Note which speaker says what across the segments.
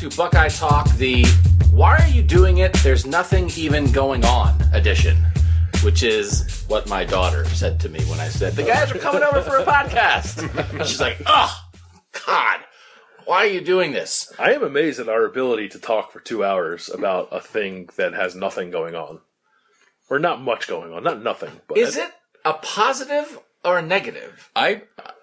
Speaker 1: to Buckeye Talk, the Why Are You Doing It? There's Nothing Even Going On edition, which is what my daughter said to me when I said, the guys are coming over for a podcast. She's like, oh, God, why are you doing this?
Speaker 2: I am amazed at our ability to talk for 2 hours about a thing that has nothing going on. Or not much going on, not nothing. But
Speaker 1: Is it a positive or a negative?
Speaker 3: I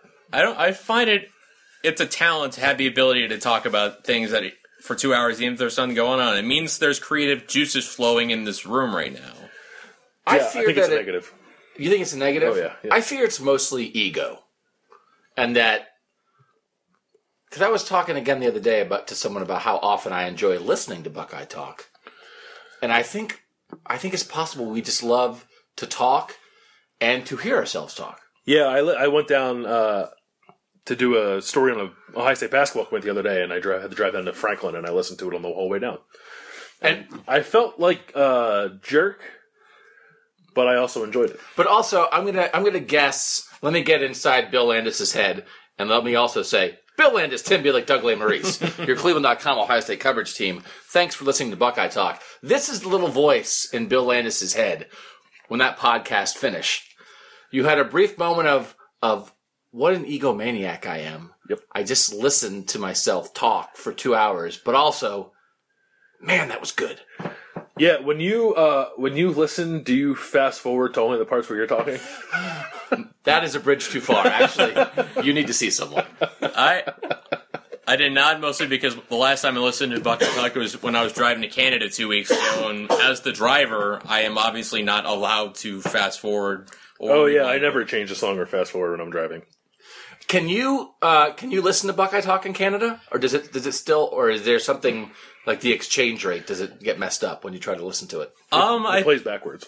Speaker 3: find it's a talent to have the ability to talk about things that for 2 hours, even if there's something going on. It means there's creative juices flowing in this room right now.
Speaker 1: I
Speaker 2: think it's a negative.
Speaker 1: You think it's a negative?
Speaker 2: Oh, yeah.
Speaker 1: I fear it's mostly ego. And that... Because I was talking again the other day to someone about how often I enjoy listening to Buckeye Talk. And I think it's possible we just love to talk and to hear ourselves talk.
Speaker 2: Yeah, I went down to do a story on a Ohio State basketball commit the other day, and I had to drive down to Franklin, and I listened to it on the whole way down. And I felt like a jerk, but I also enjoyed it.
Speaker 1: But also, I'm gonna guess. Let me get inside Bill Landis' head, and let me also say, Bill Landis, Tim Bielik, Doug Maurice, your Cleveland.com Ohio State coverage team. Thanks for listening to Buckeye Talk. This is the little voice in Bill Landis' head when that podcast finished. You had a brief moment of what an egomaniac I am.
Speaker 2: Yep.
Speaker 1: I just listened to myself talk for 2 hours, but also, man, that was good.
Speaker 2: Yeah, when you listen, do you fast forward to only the parts where you're talking?
Speaker 1: That is a bridge too far. Actually, you need to see someone.
Speaker 3: I did not, mostly because the last time I listened to Buckeye Talk was when I was driving to Canada 2 weeks ago, and as the driver, I am obviously not allowed to fast forward.
Speaker 2: I never change the song or fast forward when I'm driving.
Speaker 1: Can you listen to Buckeye Talk in Canada, or does it still, or is there something like the exchange rate? Does it get messed up when you try to listen to it?
Speaker 2: It plays backwards.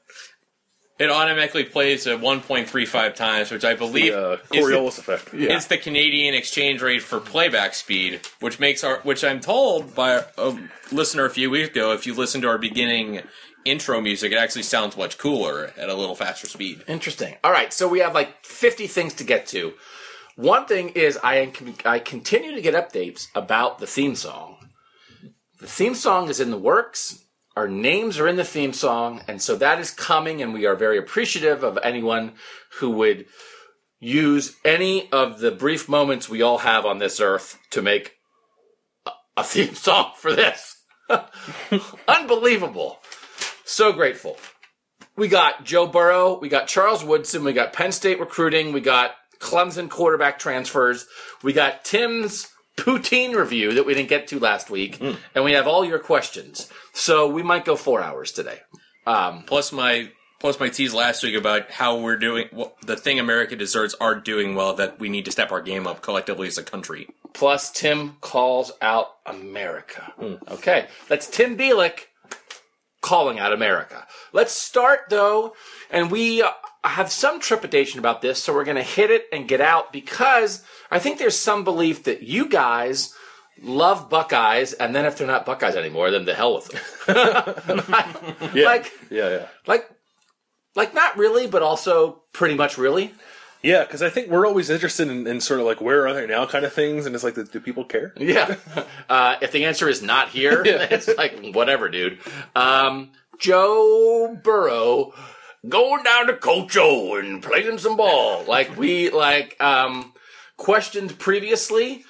Speaker 3: It automatically plays at 1.35 times, which I believe
Speaker 2: Coriolis effect.
Speaker 1: Yeah.
Speaker 3: It's the Canadian exchange rate for playback speed, which I'm told by a listener a few weeks ago, if you listen to our beginning intro music, it actually sounds much cooler at a little faster speed.
Speaker 1: Interesting. All right, so we have like 50 things to get to. One thing is I continue to get updates about the theme song. The theme song is in the works. Our names are in the theme song, and so that is coming, and we are very appreciative of anyone who would use any of the brief moments we all have on this earth to make a theme song for this. Unbelievable. So grateful. We got Joe Burrow, we got Charles Woodson, we got Penn State recruiting, we got Clemson quarterback transfers, we got Tim's poutine review that we didn't get to last week, and we have all your questions. So we might go 4 hours today.
Speaker 3: Plus my tease last week about how we're doing, the thing America deserts are doing well, that we need to step our game up collectively as a country.
Speaker 1: Plus Tim calls out America. Okay, that's Tim Bielik calling out America. Let's start, though, and we have some trepidation about this, so we're going to hit it and get out, because I think there's some belief that you guys love Buckeyes, and then if they're not Buckeyes anymore, then the hell with them. Like not really, but also pretty much really.
Speaker 2: Yeah, because I think we're always interested in sort of like where are they now kind of things, and it's like, do people care?
Speaker 1: Yeah. If the answer is not here, it's like, whatever, dude. Joe Burrow going down to Coach O and playing some ball. Questioned previously,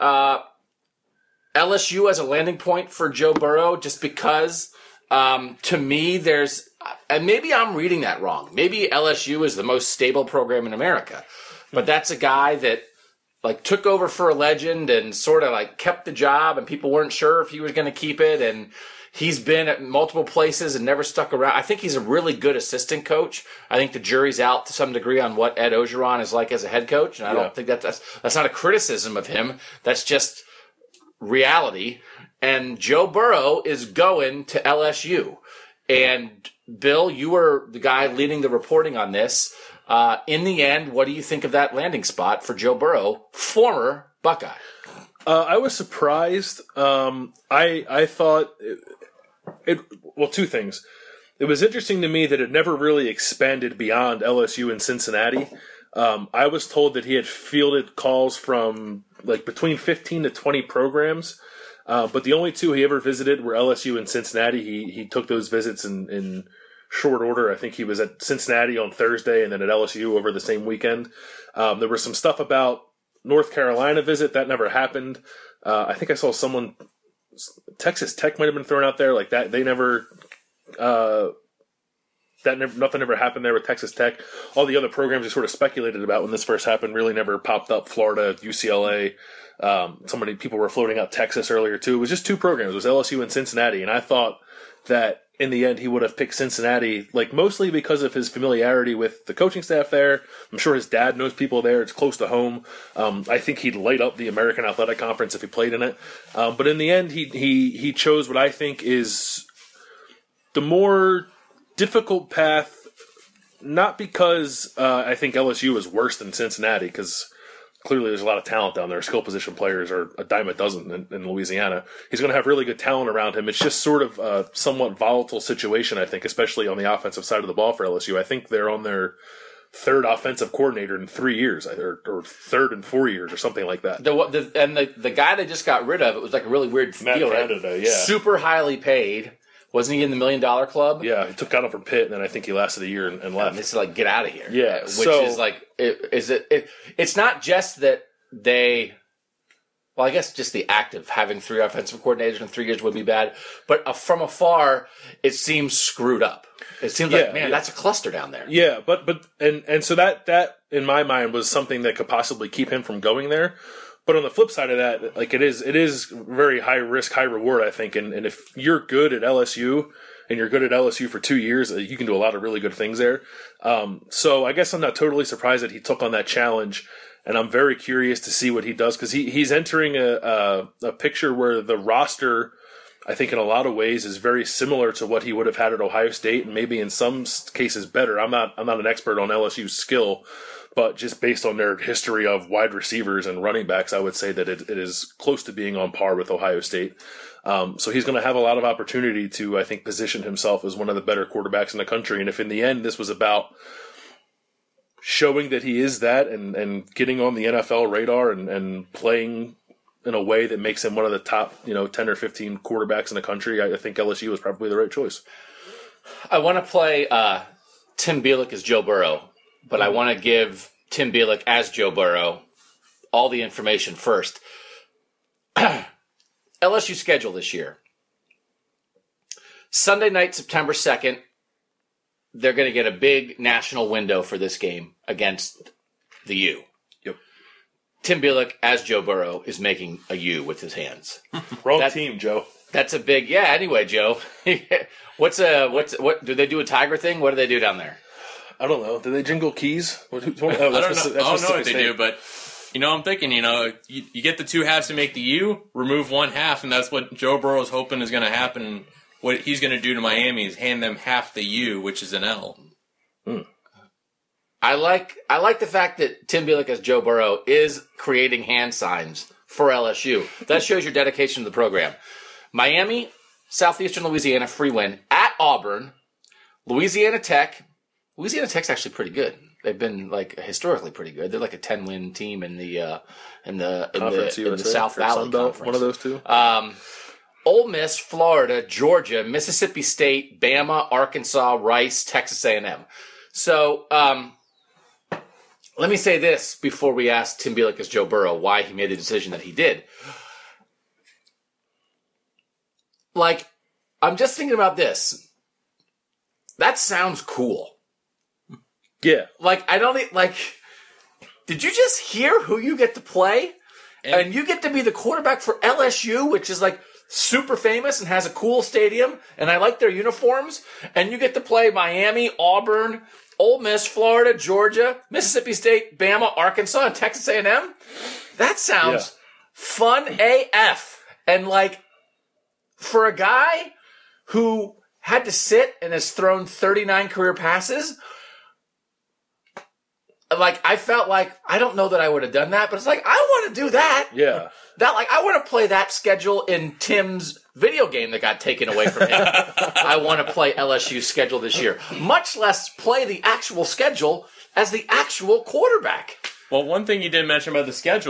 Speaker 1: LSU as a landing point for Joe Burrow, just because, to me, there's, and maybe I'm reading that wrong. Maybe LSU is the most stable program in America, but that's a guy that took over for a legend and sort of kept the job, and people weren't sure if he was going to keep it, and he's been at multiple places and never stuck around. I think he's a really good assistant coach. I think the jury's out to some degree on what Ed Ogeron is like as a head coach, and I don't think that's not a criticism of him. That's just reality. And Joe Burrow is going to LSU. And Bill, you were the guy leading the reporting on this. In the end, what do you think of that landing spot for Joe Burrow, former Buckeye?
Speaker 2: I was surprised. I thought two things. It was interesting to me that it never really expanded beyond LSU and Cincinnati. I was told that he had fielded calls from between 15 to 20 programs. But the only two he ever visited were LSU and Cincinnati. He took those visits in short order. I think he was at Cincinnati on Thursday and then at LSU over the same weekend. There was some stuff about North Carolina visit. That never happened. I think I saw someone, Texas Tech might have been thrown out there like that. They never, nothing ever happened there with Texas Tech. All the other programs we sort of speculated about when this first happened really never popped up. Florida, UCLA, people were floating out Texas earlier too. It was just two programs. It was LSU and Cincinnati. And I thought that in the end he would have picked Cincinnati, like mostly because of his familiarity with the coaching staff there. I'm sure his dad knows people there. It's close to home. I think he'd light up the American Athletic Conference if he played in it. But in the end, he chose what I think is the more difficult path, not because I think LSU is worse than Cincinnati, because clearly there's a lot of talent down there. Skill position players are a dime a dozen in Louisiana. He's going to have really good talent around him. It's just sort of a somewhat volatile situation, I think, especially on the offensive side of the ball for LSU. I think they're on their third offensive coordinator in 3 years, or third in 4 years, or something like that.
Speaker 1: The guy they just got rid of, it was like a really weird deal, right?
Speaker 2: Canada, yeah.
Speaker 1: Super highly paid. Wasn't he in the $1 Million Club?
Speaker 2: Yeah, he took out for Pitt, and then I think he lasted a year and left.
Speaker 1: And they said, like, get out of here.
Speaker 2: Yeah,
Speaker 1: which is like, it's not just that they. Well, I guess just the act of having 3 offensive coordinators in 3 years would be bad, but from afar, it seems screwed up. It seems like, man, that's a cluster down there.
Speaker 2: Yeah, but so that in my mind was something that could possibly keep him from going there. But on the flip side of that, like it is very high risk, high reward, I think. And if you're good at LSU and you're good at LSU for 2 years, you can do a lot of really good things there. So I guess I'm not totally surprised that he took on that challenge. And I'm very curious to see what he does, because he's entering a picture where the roster, I think in a lot of ways, is very similar to what he would have had at Ohio State, and maybe in some cases better. I'm not an expert on LSU's skill, but just based on their history of wide receivers and running backs, I would say that it is close to being on par with Ohio State. So he's going to have a lot of opportunity to, I think, position himself as one of the better quarterbacks in the country. And if in the end this was about showing that he is that and getting on the NFL radar and playing in a way that makes him one of the top 10 or 15 quarterbacks in the country, I think LSU is probably the right choice.
Speaker 1: I want to play Tim Bielek as Joe Burrow, but I want to give Tim Bielek as Joe Burrow all the information first. LSU schedule this year. Sunday night, September 2nd, they're going to get a big national window for this game against the U.
Speaker 2: Yep.
Speaker 1: Tim Bielek as Joe Burrow is making a U with his hands.
Speaker 2: Wrong team, Joe.
Speaker 1: That's a big, anyway, Joe. What do they do a Tiger thing? What do they do down there?
Speaker 2: I don't know. Do they jingle keys?
Speaker 3: I don't know what they do, but I'm thinking, you get the 2 halves to make the U, remove 1 half, and that's what Joe Burrow is hoping is going to happen. What he's going to do to Miami is hand them half the U, which is an L.
Speaker 1: I like the fact that Tim Bielek as Joe Burrow is creating hand signs for LSU. That shows your dedication to the program. Miami, Southeastern Louisiana, free win at Auburn, Louisiana Tech. Louisiana Tech's actually pretty good. They've been historically pretty good. They're like a 10-win team in the South Valley Conference.
Speaker 2: One of those two.
Speaker 1: Ole Miss, Florida, Georgia, Mississippi State, Bama, Arkansas, Rice, Texas A&M. So let me say this before we ask Tim Bielek as Joe Burrow why he made the decision that he did. I'm just thinking about this. That sounds cool.
Speaker 2: Yeah.
Speaker 1: Did you just hear who you get to play? And you get to be the quarterback for LSU, which is super famous and has a cool stadium, and I like their uniforms. And you get to play Miami, Auburn, Ole Miss, Florida, Georgia, Mississippi State, Bama, Arkansas, and Texas A&M. That sounds fun AF. And for a guy who had to sit and has thrown 39 career passes, I felt I don't know that I would have done that, but it's I want to do that.
Speaker 2: Yeah.
Speaker 1: I want to play that schedule in Tim's video game that got taken away from him. I want to play LSU's schedule this year. Much less play the actual schedule as the actual quarterback.
Speaker 3: Well, one thing you didn't mention about the schedule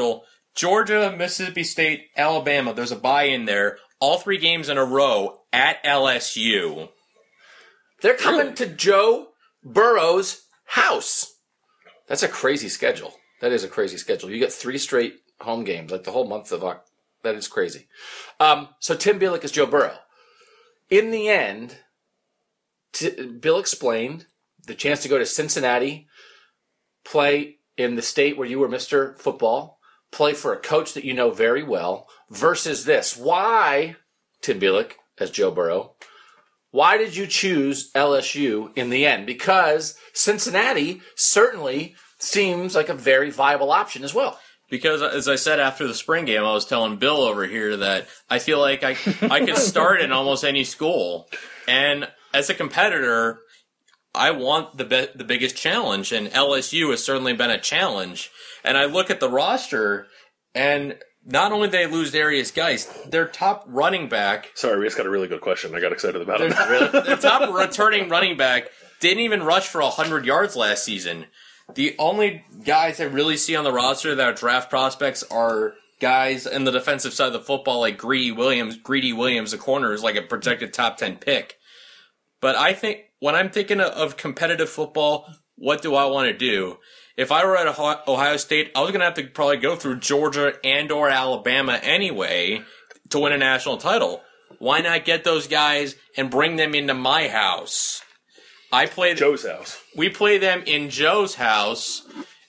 Speaker 3: Georgia, Mississippi State, Alabama. There's a bye in there. All 3 games in a row at LSU.
Speaker 1: They're coming to Joe Burrow's house. That's a crazy schedule. That is a crazy schedule. You get 3 straight home games, like the whole month of October. That is crazy. So Tim Billick is Joe Burrow. In the end, Bill explained the chance to go to Cincinnati, play in the state where you were Mr. Football, play for a coach that you know very well, versus this. Why, Tim Billick, as Joe Burrow, why did you choose LSU in the end? Because Cincinnati certainly seems like a very viable option as well.
Speaker 3: Because, as I said after the spring game, I was telling Bill over here that I feel like I could start in almost any school. And as a competitor, I want the biggest challenge, and LSU has certainly been a challenge. And I look at the roster, and not only did they lose Darius Geis, their top running back...
Speaker 2: Sorry, we just got a really good question. I got excited about it.
Speaker 3: Their top returning running back didn't even rush for 100 yards last season. The only guys I really see on the roster that are draft prospects are guys in the defensive side of the football like Greedy Williams, the corner, is like a projected top 10 pick. But I think when I'm thinking of competitive football, what do I want to do? If I were at Ohio State, I was going to have to probably go through Georgia and or Alabama anyway to win a national title. Why not get those guys and bring them into my house? I play
Speaker 2: Joe's house.
Speaker 3: We play them in Joe's house,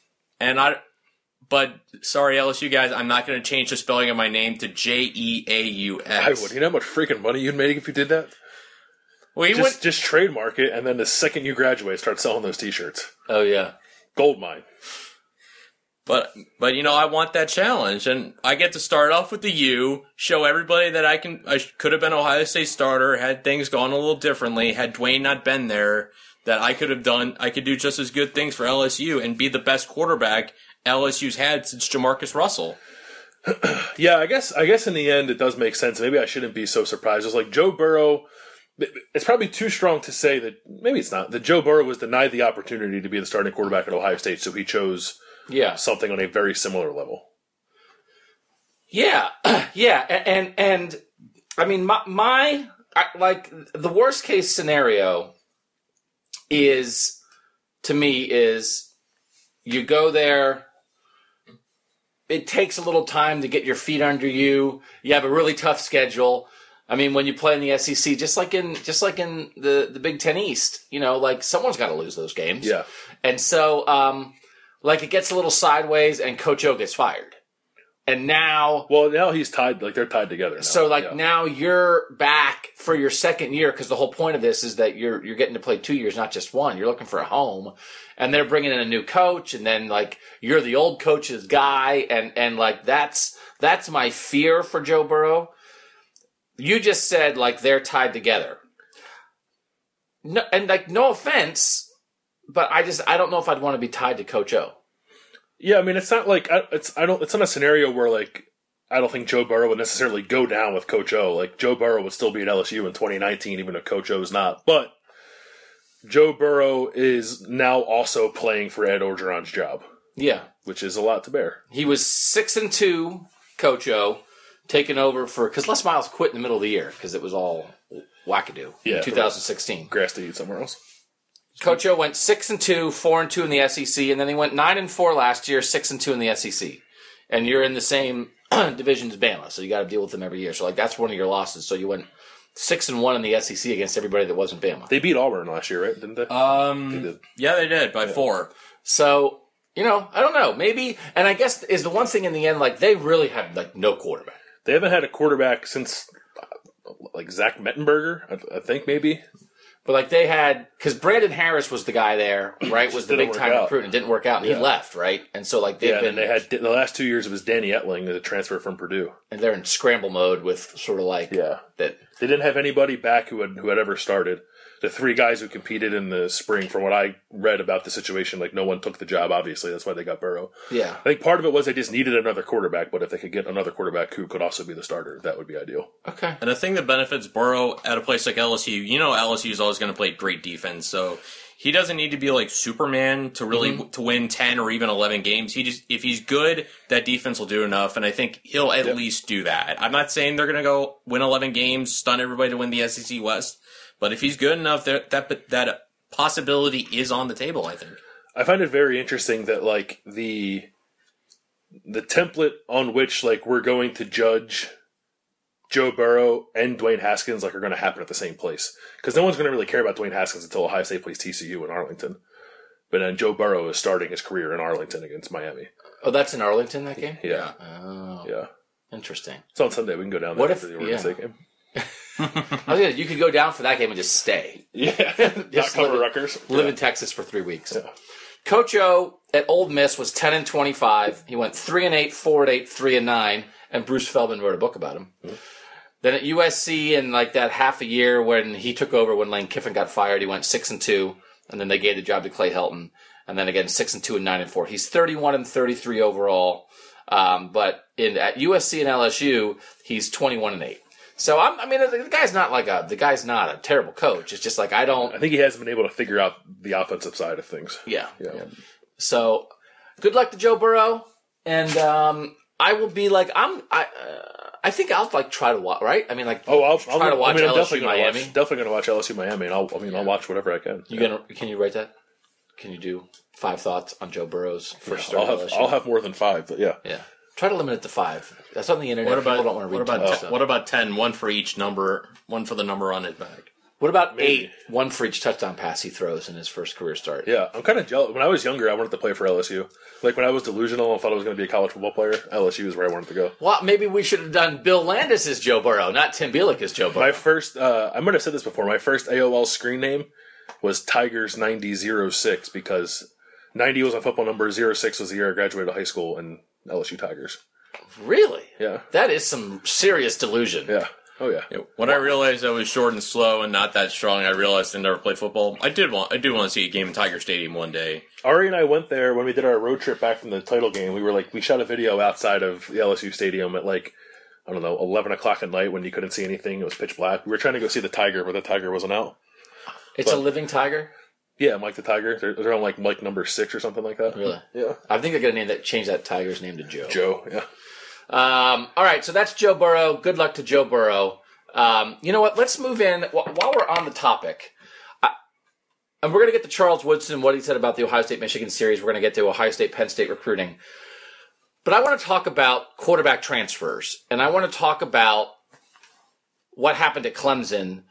Speaker 3: but sorry, LSU guys, I'm not going to change the spelling of my name to Jeaux.
Speaker 2: I would. You know how much freaking money you'd make if you did that?
Speaker 3: Well,
Speaker 2: just trademark it, and then the second you graduate, start selling those T-shirts.
Speaker 1: Oh yeah,
Speaker 2: gold mine.
Speaker 3: But I want that challenge, and I get to start off with the U, show everybody that I could have been Ohio State starter, had things gone a little differently, had Dwayne not been there, that I could do just as good things for LSU and be the best quarterback LSU's had since Jamarcus Russell.
Speaker 2: Yeah, I guess in the end it does make sense. Maybe I shouldn't be so surprised. It's like Joe Burrow. It's probably too strong to say that, maybe it's not, that Joe Burrow was denied the opportunity to be the starting quarterback at Ohio State, so he chose something on a very similar level.
Speaker 1: Yeah, yeah, and I mean, the worst case scenario is, to me, is you go there, it takes a little time to get your feet under you, you have a really tough schedule. I mean, when you play in the SEC, just like in the Big Ten East, someone's got to lose those games.
Speaker 2: Yeah.
Speaker 1: And so, it gets a little sideways, and Coach O gets fired. And now...
Speaker 2: Well, now he's tied, they're tied together now.
Speaker 1: So, now you're back for your second year, because the whole point of this is that you're getting to play 2 years, not just one. You're looking for a home. And they're bringing in a new coach, and then, you're the old coach's guy, and that's my fear for Joe Burrow. You just said, they're tied together. No, and, no offense, but I don't know if I'd want to be tied to Coach O.
Speaker 2: Yeah, I mean, it's not it's not a scenario where, I don't think Joe Burrow would necessarily go down with Coach O. Joe Burrow would still be at LSU in 2019, even if Coach O is not. But Joe Burrow is now also playing for Ed Orgeron's job.
Speaker 1: Yeah.
Speaker 2: Which is a lot to bear.
Speaker 1: He was 6-2, Coach O. Taken over because Les Miles quit in the middle of the year because it was all wackadoo in 2016.
Speaker 2: Grass to eat somewhere else.
Speaker 1: Coach O went 6-2, 4-2 in the SEC, and then he went 9-4 last year, 6-2 in the SEC. And you're in the same division as Bama, so you got to deal with them every year. So that's one of your losses. So you went 6-1 in the SEC against everybody that wasn't Bama.
Speaker 2: They beat Auburn last year, right? Didn't they?
Speaker 3: They did. Yeah, they did by 4.
Speaker 1: So I don't know. Maybe, and I guess is the one thing in the end, they really have no quarterback.
Speaker 2: They haven't had a quarterback since, Zach Mettenberger, I think, maybe.
Speaker 1: But, they had... Because Brandon Harris was the guy there, right? Was the big-time recruit, and it didn't work out, and he left, right? And so, they've been...
Speaker 2: and they had... The last 2 years, it was Danny Etling, the transfer from Purdue.
Speaker 1: And they're in scramble mode with sort of
Speaker 2: that.
Speaker 1: They
Speaker 2: They didn't have anybody back who had ever started. the three guys who competed in the spring, from what I read about the situation, like no one took the job, obviously. That's why they got Burrow.
Speaker 1: Yeah.
Speaker 2: I think part of it was they just needed another quarterback, but if they could get another quarterback who could also be the starter, that would be ideal.
Speaker 1: Okay.
Speaker 3: And the thing that benefits Burrow at a place like LSU, LSU is always going to play great defense, so he doesn't need to be like Superman to really to win 10 or even 11 games. If he's good, that defense will do enough, and I think he'll at least do that. I'm not saying they're going to go win 11 games, stun everybody to win the SEC West, but if he's good enough, that possibility is on the table, I think.
Speaker 2: I find it very interesting that like the template on which like we're going to judge Joe Burrow and Dwayne Haskins like are going to happen at the same place, because no one's going to really care about Dwayne Haskins until Ohio State plays TCU in Arlington. But then Joe Burrow is starting his career in Arlington against Miami.
Speaker 1: Oh, that's in Arlington, that game?
Speaker 2: Yeah.
Speaker 1: Oh.
Speaker 2: Yeah.
Speaker 1: Interesting.
Speaker 2: It's on Sunday. We can go down there for the Oregon State game.
Speaker 1: You could go down for that game and just stay.
Speaker 2: Yeah.
Speaker 1: Just
Speaker 2: Not cover Rutgers.
Speaker 1: Live in Texas for 3 weeks.
Speaker 2: Yeah.
Speaker 1: Coach O at Ole Miss was 10-25. He went 3-8, 4-8, 3-9, and Bruce Feldman wrote a book about him. Mm-hmm. Then at USC, in like that half a year when he took over, when Lane Kiffin got fired, he went 6-2, and then they gave the job to Clay Helton, and then again 6-2 and 9-4. He's 31-33 overall, but at USC and LSU, he's 21-8. So the guy's not a terrible coach. It's just like I think
Speaker 2: he hasn't been able to figure out the offensive side of things.
Speaker 1: Yeah. So good luck to Joe Burrow, and I will be like I think I'll like try to watch. Right? I mean, like
Speaker 2: I'll
Speaker 1: try to watch LSU Miami.
Speaker 2: Definitely going to watch LSU Miami, and I'll watch whatever I can.
Speaker 1: Can you write that? Can you do 5 thoughts on Joe Burrow's first start at LSU?
Speaker 2: I'll have more than 5, but yeah.
Speaker 1: Yeah. Try to limit it to 5. That's on the internet. People don't want to read
Speaker 3: what about 10? One for each number. One for the number on his bag.
Speaker 1: What about 8? One for each touchdown pass he throws in his first career start.
Speaker 2: Yeah, I'm kind of jealous. When I was younger, I wanted to play for LSU. Like when I was delusional and thought I was going to be a college football player, LSU is where I wanted to go.
Speaker 1: Well, maybe we should have done Bill Landis as Joe Burrow, not Tim Bielik as Joe Burrow.
Speaker 2: My first, I might have said this before, my first AOL screen name was Tigers9006 because 90 was my football number, 06 was the year I graduated high school, and LSU Tigers.
Speaker 1: Really?
Speaker 2: Yeah.
Speaker 1: That is some serious delusion.
Speaker 2: Yeah. Oh, yeah.
Speaker 3: When I realized I was short and slow and not that strong, I realized I never played football. I do want to see a game in Tiger Stadium one day.
Speaker 2: Ari and I went there when we did our road trip back from the title game. We shot a video outside of the LSU Stadium at 11 o'clock at night when you couldn't see anything. It was pitch black. We were trying to go see the Tiger, but the Tiger wasn't out.
Speaker 1: It's a living tiger?
Speaker 2: Yeah, Mike the Tiger. They're on Mike number 6 or something like that.
Speaker 1: Really?
Speaker 2: Yeah.
Speaker 1: I think they're going to change that tiger's name to Joe.
Speaker 2: Joe, yeah.
Speaker 1: All right, so that's Joe Burrow. Good luck to Joe Burrow. You know what? Let's move in. While we're on the topic, and we're going to get to Charles Woodson, what he said about the Ohio State-Michigan series. We're going to get to Ohio State-Penn State recruiting. But I want to talk about quarterback transfers, and I want to talk about what happened at Clemson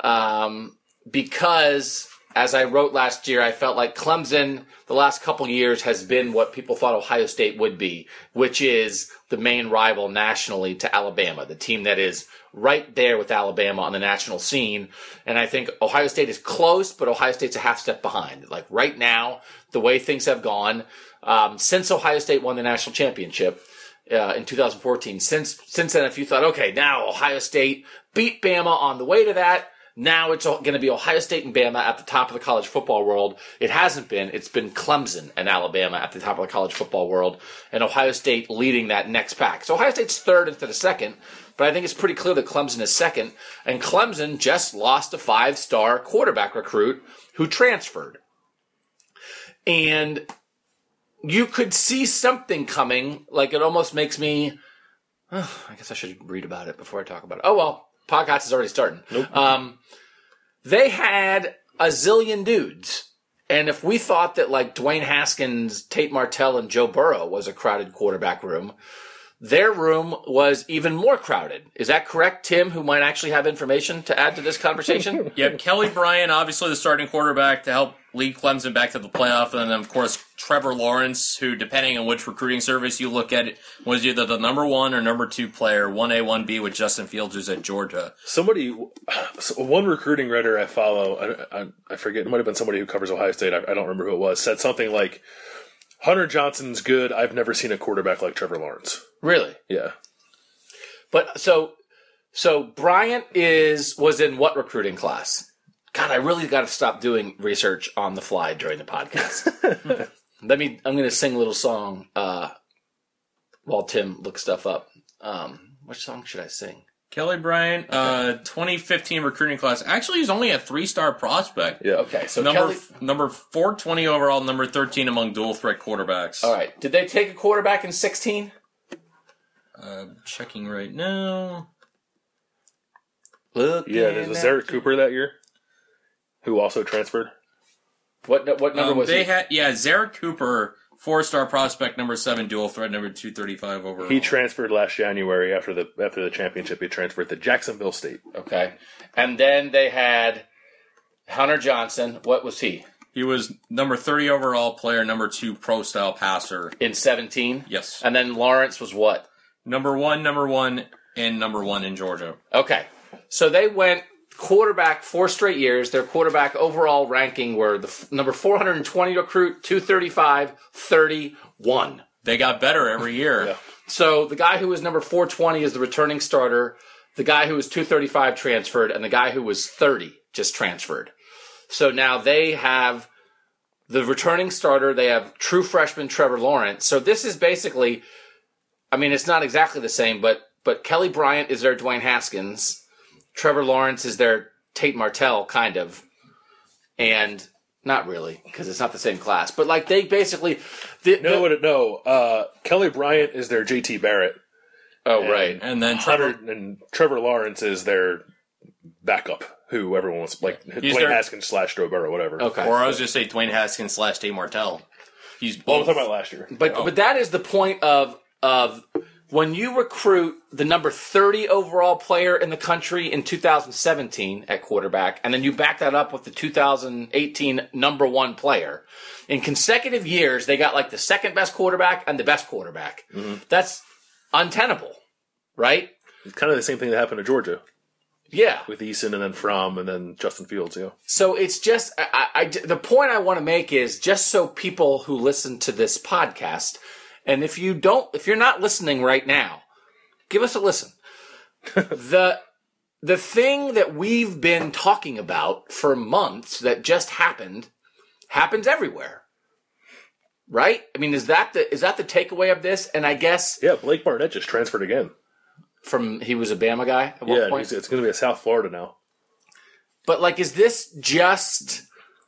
Speaker 1: because, as I wrote last year, I felt like Clemson the last couple years has been what people thought Ohio State would be, which is the main rival nationally to Alabama, the team that is right there with Alabama on the national scene. And I think Ohio State is close, but Ohio State's a half step behind. Like right now, the way things have gone, since Ohio State won the national championship in 2014, since then, if you thought, okay, now Ohio State beat Bama on the way to that, now it's going to be Ohio State and Bama at the top of the college football world. It hasn't been. It's been Clemson and Alabama at the top of the college football world, and Ohio State leading that next pack. So Ohio State's third instead of second, but I think it's pretty clear that Clemson is second, and Clemson just lost a 5-star quarterback recruit who transferred. And you could see something coming, like it almost makes me, I guess I should read about it before I talk about it. Oh, well. Podcast is already starting. Nope. They had a zillion dudes. And if we thought that like Dwayne Haskins, Tate Martell, and Joe Burrow was a crowded quarterback room, their room was even more crowded. Is that correct, Tim, who might actually have information to add to this conversation?
Speaker 3: Yep, Kelly Bryant, obviously the starting quarterback to help lead Clemson back to the playoff. And then, of course, Trevor Lawrence, who, depending on which recruiting service you look at, was either the number 1 or number 2 player, 1A, 1B with Justin Fields, who's at Georgia.
Speaker 2: One recruiting writer I follow, I forget, it might have been somebody who covers Ohio State, I don't remember who it was, said something like, Hunter Johnson's good. I've never seen a quarterback like Trevor Lawrence.
Speaker 1: Really?
Speaker 2: Yeah.
Speaker 1: But so Bryant was in what recruiting class? God, I really got to stop doing research on the fly during the podcast. I'm going to sing a little song while Tim looks stuff up. Which song should I sing?
Speaker 3: Kelly Bryant, 2015 recruiting class. Actually, he's only a 3-star prospect.
Speaker 2: Yeah.
Speaker 1: Okay, so
Speaker 3: number
Speaker 1: Kelly...
Speaker 3: number 420 overall, number 13 among dual threat quarterbacks.
Speaker 1: All right. Did they take a quarterback in 16?
Speaker 3: Checking right now.
Speaker 2: Yeah, was Eric Cooper that year, who also transferred.
Speaker 1: What number was
Speaker 3: they
Speaker 1: he?
Speaker 3: had? Yeah, Zarek Cooper, 4-star prospect, number 7 dual threat, number 235 overall.
Speaker 2: He transferred last January after the championship. He transferred to Jacksonville State.
Speaker 1: Okay, and then they had Hunter Johnson. What was he?
Speaker 3: He was number 30 overall player, number 2 pro style passer
Speaker 1: in 17.
Speaker 3: Yes,
Speaker 1: and then Lawrence was what?
Speaker 3: Number one, and number 1 in Georgia.
Speaker 1: Okay. So they went quarterback 4 straight years. Their quarterback overall ranking were the number 420 recruit, 235, 31.
Speaker 3: They got better every year.
Speaker 2: Yeah.
Speaker 1: So the guy who was number 420 is the returning starter. The guy who was 235 transferred, and the guy who was 30 just transferred. So now they have the returning starter. They have true freshman Trevor Lawrence. So this is basically, I mean, it's not exactly the same, but Kelly Bryant is their Dwayne Haskins. Trevor Lawrence is their Tate Martell, kind of. And not really, because it's not the same class. But, like, they basically...
Speaker 2: Kelly Bryant is their JT Barrett.
Speaker 1: Oh, right.
Speaker 3: And then
Speaker 2: Trevor Lawrence is their backup, who everyone wants, like, Dwayne Haskins / Joe Burrow, whatever.
Speaker 1: Okay.
Speaker 3: Or I was just say Dwayne Haskins / Tate Martell. He's both.
Speaker 2: Well, I'm talking about last year.
Speaker 1: But that is the point of when you recruit the number 30 overall player in the country in 2017 at quarterback, and then you back that up with the 2018 number 1 player, in consecutive years, they got like the second best quarterback and the best quarterback. Mm-hmm. That's untenable, right?
Speaker 2: It's kind of the same thing that happened to Georgia.
Speaker 1: Yeah.
Speaker 2: With Eason and then Fromm and then Justin Fields, yeah.
Speaker 1: So it's just, the point I want to make is just so people who listen to this podcast, and if you're not listening right now, give us a listen. The thing that we've been talking about for months that just happens everywhere. Right? I mean, is that the takeaway of this? And I guess...
Speaker 2: Yeah, Blake Barnett just transferred again.
Speaker 1: He was a Bama guy at one point?
Speaker 2: It's going to be a South Florida now.
Speaker 1: But, like, is this just...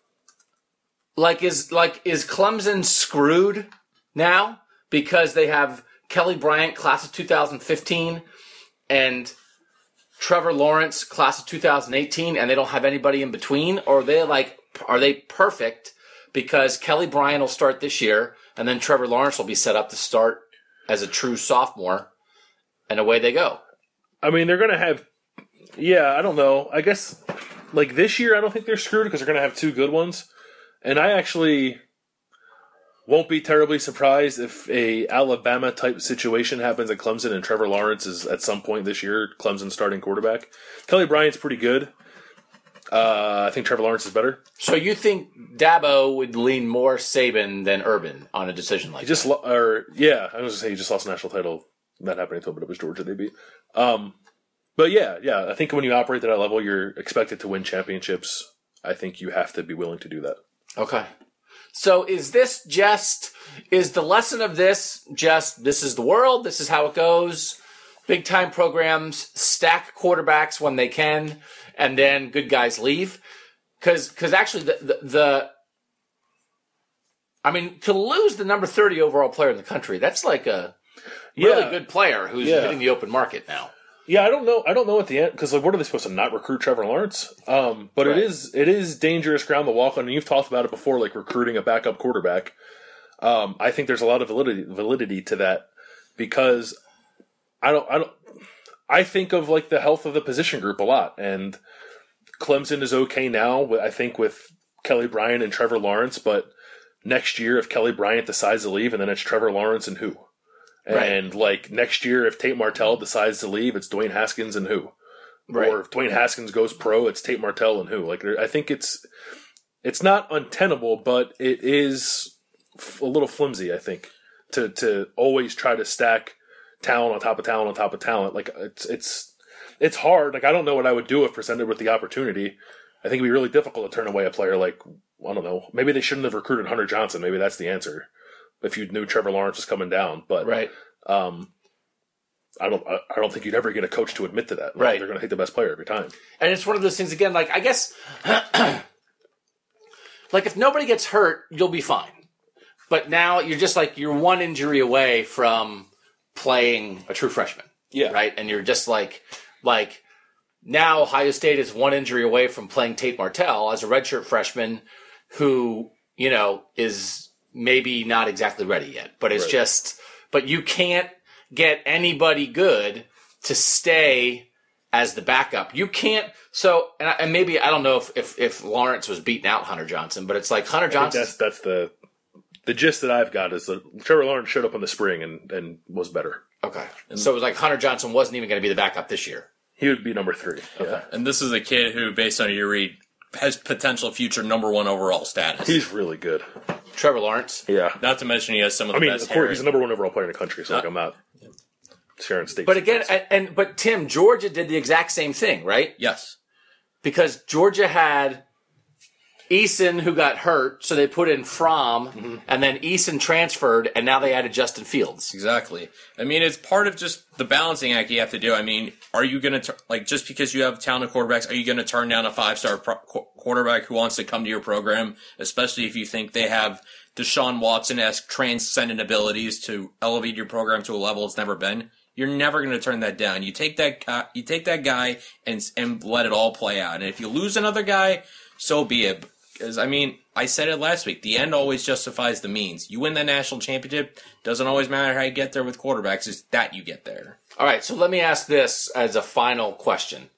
Speaker 1: Is Clemson screwed now? Because they have Kelly Bryant, class of 2015, and Trevor Lawrence, class of 2018, and they don't have anybody in between? Or are they perfect because Kelly Bryant will start this year, and then Trevor Lawrence will be set up to start as a true sophomore, and away they go?
Speaker 2: I mean, they're going to have... Yeah, I don't know. I guess, like, this year, I don't think they're screwed because they're going to have 2 good ones. And I actually... won't be terribly surprised if a Alabama-type situation happens at Clemson and Trevor Lawrence is at some point this year Clemson's starting quarterback. Kelly Bryant's pretty good. I think Trevor Lawrence is better.
Speaker 1: So you think Dabo would lean more Saban than Urban on a decision like that?
Speaker 2: I was going to say he just lost a national title. Not happening to him, but it was Georgia they beat. But yeah, I think when you operate at that level, you're expected to win championships. I think you have to be willing to do that.
Speaker 1: Okay. So is the lesson of this is the world, this is how it goes, big time programs stack quarterbacks when they can, and then good guys leave? Because actually to lose the number 30 overall player in the country, that's like a really good player who's hitting the open market now.
Speaker 2: Yeah, I don't know at the end, because what are they supposed to not recruit Trevor Lawrence? But right. It is dangerous ground to walk on, and you've talked about it before, like recruiting a backup quarterback. I think there's a lot of validity to that, because I think of like the health of the position group a lot, and Clemson is okay now, I think, with Kelly Bryant and Trevor Lawrence, but next year if Kelly Bryant decides to leave, and then it's Trevor Lawrence and who? Right. And like next year, if Tate Martell decides to leave, it's Dwayne Haskins and who? Right. Or if Dwayne Haskins goes pro, it's Tate Martell and who? Like, I think it's not untenable, but it is a little flimsy. I think to always try to stack talent on top of talent on top of talent. Like it's hard. Like I don't know what I would do if presented with the opportunity. I think it'd be really difficult to turn away a player like, I don't know, maybe they shouldn't have recruited Hunter Johnson. Maybe that's the answer. If you knew Trevor Lawrence was coming down, but
Speaker 1: Right.
Speaker 2: I don't think you'd ever get a coach to admit to that. Like,
Speaker 1: Right.
Speaker 2: they're going to take the best player every time.
Speaker 1: And it's one of those things, again, like, I guess, like, if nobody gets hurt, you'll be fine. But now you're just like, you're one injury away from playing a true freshman.
Speaker 2: Yeah.
Speaker 1: Right? And you're just like, now Ohio State is one injury away from playing Tate Martell as a redshirt freshman who, you know, is maybe not exactly ready yet. But it's
Speaker 2: Right.
Speaker 1: just, but you can't get anybody good to stay as the backup. You can't. So, and maybe, I don't know if Lawrence was beating out Hunter Johnson, but it's like Hunter Johnson.
Speaker 2: That's the gist that I've got is that Trevor Lawrence showed up in the spring and was better.
Speaker 1: Okay. So it was like Hunter Johnson wasn't even going to be the backup this year.
Speaker 2: He would be number 3. Yeah.
Speaker 3: And this is a kid who, based on your read, has potential future number 1 overall status.
Speaker 2: He's really good.
Speaker 1: Trevor Lawrence.
Speaker 2: Yeah.
Speaker 3: Not to mention he has some of the
Speaker 2: I mean,
Speaker 3: best
Speaker 2: of course,
Speaker 3: hair.
Speaker 2: he's the number 1 overall player in the country, so like, I'm not sharing state.
Speaker 1: But again, but Tim, Georgia did the exact same thing, right?
Speaker 3: Yes.
Speaker 1: Because Georgia had Eason who got hurt, so they put in Fromm, and then Eason transferred, and now they added Justin Fields.
Speaker 3: Exactly. I mean, it's part of just the balancing act you have to do. I mean, are you going to, just because you have talented quarterbacks, are you going to turn down a 5-star quarterback who wants to come to your program, especially if you think they have Deshaun Watson-esque transcendent abilities to elevate your program to a level it's never been? You're never going to turn that down. You take that guy and let it all play out. And if you lose another guy, so be it. Because, I mean, I said it last week. The end always justifies the means. You win the national championship. Doesn't always matter how you get there with quarterbacks. It's that you get there.
Speaker 1: All right, so let me ask this as a final question.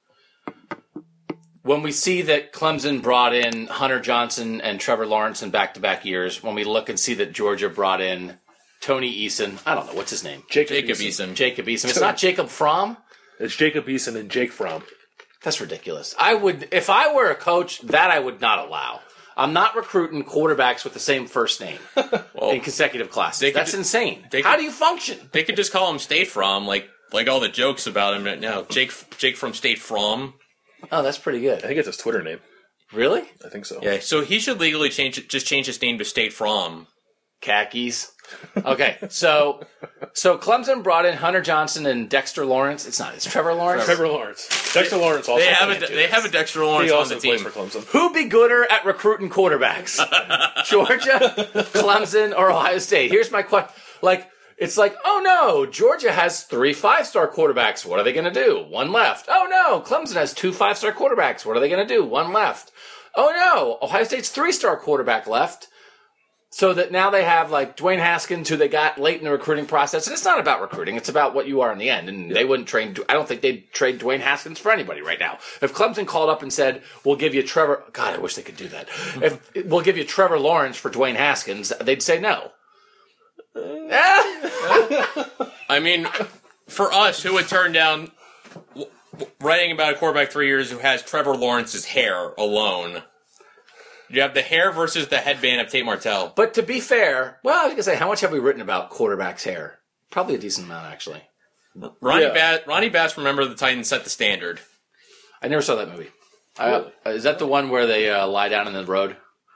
Speaker 1: When we see that Clemson brought in Hunter Johnson and Trevor Lawrence in back-to-back years, when we look and see that Georgia brought in Tony Eason, I don't know, what's his name?
Speaker 3: Jacob Eason.
Speaker 1: Jacob Eason. It's not Jacob Fromm?
Speaker 2: It's Jacob Eason and Jake Fromm.
Speaker 1: That's ridiculous. If I were a coach, that I would not allow. I'm not recruiting quarterbacks with the same first name in consecutive classes. That's insane. How do you function?
Speaker 3: They could just call him State From, like all the jokes about him right now. Jake from State From.
Speaker 1: Oh, that's pretty good.
Speaker 2: I think it's his Twitter name.
Speaker 1: Really?
Speaker 2: I think so.
Speaker 3: Yeah, so he should legally change his name to State From.
Speaker 1: Khakis. Okay, so Clemson brought in Hunter Johnson and Dexter Lawrence. It's Trevor Lawrence.
Speaker 2: Trevor Lawrence. Dexter Lawrence also.
Speaker 3: They have a Dexter Lawrence
Speaker 2: He
Speaker 3: on
Speaker 2: also
Speaker 3: the
Speaker 2: plays
Speaker 3: team.
Speaker 2: for Clemson.
Speaker 1: Who'd be gooder at recruiting quarterbacks? Georgia, Clemson, or Ohio State? Here's my question. It's like, oh no, Georgia has 3 5-star quarterbacks. What are they going to do? 1 left. Oh no, Clemson has 2 5-star quarterbacks. What are they going to do? 1 left. Oh no, Ohio State's 3-star quarterback left. So that now they have Dwayne Haskins, who they got late in the recruiting process. And it's not about recruiting. It's about what you are in the end. And they wouldn't trade. I don't think they'd trade Dwayne Haskins for anybody right now. If Clemson called up and said, we'll give you Trevor. God, I wish they could do that. If we'll give you Trevor Lawrence for Dwayne Haskins, they'd say no.
Speaker 3: I mean, for us, who would turn down writing about a quarterback 3 years who has Trevor Lawrence's hair alone? You have the hair versus the headband of Tate Martell.
Speaker 1: But to be fair, well, I was going to say, how much have we written about quarterbacks' hair? Probably a decent amount, actually.
Speaker 3: Ronnie Bass, remember the Titans set the standard.
Speaker 1: I never saw that movie.
Speaker 2: Really?
Speaker 1: Is that the one where they lie down in the road?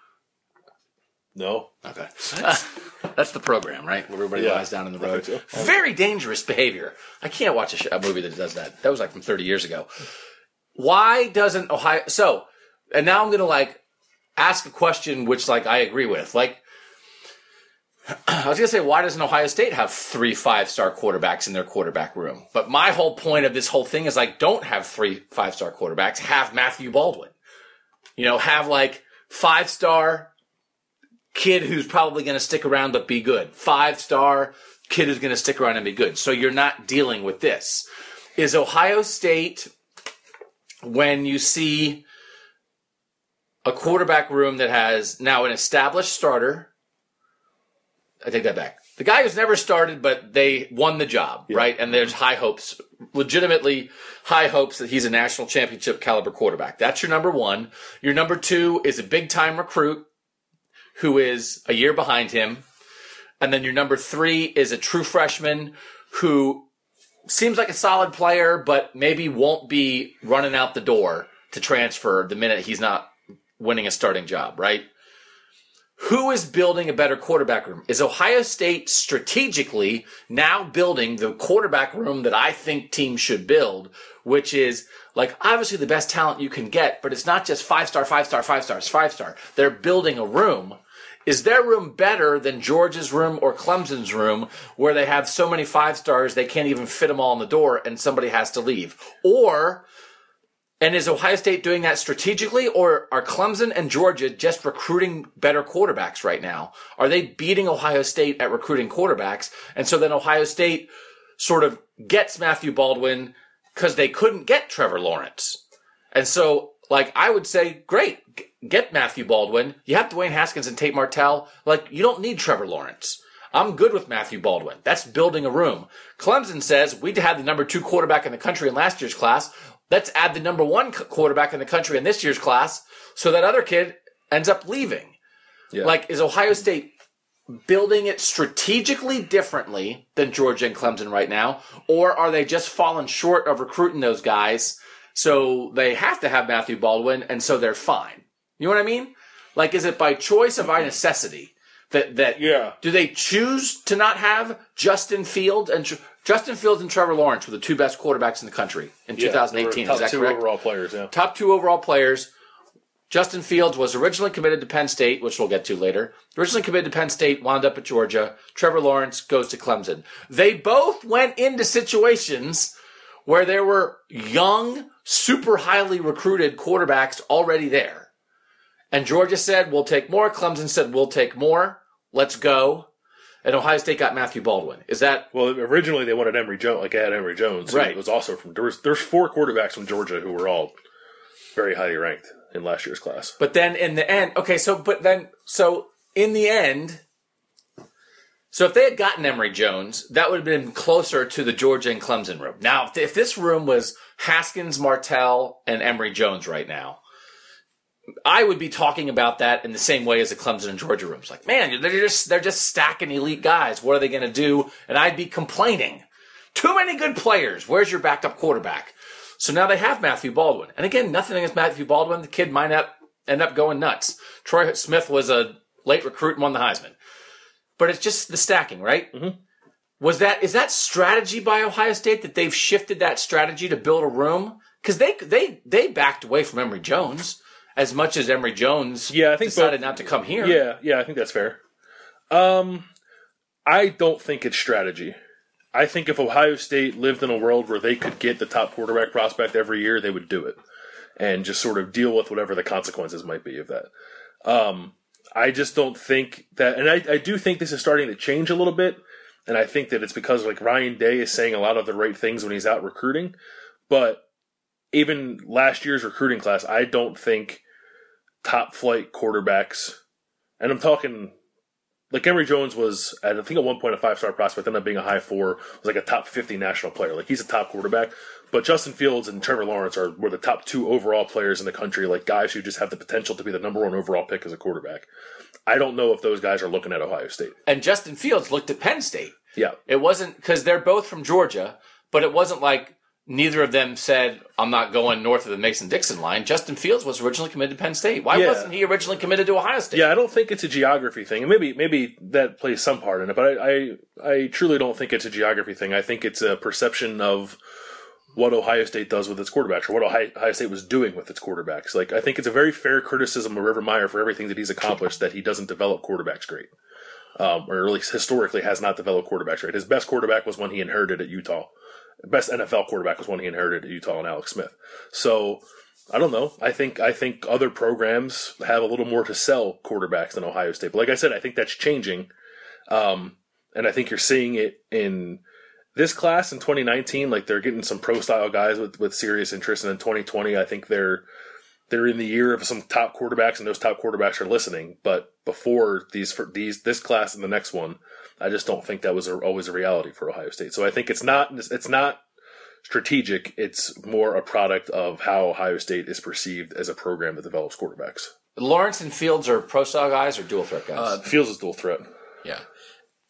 Speaker 2: No.
Speaker 1: Okay. That's the program, right? Where everybody lies down in the road.
Speaker 2: think so.
Speaker 1: Very dangerous behavior. I can't watch a movie that does that. That was from 30 years ago. Why doesn't Ohio... So, and now I'm going to ask a question which I agree with. I was going to say, why doesn't Ohio State have 3 5-star quarterbacks in their quarterback room? But my whole point of this whole thing is don't have 3 5-star quarterbacks. Have Matthew Baldwin. Have 5-star kid who's probably going to stick around but be good. 5-star kid who's going to stick around and be good. So you're not dealing with this. Is Ohio State, when you see a quarterback room that has now an established starter, I take that back. The guy who's never started, but they won the job, right? And there's high hopes, legitimately high hopes that he's a national championship caliber quarterback. That's your number 1. Your number 2 is a big-time recruit who is a year behind him. And then your number 3 is a true freshman who seems like a solid player, but maybe won't be running out the door to transfer the minute he's not winning a starting job, right? Who is building a better quarterback room? Is Ohio State strategically now building the quarterback room that I think teams should build, which is like obviously the best talent you can get, but it's not just 5-star, 5-star, 5-star, 5-star. They're building a room. Is their room better than Georgia's room or Clemson's room where they have so many 5-stars they can't even fit them all in the door and somebody has to leave? And is Ohio State doing that strategically, or are Clemson and Georgia just recruiting better quarterbacks right now? Are they beating Ohio State at recruiting quarterbacks? And so then Ohio State sort of gets Matthew Baldwin because they couldn't get Trevor Lawrence. And so, like, I would say, great, get Matthew Baldwin. You have Dwayne Haskins and Tate Martell. Like, you don't need Trevor Lawrence. I'm good with Matthew Baldwin. That's building a room. Clemson says we had the number 2 quarterback in the country in last year's class. Let's add the number 1 quarterback in the country in this year's class so that other kid ends up leaving. Yeah. Like, is Ohio State building it strategically differently than Georgia and Clemson right now? Or are they just falling short of recruiting those guys so they have to have Matthew Baldwin and so they're fine? You know what I mean? Like, is it by choice or by necessity? Do they choose to not have Justin Fields and Trevor Lawrence were the 2 best quarterbacks in the country in 2018? Is that correct?
Speaker 2: Top 2 overall players, yeah.
Speaker 1: Top 2 overall players. Justin Fields was originally committed to Penn State, which we'll get to later. Originally committed to Penn State, wound up at Georgia. Trevor Lawrence goes to Clemson. They both went into situations where there were young, super highly recruited quarterbacks already there. And Georgia said, we'll take more. Clemson said, we'll take more. Let's go. And Ohio State got Matthew Baldwin. Is that...
Speaker 2: Well, originally they wanted Emory Jones, like I had Emory Jones.
Speaker 1: Right.
Speaker 2: It was also from... There's 4 quarterbacks from Georgia who were all very highly ranked in last year's class.
Speaker 1: But then in the end... Okay, so in the end... So if they had gotten Emory Jones, that would have been closer to the Georgia and Clemson room. Now, if this room was Haskins, Martell, and Emory Jones right now, I would be talking about that in the same way as the Clemson and Georgia rooms. Like, man, they're just stacking elite guys. What are they going to do? And I'd be complaining. Too many good players. Where's your backed up quarterback? So now they have Matthew Baldwin. And again, nothing against Matthew Baldwin. The kid might end up going nuts. Troy Smith was a late recruit and won the Heisman. But it's just the stacking, right? Mm-hmm. Is that strategy by Ohio State that they've shifted that strategy to build a room? Because they backed away from Emory Jones. As much as Emory Jones decided not to come here.
Speaker 2: Yeah, I think that's fair. I don't think it's strategy. I think if Ohio State lived in a world where they could get the top quarterback prospect every year, they would do it. And just sort of deal with whatever the consequences might be of that. I just don't think that... And I do think this is starting to change a little bit. And I think that it's because like Ryan Day is saying a lot of the right things when he's out recruiting. But even last year's recruiting class, I don't think top flight quarterbacks, and I'm talking like Emory Jones was I think at one point a 5-star prospect, ended up being a high 4, was like a top 50 national player. Like he's a top quarterback. But Justin Fields and Trevor Lawrence were the top 2 overall players in the country, like guys who just have the potential to be the number 1 overall pick as a quarterback. I don't know if those guys are looking at Ohio State.
Speaker 1: And Justin Fields looked at Penn State.
Speaker 2: Yeah.
Speaker 1: It wasn't because they're both from Georgia, but it wasn't like neither of them said, I'm not going north of the Mason-Dixon line. Justin Fields was originally committed to Penn State. Why wasn't he originally committed to Ohio State?
Speaker 2: Yeah, I don't think it's a geography thing. And maybe that plays some part in it, but I truly don't think it's a geography thing. I think it's a perception of what Ohio State does with its quarterbacks, or what Ohio State was doing with its quarterbacks. Like, I think it's a very fair criticism of Urban Meyer for everything that he's accomplished, that he doesn't develop quarterbacks great. Or at least historically has not developed quarterbacks great. His best quarterback was one he inherited at Utah. Best NFL quarterback was one he inherited at Utah and Alex Smith. So I don't know. I think other programs have a little more to sell quarterbacks than Ohio State. But like I said, I think that's changing. And I think you're seeing it in this class in 2019. Like they're getting some pro style guys with serious interest. And in 2020, I think they're in the year of some top quarterbacks, and those top quarterbacks are listening. But before this class and the next one, I just don't think that was always a reality for Ohio State. So I think it's not strategic. It's more a product of how Ohio State is perceived as a program that develops quarterbacks.
Speaker 1: Lawrence and Fields are pro style guys or dual threat guys?
Speaker 2: Fields is dual threat.
Speaker 3: Yeah.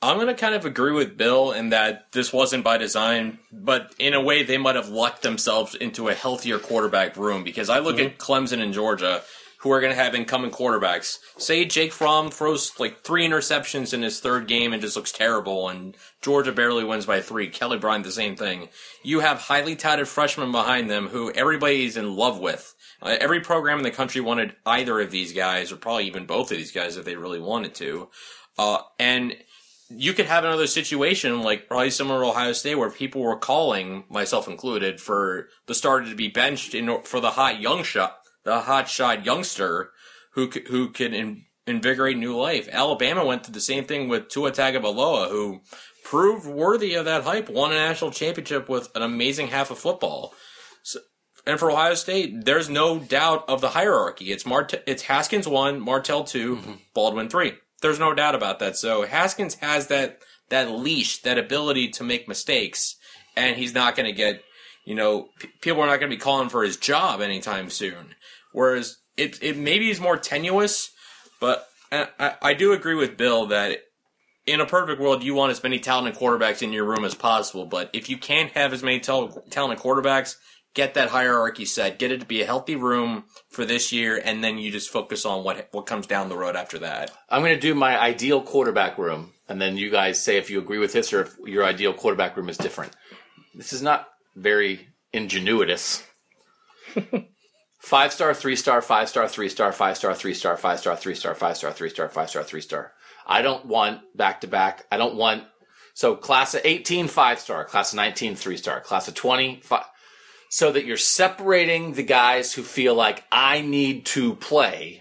Speaker 3: I'm going to kind of agree with Bill in that this wasn't by design, but in a way they might have lucked themselves into a healthier quarterback room, because I look at Clemson and Georgia, who are going to have incumbent quarterbacks. Say Jake Fromm throws like 3 interceptions in his third game and just looks terrible, and Georgia barely wins by 3. Kelly Bryant, the same thing. You have highly touted freshmen behind them who everybody's in love with. Every program in the country wanted either of these guys, or probably even both of these guys if they really wanted to. And you could have another situation like probably similar to Ohio State where people were calling, myself included, for the starter to be benched for the hot shot youngster who can invigorate new life. Alabama went through the same thing with Tua Tagovailoa, who proved worthy of that hype, won a national championship with an amazing half of football. So, and for Ohio State, there's no doubt of the hierarchy. It's Haskins 1, Martell 2, Baldwin 3. There's no doubt about that. So Haskins has that leash, that ability to make mistakes, and he's not going to get, people are not going to be calling for his job anytime soon. Whereas it maybe is more tenuous, but I do agree with Bill that in a perfect world, you want as many talented quarterbacks in your room as possible. But if you can't have as many talented quarterbacks, get that hierarchy set. Get it to be a healthy room for this year, and then you just focus on what comes down the road after that.
Speaker 1: I'm going to do my ideal quarterback room, and then you guys say if you agree with this or if your ideal quarterback room is different. This is not very ingenuitous. 5-star, 3-star, 5-star, 3-star, 5-star, 3-star, 5-star, 3-star, 5-star, 3-star, 5-star, 3-star. I don't want back-to-back. I don't want... So class of 18, 5-star. Class of 19, 3-star. Class of 20, 5... So that you're separating the guys who feel like I need to play,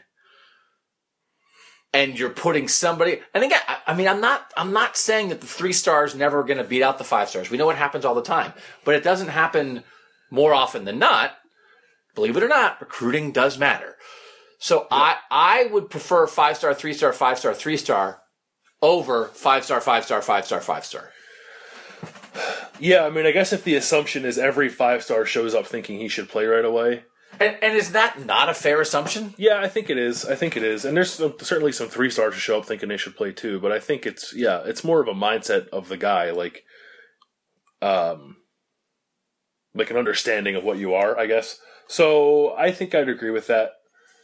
Speaker 1: and you're putting somebody. And again, I mean, I'm not saying that the 3-stars never going to beat out the 5-stars. We know it happens all the time, but it doesn't happen more often than not. Believe it or not, recruiting does matter. So yeah. I would prefer 5-star, 3-star, 5-star, 3-star over 5-star, 5-star, 5-star, 5-star.
Speaker 2: Yeah, I mean, I guess if the assumption is every 5-star shows up thinking he should play right away.
Speaker 1: And is that not a fair assumption?
Speaker 2: Yeah, I think it is. And there's certainly some 3-stars who show up thinking they should play too, but I think it's more of a mindset of the guy, like an understanding of what you are, I guess. So I think I'd agree with that.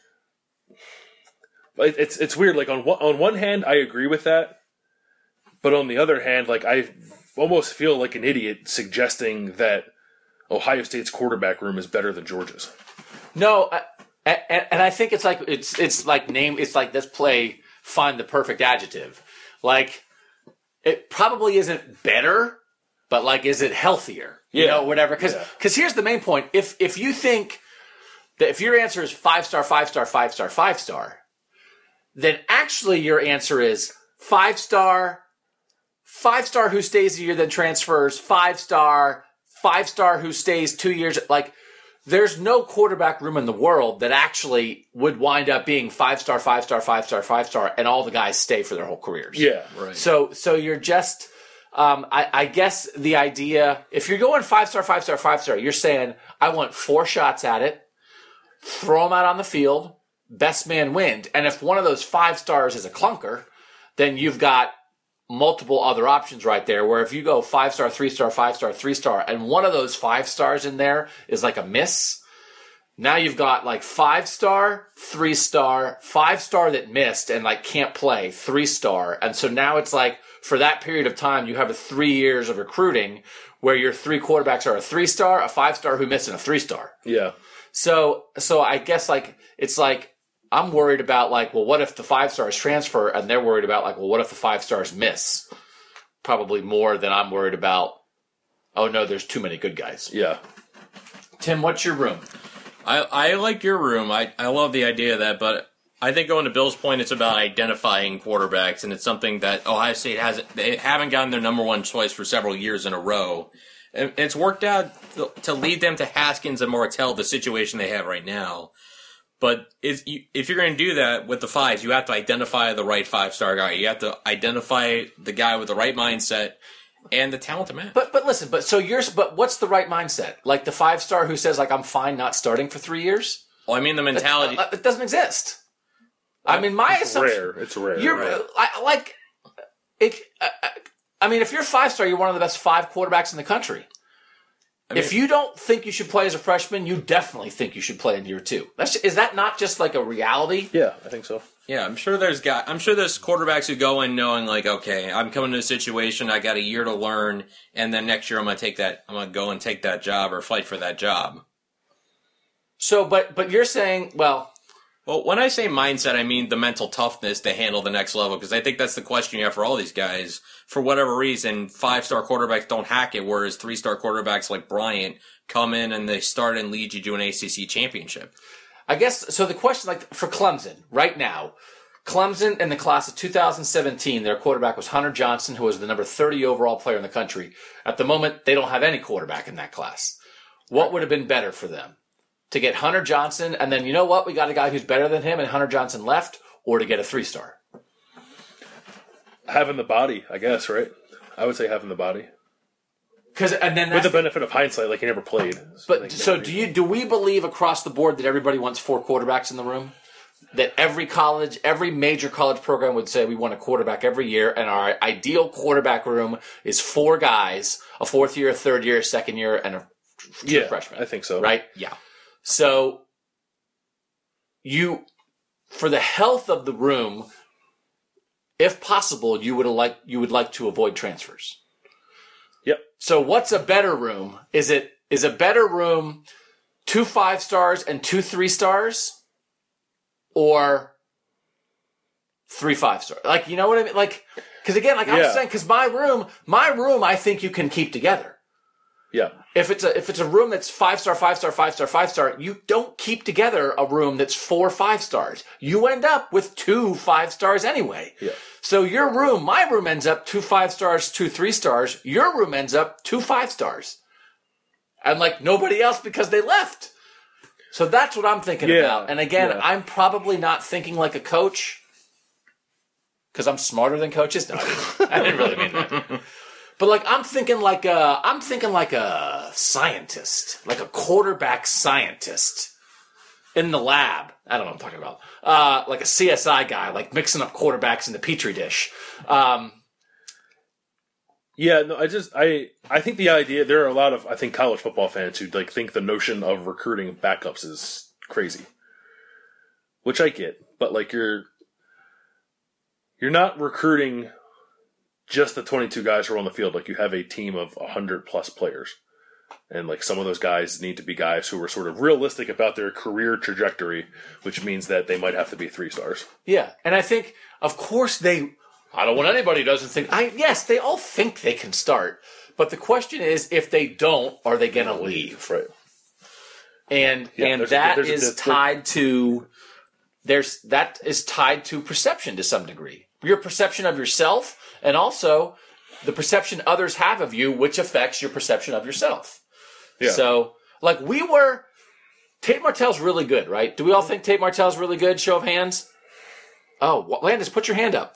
Speaker 2: It's weird. Like on one hand, I agree with that, but on the other hand, like I almost feel like an idiot suggesting that Ohio State's quarterback room is better than Georgia's.
Speaker 1: No, and I think it's like let's play find the perfect adjective. Like it probably isn't better, but like is it healthier? Whatever. Because here's the main point. If you think that if your answer is 5-star, 5-star, 5-star, 5-star, then actually your answer is 5-star, 5-star who stays a year then transfers, 5-star, 5-star who stays 2 years. Like there's no quarterback room in the world that actually would wind up being 5-star, 5-star, 5-star, 5-star, and all the guys stay for their whole careers.
Speaker 2: Yeah, right.
Speaker 1: So you're just. I guess the idea, if you're going 5-star, 5-star, 5-star, you're saying, I want 4 shots at it, throw them out on the field, best man wins. And if one of those 5-stars is a clunker, then you've got multiple other options right there, where if you go 5-star, 3-star, 5-star, 3-star, and one of those 5-stars in there is like a miss, now you've got like 5-star, 3-star, 5-star that missed and like can't play, 3-star. And so now it's like, for that period of time, you have 3 years of recruiting where your 3 quarterbacks are a 3-star, a 5-star who missed, and a 3-star.
Speaker 2: Yeah.
Speaker 1: So I guess like it's like I'm worried about like, well, what if the 5-stars transfer, and they're worried about like, well, what if the 5-stars miss? Probably more than I'm worried about. Oh no, there's too many good guys.
Speaker 2: Yeah.
Speaker 1: Tim, what's your room?
Speaker 3: I like your room. I love the idea of that, but I think going to Bill's point, it's about identifying quarterbacks, and it's something that Ohio State they haven't gotten their number one choice for several years in a row. And it's worked out to lead them to Haskins and Martell, the situation they have right now. But if you're going to do that with the 5s, you have to identify the right 5-star guy. You have to identify the guy with the right mindset and the talent to match.
Speaker 1: But listen, but what's the right mindset? Like the 5-star who says like I'm fine not starting for 3 years?
Speaker 3: Well, I mean the mentality.
Speaker 1: It doesn't exist. I mean, my assumption.
Speaker 2: It's rare.
Speaker 1: You're
Speaker 2: right.
Speaker 1: I mean, if you're a 5-star, you're one of the best 5 quarterbacks in the country. If you don't think you should play as a freshman, you definitely think you should play in year 2. Is that not just like a reality?
Speaker 2: Yeah, I think so.
Speaker 3: Yeah, I'm sure there's quarterbacks who go in knowing like, okay, I'm coming to a situation, I got a year to learn, and then next year I'm gonna go and take that job or fight for that job.
Speaker 1: So, but you're saying, well,
Speaker 3: when I say mindset, I mean the mental toughness to handle the next level, because I think that's the question you have for all these guys. For whatever reason, 5-star quarterbacks don't hack it, whereas 3-star quarterbacks like Bryant come in and they start and lead you to an ACC championship.
Speaker 1: I guess, so the question, like, for Clemson, right now, Clemson in the class of 2017, their quarterback was Hunter Johnson, who was the number 30 overall player in the country. At the moment, they don't have any quarterback in that class. What would have been better for them? To get Hunter Johnson, and then, you know what, we got a guy who's better than him, and Hunter Johnson left, or to get a 3-star?
Speaker 2: Having the body, I guess, right? I would say having the body.
Speaker 1: And then
Speaker 2: with the benefit of hindsight, like he never played.
Speaker 1: Do we believe across the board that everybody wants 4 quarterbacks in the room? That every major college program would say we want a quarterback every year, and our ideal quarterback room is 4 guys, a 4th year, a 3rd year, a 2nd year, and a true freshman.
Speaker 2: I think so.
Speaker 1: Right? Yeah. So for the health of the room, if possible, you would like to avoid transfers.
Speaker 2: Yep.
Speaker 1: So what's a better room? Is a better room 2 5-stars and 2 3-stars, or 3 5-stars? Like, you know what I mean? Like, because again, like I'm saying, because my room, I think you can keep together.
Speaker 2: Yeah.
Speaker 1: If it's a room that's 5-star, 5-star, 5-star, 5-star, you don't keep together a room that's 4 5-stars. You end up with 2 5-stars anyway.
Speaker 2: Yeah.
Speaker 1: So my room ends up 2 5-stars, 2 3-stars. Your room ends up 2 5-stars. And like nobody else because they left. So that's what I'm thinking about. And again, I'm probably not thinking like a coach because I'm smarter than coaches. No, I didn't really mean that. But like I'm thinking like a scientist, like a quarterback scientist in the lab. I don't know what I'm talking about. Like a CSI guy, like mixing up quarterbacks in the petri dish.
Speaker 2: I think the idea, there are a lot of, I think, college football fans who like think the notion of recruiting backups is crazy. Which I get, but like you're not recruiting just the 22 guys who are on the field. Like you have a team of 100 plus players. And like some of those guys need to be guys who are sort of realistic about their career trajectory, which means that they might have to be 3-stars.
Speaker 1: Yeah. And I think, of course, I don't want anybody who doesn't think, yes, they all think they can start. But the question is, if they don't, are they going to leave?
Speaker 2: Right.
Speaker 1: And that is tied to perception to some degree. Your perception of yourself, and also the perception others have of you, which affects your perception of yourself. Yeah. So, like Tate Martell's really good, right? Do we all think Tate Martell's really good? Show of hands. Oh, Landis, put your hand up.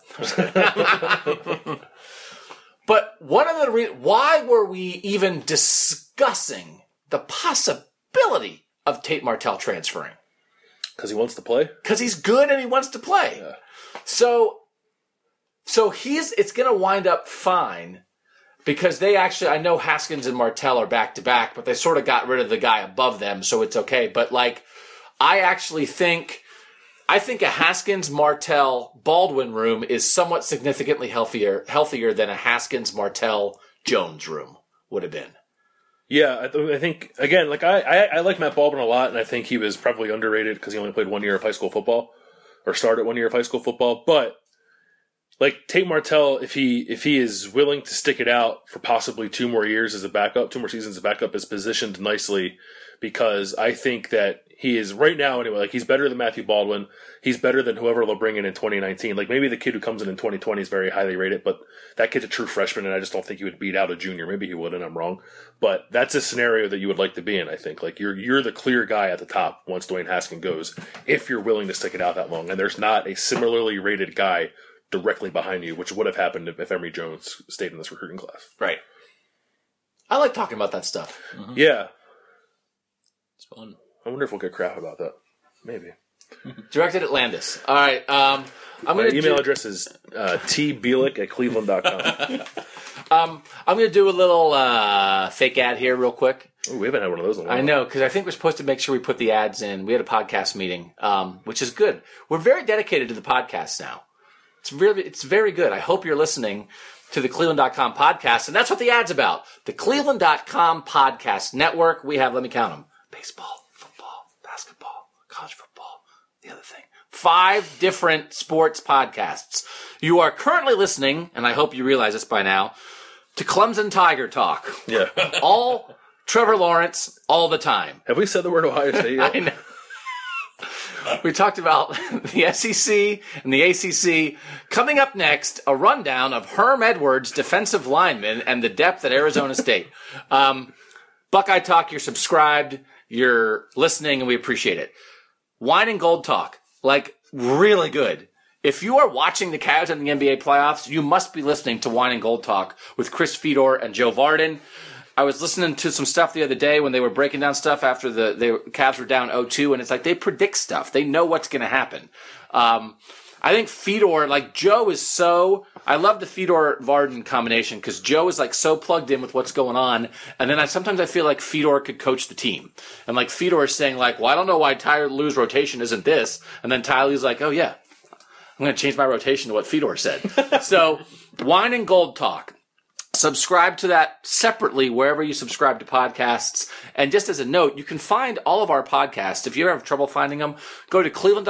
Speaker 1: But one of the reasons, why were we even discussing the possibility of Tate Martell transferring?
Speaker 2: Because he wants to play?
Speaker 1: Because he's good and he wants to play. Yeah. So it's going to wind up fine because I know Haskins and Martell are back to back, but they sort of got rid of the guy above them, so it's okay. But like, I think a Haskins, Martell, Baldwin room is somewhat significantly healthier than a Haskins, Martell, Jones room would have been.
Speaker 2: Yeah, I think, again, like I like Matt Baldwin a lot, and I think he was probably underrated because he only played 1 year of high school football, or started 1 year of high school football. But like Tate Martell, if he is willing to stick it out for possibly 2 more years as a backup, 2 more seasons as a backup, is positioned nicely because I think that he is right now anyway. Like he's better than Matthew Baldwin. He's better than whoever they'll bring in 2019. Like maybe the kid who comes in 2020 is very highly rated, but that kid's a true freshman, and I just don't think he would beat out a junior. Maybe he would, and I'm wrong. But that's a scenario that you would like to be in. I think like you're the clear guy at the top once Dwayne Haskins goes, if you're willing to stick it out that long. And there's not a similarly rated guy directly behind you, which would have happened if Emory Jones stayed in this recruiting class.
Speaker 1: Right. I like talking about that stuff.
Speaker 2: Mm-hmm. Yeah.
Speaker 3: It's fun.
Speaker 2: I wonder if we'll get crap about that. Maybe.
Speaker 1: Directed at Landis. All right. I'm
Speaker 2: My
Speaker 1: going to
Speaker 2: email address is tbielik@cleveland.com.
Speaker 1: I'm going to do a little fake ad here real quick.
Speaker 2: Ooh, we haven't had one of those in a while.
Speaker 1: I know, because I think we're supposed to make sure we put the ads in. We had a podcast meeting, which is good. We're very dedicated to the podcast now. It's very good. I hope you're listening to the Cleveland.com podcast, and that's what the ad's about. The Cleveland.com podcast network. We have, let me count them, baseball, football, basketball, college football, the other thing. 5 different sports podcasts. You are currently listening, and I hope you realize this by now, to Clemson Tiger Talk.
Speaker 2: Yeah.
Speaker 1: All Trevor Lawrence, all the time.
Speaker 2: Have we said the word Ohio State yet?
Speaker 1: I know. We talked about the SEC and the ACC. Coming up next, a rundown of Herm Edwards, defensive lineman, and the depth at Arizona State. Buckeye Talk, you're subscribed, you're listening, and we appreciate it. Wine and Gold Talk, like really good. If you are watching the Cavs in the NBA playoffs, you must be listening to Wine and Gold Talk with Chris Fedor and Joe Varden. I was listening to some stuff the other day when they were breaking down stuff after the Cavs were down 0-2, and it's like they predict stuff. They know what's going to happen. I think Fedor, like Joe is so, I love the Fedor-Varden combination because Joe is like so plugged in with what's going on, and then sometimes I feel like Fedor could coach the team. And like Fedor is saying like, well, I don't know why Tyler Lue's rotation isn't this, and then Tyler Lue's like, oh yeah, I'm going to change my rotation to what Fedor said. So, Wine and Gold Talk. Subscribe to that separately wherever you subscribe to podcasts. And just as a note, you can find all of our podcasts. If you ever have trouble finding them, go to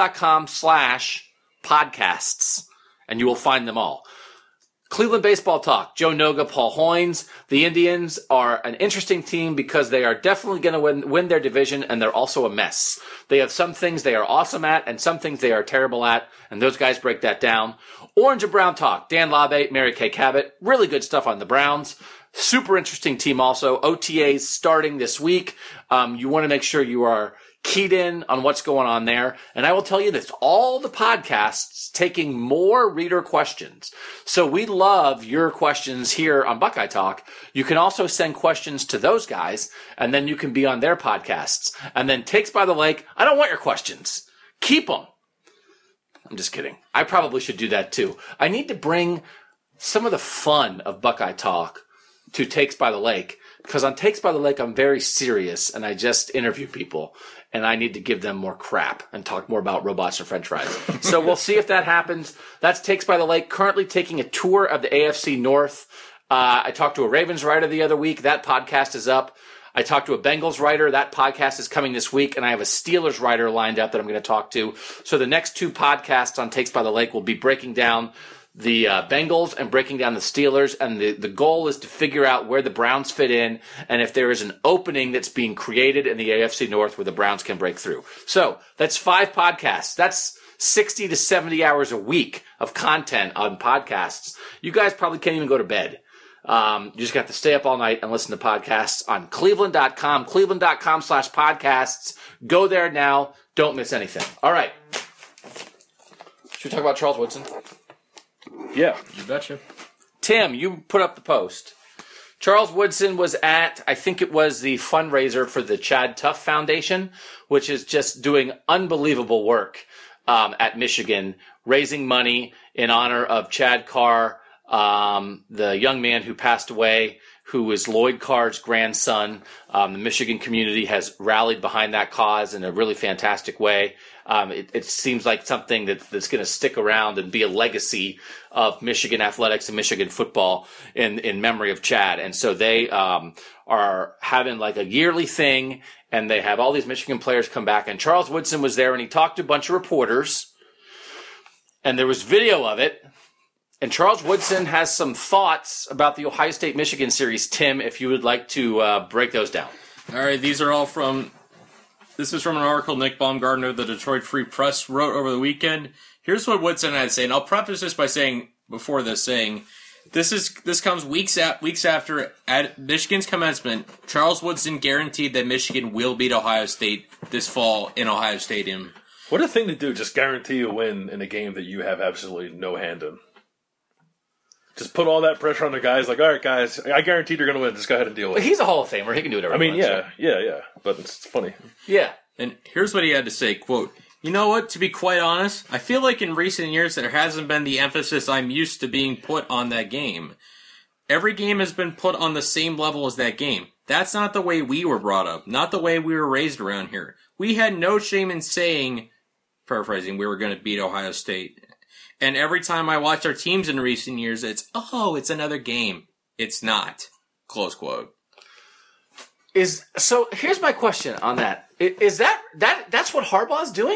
Speaker 1: cleveland.com/podcasts and you will find them all. Cleveland Baseball Talk, Joe Noga, Paul Hoynes. The Indians are an interesting team because they are definitely going to win their division, and they're also a mess. They have some things they are awesome at and some things they are terrible at, and those guys break that down. Orange and Brown Talk, Dan Labbe, Mary Kay Cabot. Really good stuff on the Browns. Super interesting team also. OTAs starting this week. You want to make sure you are keyed in on what's going on there. And I will tell you this, all the podcasts taking more reader questions. So we love your questions here on Buckeye Talk. You can also send questions to those guys, and then you can be on their podcasts. And then Takes by the Lake, I don't want your questions. Keep them. I'm just kidding. I probably should do that too. I need to bring some of the fun of Buckeye Talk to Takes by the Lake, because on Takes by the Lake, I'm very serious and I just interview people, and I need to give them more crap and talk more about robots or french fries. So we'll see if that happens. That's Takes by the Lake, currently taking a tour of the AFC North. I talked to a Ravens writer the other week. That podcast is up. I talked to a Bengals writer. That podcast is coming this week. And I have a Steelers writer lined up that I'm going to talk to. So the next 2 podcasts on Takes by the Lake will be breaking down the Bengals and breaking down the Steelers. And the goal is to figure out where the Browns fit in and if there is an opening that's being created in the AFC North where the Browns can break through. So that's 5 podcasts. That's 60 to 70 hours a week of content on podcasts. You guys probably can't even go to bed. You just got to stay up all night and listen to podcasts on cleveland.com, cleveland.com/podcasts. Go there now. Don't miss anything. All right. Should we talk about Charles Woodson?
Speaker 2: Yeah.
Speaker 3: You betcha.
Speaker 1: Tim, you put up the post. Charles Woodson was at, I think it was the fundraiser for the Chad Tuff Foundation, which is just doing unbelievable work at Michigan, raising money in honor of Chad Carr, the young man who passed away, who is Lloyd Carr's grandson. The Michigan community has rallied behind that cause in a really fantastic way. It seems like something that's going to stick around and be a legacy of Michigan athletics and Michigan football in memory of Chad. And so they are having like a yearly thing, and they have all these Michigan players come back. And Charles Woodson was there, and he talked to a bunch of reporters, and there was video of it. And Charles Woodson has some thoughts about the Ohio State-Michigan series. Tim, if you would like to break those down.
Speaker 3: All right, these are all from... This is from an article Nick Baumgartner of the Detroit Free Press wrote over the weekend. Here's what Woodson had to say, and I'll preface this by saying, this comes weeks after at Michigan's commencement. Charles Woodson guaranteed that Michigan will beat Ohio State this fall in Ohio Stadium.
Speaker 2: What a thing to do, just guarantee a win in a game that you have absolutely no hand in. Just put all that pressure on the guys, like, all right, guys, I guarantee you're going to win. Just go ahead and deal with it.
Speaker 1: He's a Hall of Famer. He can do whatever he wants.
Speaker 2: Yeah. But it's funny.
Speaker 1: Yeah.
Speaker 3: And here's what he had to say, quote, You know what? To be quite honest, I feel like in recent years there hasn't been the emphasis I'm used to being put on that game. Every game has been put on the same level as that game. That's not the way we were brought up, not the way we were raised around here. We had no shame in saying, paraphrasing, we were going to beat Ohio State. And every time I watch our teams in recent years, it's another game. It's not. Close quote.
Speaker 1: So here's my question on that. Is that's what Harbaugh's doing?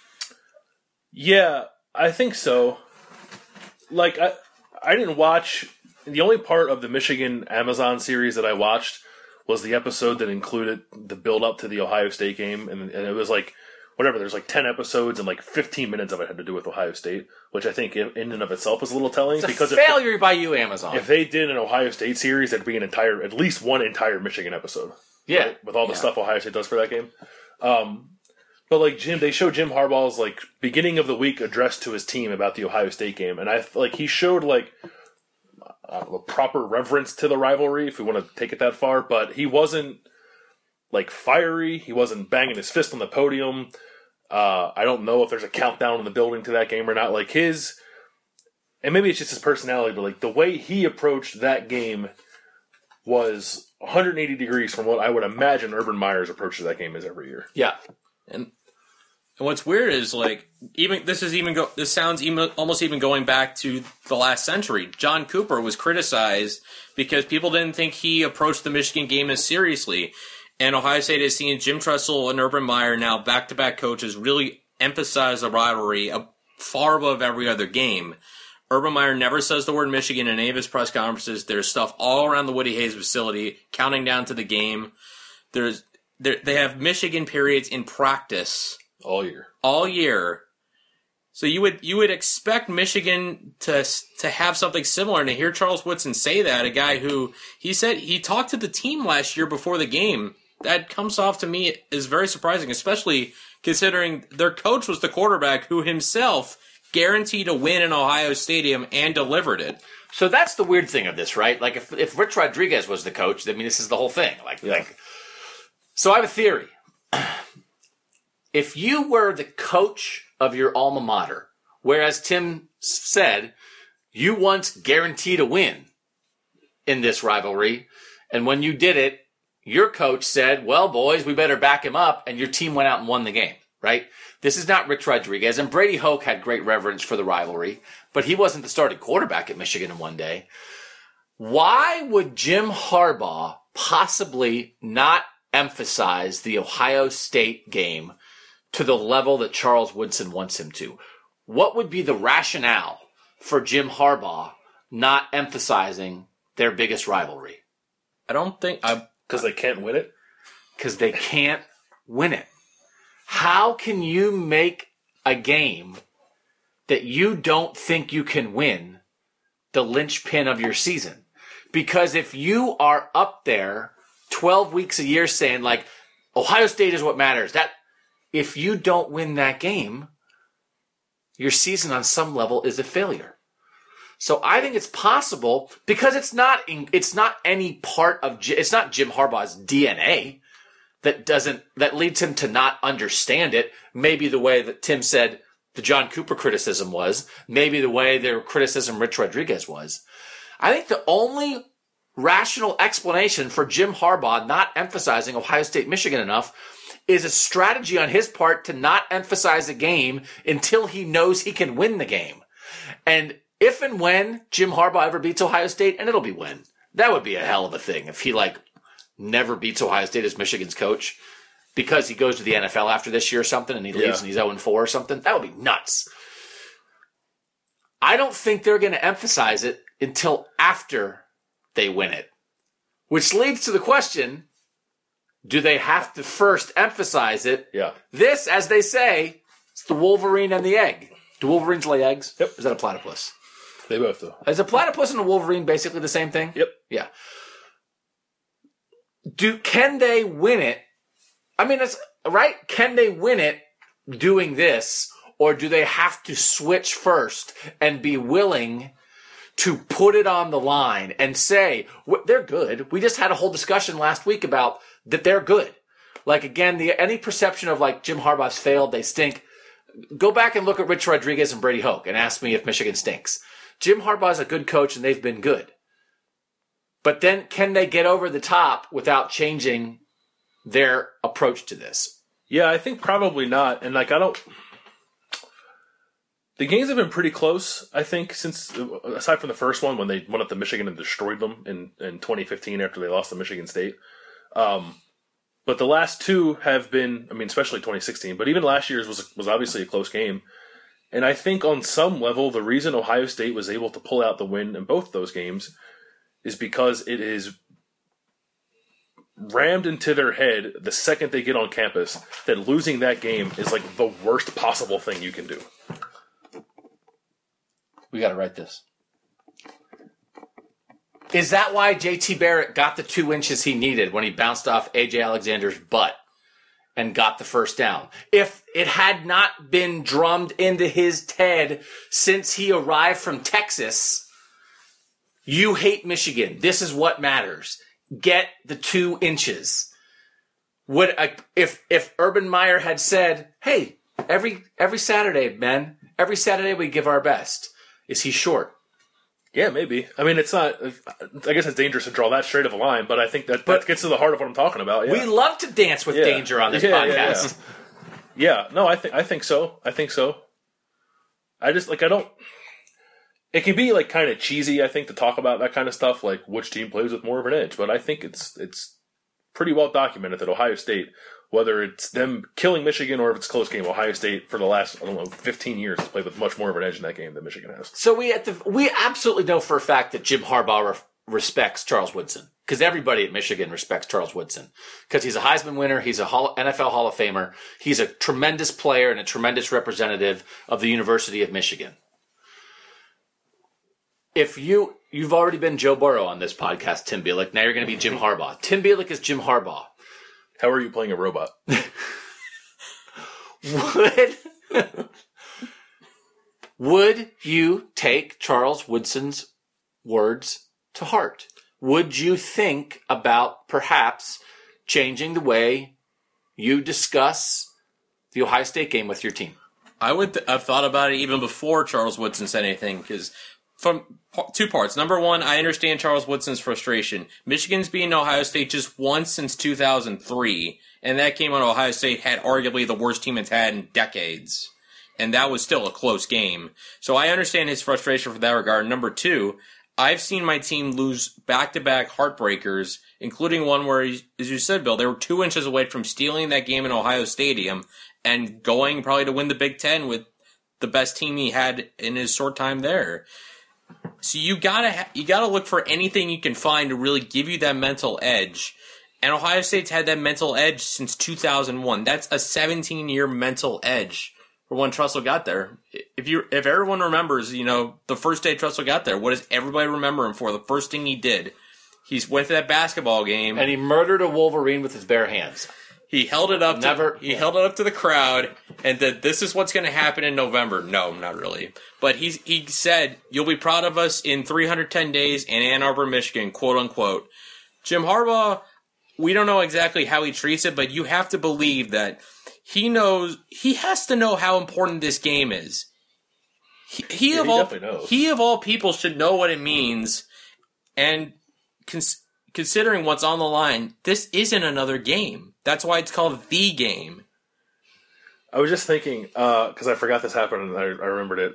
Speaker 2: Yeah, I think so. Like, I didn't watch... The only part of the Michigan Amazon series that I watched was the episode that included the build-up to the Ohio State game. And it was like, whatever, there's like 10 episodes and like 15 minutes of it had to do with Ohio State, which I think in and of itself is a little telling.
Speaker 1: It's
Speaker 2: because
Speaker 1: failure by you, Amazon.
Speaker 2: If they did an Ohio State series, there'd be at least one entire Michigan episode.
Speaker 1: Yeah.
Speaker 2: Right? With all the stuff Ohio State does for that game. But like they showed Jim Harbaugh's like beginning of the week address to his team about the Ohio State game. And he showed like, a proper reverence to the rivalry, if we want to take it that far, but he wasn't like fiery. He wasn't banging his fist on the podium. I don't know if there's a countdown in the building to that game or not. Like and maybe it's just his personality, but like the way he approached that game was 180 degrees from what I would imagine Urban Meyer's approach to that game is every year.
Speaker 1: Yeah,
Speaker 3: and what's weird is like this sounds almost even going back to the last century. John Cooper was criticized because people didn't think he approached the Michigan game as seriously, and Ohio State has seen Jim Tressel and Urban Meyer, now back-to-back coaches, really emphasize the rivalry far above every other game. Urban Meyer never says the word Michigan in any of his press conferences. There's stuff all around the Woody Hayes facility counting down to the game. They have Michigan periods in practice all year. So you would expect Michigan to have something similar, and to hear Charles Woodson say that, a guy who he said he talked to the team last year before the game, that comes off to me as very surprising, especially considering their coach was the quarterback who himself guaranteed a win in Ohio Stadium and delivered it.
Speaker 1: So that's the weird thing of this, right? Like if Rich Rodriguez was the coach, I mean, this is the whole thing. So I have a theory. If you were the coach of your alma mater, whereas Tim said you once guaranteed a win in this rivalry, and when you did it, your coach said, well, boys, we better back him up, and your team went out and won the game, right? This is not Rich Rodriguez, and Brady Hoke had great reverence for the rivalry, but he wasn't the starting quarterback at Michigan in one day. Why would Jim Harbaugh possibly not emphasize the Ohio State game to the level that Charles Woodson wants him to? What would be the rationale for Jim Harbaugh not emphasizing their biggest rivalry?
Speaker 3: I don't think...
Speaker 2: Because they can't win it?
Speaker 1: Because they can't win it. How can you make a game that you don't think you can win the linchpin of your season? Because if you are up there 12 weeks a year saying, like, Ohio State is what matters, that if you don't win that game, your season on some level is a failure. So I think it's possible, because it's not any part of, it's not Jim Harbaugh's DNA that leads him to not understand it. Maybe the way that Tim said the John Cooper criticism was, maybe the way their criticism Rich Rodriguez was. I think the only rational explanation for Jim Harbaugh not emphasizing Ohio State, Michigan enough is a strategy on his part to not emphasize a game until he knows he can win the game. And if and when Jim Harbaugh ever beats Ohio State, and it'll be when, that would be a hell of a thing if he never beats Ohio State as Michigan's coach because he goes to the NFL after this year or something and he leaves and he's 0-4 or something. That would be nuts. I don't think they're going to emphasize it until after they win it, which leads to the question, do they have to first emphasize it?
Speaker 2: Yeah.
Speaker 1: This, as they say, it's the Wolverine and the egg. Do Wolverines lay eggs?
Speaker 2: Yep.
Speaker 1: Is that a platypus?
Speaker 2: They both do.
Speaker 1: Is a platypus and a Wolverine basically the same thing?
Speaker 2: Yep.
Speaker 1: Yeah. Can they win it? I mean, it's right. Can they win it doing this, or do they have to switch first and be willing to put it on the line and say they're good? We just had a whole discussion last week about that they're good. Like again, any perception of like Jim Harbaugh's failed, they stink. go back and look at Rich Rodriguez and Brady Hoke and ask me if Michigan stinks. Jim Harbaugh is a good coach, and they've been good. But then can they get over the top without changing their approach to this?
Speaker 2: Yeah, I think probably not. And the games have been pretty close, I think, since, aside from the first one when they went up to Michigan and destroyed them in 2015 after they lost to Michigan State. But the last two have been, I mean, especially 2016, but even last year's was obviously a close game. And I think on some level, the reason Ohio State was able to pull out the win in both those games is because it is rammed into their head the second they get on campus that losing that game is like the worst possible thing you can do.
Speaker 1: We got to write this. Is that why J.T. Barrett got the 2 inches he needed when he bounced off A.J. Alexander's butt and got the first down? If it had not been drummed into his head since he arrived from Texas, you hate Michigan. This is what matters. Get the 2 inches. If Urban Meyer had said, hey, every Saturday, man, every Saturday we give our best. Is he short?
Speaker 2: Yeah, maybe. I mean, it's not. I guess it's dangerous to draw that straight of a line, but I think that gets to the heart of what I'm talking about. Yeah.
Speaker 1: We love to dance with danger on this podcast.
Speaker 2: Yeah, no, I think so. I think so. I just I don't. It can be kind of cheesy, I think, to talk about that kind of stuff, like which team plays with more of an edge. But I think it's pretty well documented that Ohio State, whether it's them killing Michigan or if it's a close game, Ohio State for the last 15 years has played with much more of an edge in that game than Michigan has.
Speaker 1: So we absolutely know for a fact that Jim Harbaugh respects Charles Woodson, because everybody at Michigan respects Charles Woodson because he's a Heisman winner, he's a NFL Hall of Famer, he's a tremendous player and a tremendous representative of the University of Michigan. If you've already been Joe Burrow on this podcast, Tim Bielik, now you're going to be Jim Harbaugh. Tim Bielik is Jim Harbaugh.
Speaker 2: How are you playing a robot?
Speaker 1: Would you take Charles Woodson's words to heart? Would you think about perhaps changing the way you discuss the Ohio State game with your team?
Speaker 3: I would have thought about it even before Charles Woodson said anything, because from 2 parts. Number one, I understand Charles Woodson's frustration. Michigan's beaten Ohio State just once since 2003, and that game on Ohio State had arguably the worst team it's had in decades. And that was still a close game. So I understand his frustration for that regard. Number two, I've seen my team lose back-to-back heartbreakers, including one where, as you said, Bill, they were 2 inches away from stealing that game in Ohio Stadium and going probably to win the Big Ten with the best team he had in his short time there. So you gotta look for anything you can find to really give you that mental edge. And Ohio State's had that mental edge since 2001. That's a 17-year mental edge for when Tressel got there. If everyone remembers, the first day Tressel got there, what does everybody remember him for? The first thing he did, he went to that basketball game
Speaker 1: and he murdered a Wolverine with his bare hands.
Speaker 3: He held it up. He held it up to the crowd and said, "This is what's going to happen in November." No, not really. But he said, "You'll be proud of us in 310 days in Ann Arbor, Michigan," quote unquote. Jim Harbaugh, we don't know exactly how he treats it, but you have to believe that he knows. He has to know how important this game is. He of all people should know what it means, and considering what's on the line, this isn't another game. That's why it's called the game.
Speaker 2: I was just thinking, because I forgot this happened and I remembered it.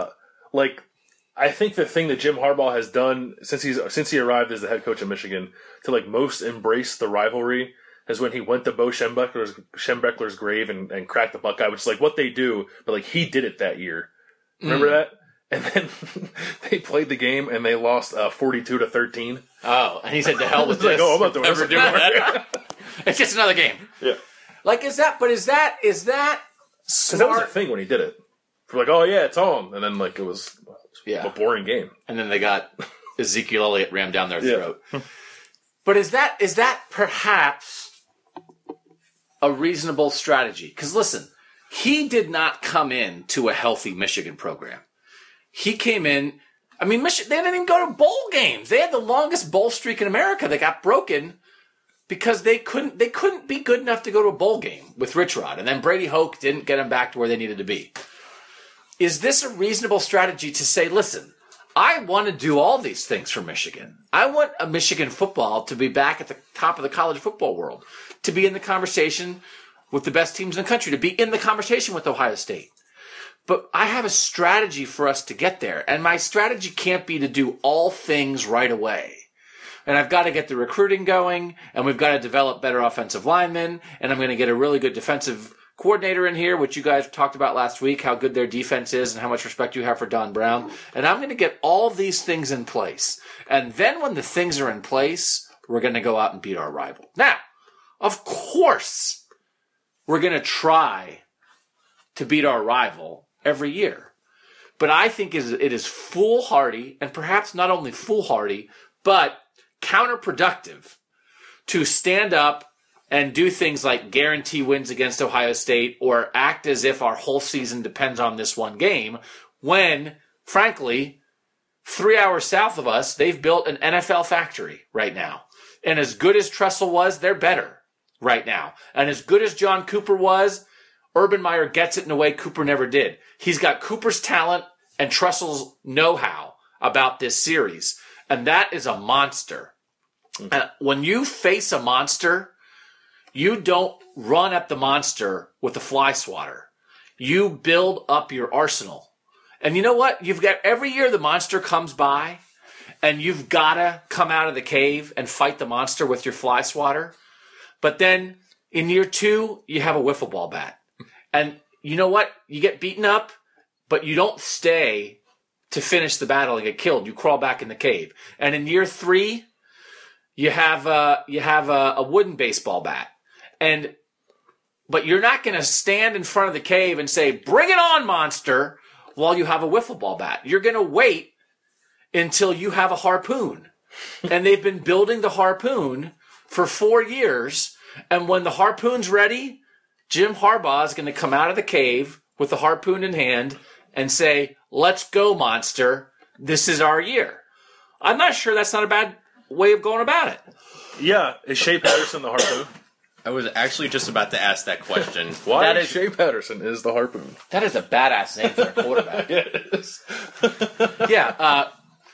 Speaker 2: I think the thing that Jim Harbaugh has done since he arrived as the head coach of Michigan to most embrace the rivalry is when he went to Bo Schembechler's grave and cracked the Buckeye, which is what they do, but he did it that year. Remember that? And then they played the game and they lost 42-13.
Speaker 1: Oh, and he said, "To hell with this."
Speaker 2: I'm not doing
Speaker 3: Ever doing that?
Speaker 1: It's just another game.
Speaker 2: Yeah.
Speaker 1: Is that smart?
Speaker 2: Because that was the thing when he did it. For oh yeah, it's on. And then it was a boring game.
Speaker 1: And then they got Ezekiel Elliott rammed down their throat. But is that perhaps a reasonable strategy? Because listen, he did not come in to a healthy Michigan program. He came in, Michigan, they didn't even go to bowl games. They had the longest bowl streak in America that got broken because they couldn't be good enough to go to a bowl game with Rich Rod, and then Brady Hoke didn't get them back to where they needed to be. Is this a reasonable strategy to say, listen, I want to do all these things for Michigan. I want a Michigan football to be back at the top of the college football world, to be in the conversation with the best teams in the country, to be in the conversation with Ohio State. But I have a strategy for us to get there, and my strategy can't be to do all things right away. And I've got to get the recruiting going, and we've got to develop better offensive linemen, and I'm going to get a really good defensive coordinator in here, which you guys talked about last week, how good their defense is and how much respect you have for Don Brown. And I'm going to get all these things in place. And then when the things are in place, we're going to go out and beat our rival. Now, of course, we're going to try to beat our rival every year. But I think it is foolhardy, and perhaps not only foolhardy, but counterproductive to stand up and do things like guarantee wins against Ohio State or act as if our whole season depends on this one game when, frankly, 3 hours south of us, they've built an NFL factory right now. And as good as Tressel was, they're better right now. And as good as John Cooper was, Urban Meyer gets it in a way Cooper never did. He's got Cooper's talent and Tressel's know-how about this series. And that is a monster. And when you face a monster, you don't run at the monster with a fly swatter. You build up your arsenal. And you know what? You've got every year the monster comes by, and you've got to come out of the cave and fight the monster with your fly swatter. But then in year 2, you have a wiffle ball bat. And you know what? You get beaten up, but you don't stay to finish the battle and get killed. You crawl back in the cave. And in year 3, you have a wooden baseball bat. But you're not going to stand in front of the cave and say, "Bring it on, monster," while you have a wiffle ball bat. You're going to wait until you have a harpoon. And they've been building the harpoon for 4 years. And when the harpoon's ready, Jim Harbaugh is going to come out of the cave with the harpoon in hand and say, "Let's go, monster. This is our year." I'm not sure that's not a bad way of going about it.
Speaker 2: Yeah, is Shea Patterson the harpoon?
Speaker 3: I was actually just about to ask that question.
Speaker 2: Why
Speaker 1: That
Speaker 2: is
Speaker 1: is-
Speaker 2: Shea Patterson is the harpoon?
Speaker 1: That is a badass name for a quarterback.
Speaker 2: It is.
Speaker 1: Yeah.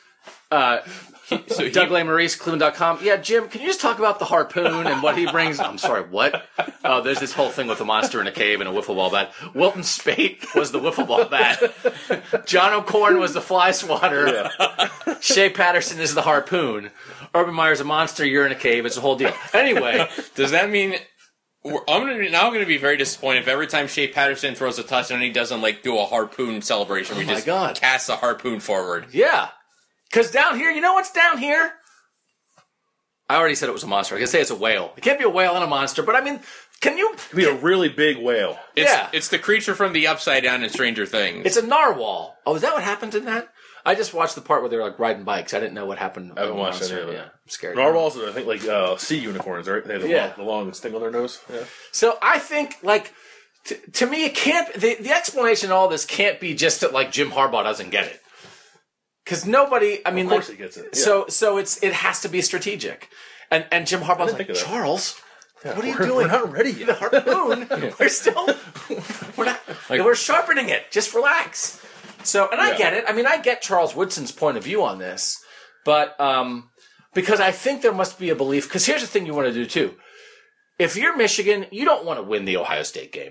Speaker 3: So
Speaker 1: Doug Maurice, Cleveland.com. Yeah, Jim, can you just talk about the harpoon and what he brings? I'm sorry, what? Oh, there's this whole thing with a monster in a cave and a wiffle ball bat. Wilton Spate was the wiffle ball bat. John O'Corn was the fly swatter.
Speaker 2: Yeah.
Speaker 1: Shea Patterson is the harpoon. Urban Meyer's a monster. You're in a cave. It's a whole deal. Anyway,
Speaker 3: does that mean I'm going to be very disappointed if every time Shea Patterson throws a touchdown he doesn't do a harpoon celebration. We
Speaker 1: my
Speaker 3: just
Speaker 1: God.
Speaker 3: cast a harpoon forward.
Speaker 1: yeah. Because down here, you know what's down here? I already said it was a monster. I can say it's a whale. It can't be a whale and a monster, but I mean, can you...
Speaker 2: It'd be a really big whale.
Speaker 3: It's the creature from the Upside Down in Stranger Things.
Speaker 1: It's a narwhal. Oh, is that what happens in that? I just watched the part where they were riding bikes. I didn't know what happened.
Speaker 2: I haven't watched any
Speaker 1: monster.
Speaker 2: of it.
Speaker 1: Yeah, I'm scared.
Speaker 2: Narwhals are, I think, sea unicorns, right? They have
Speaker 1: Yeah.
Speaker 2: the long sting on their nose. Yeah.
Speaker 1: So I think, to me, it can't... The explanation of all this can't be just that, Jim Harbaugh doesn't get it. Because nobody... I mean,
Speaker 2: Of course he gets it. Yeah.
Speaker 1: So it has to be strategic. And Jim Harbaugh's
Speaker 2: think
Speaker 1: like,
Speaker 2: of that.
Speaker 1: Charles... What are you
Speaker 2: We're
Speaker 1: doing?
Speaker 2: not ready
Speaker 1: The
Speaker 2: yet.
Speaker 1: harpoon. We're still... We're sharpening it. Just relax. So, and I
Speaker 2: Yeah.
Speaker 1: get it. I mean, I get Charles Woodson's point of view on this. But, because I think there must be a belief... Because here's the thing you want to do, too. If you're Michigan, you don't want to win the Ohio State game.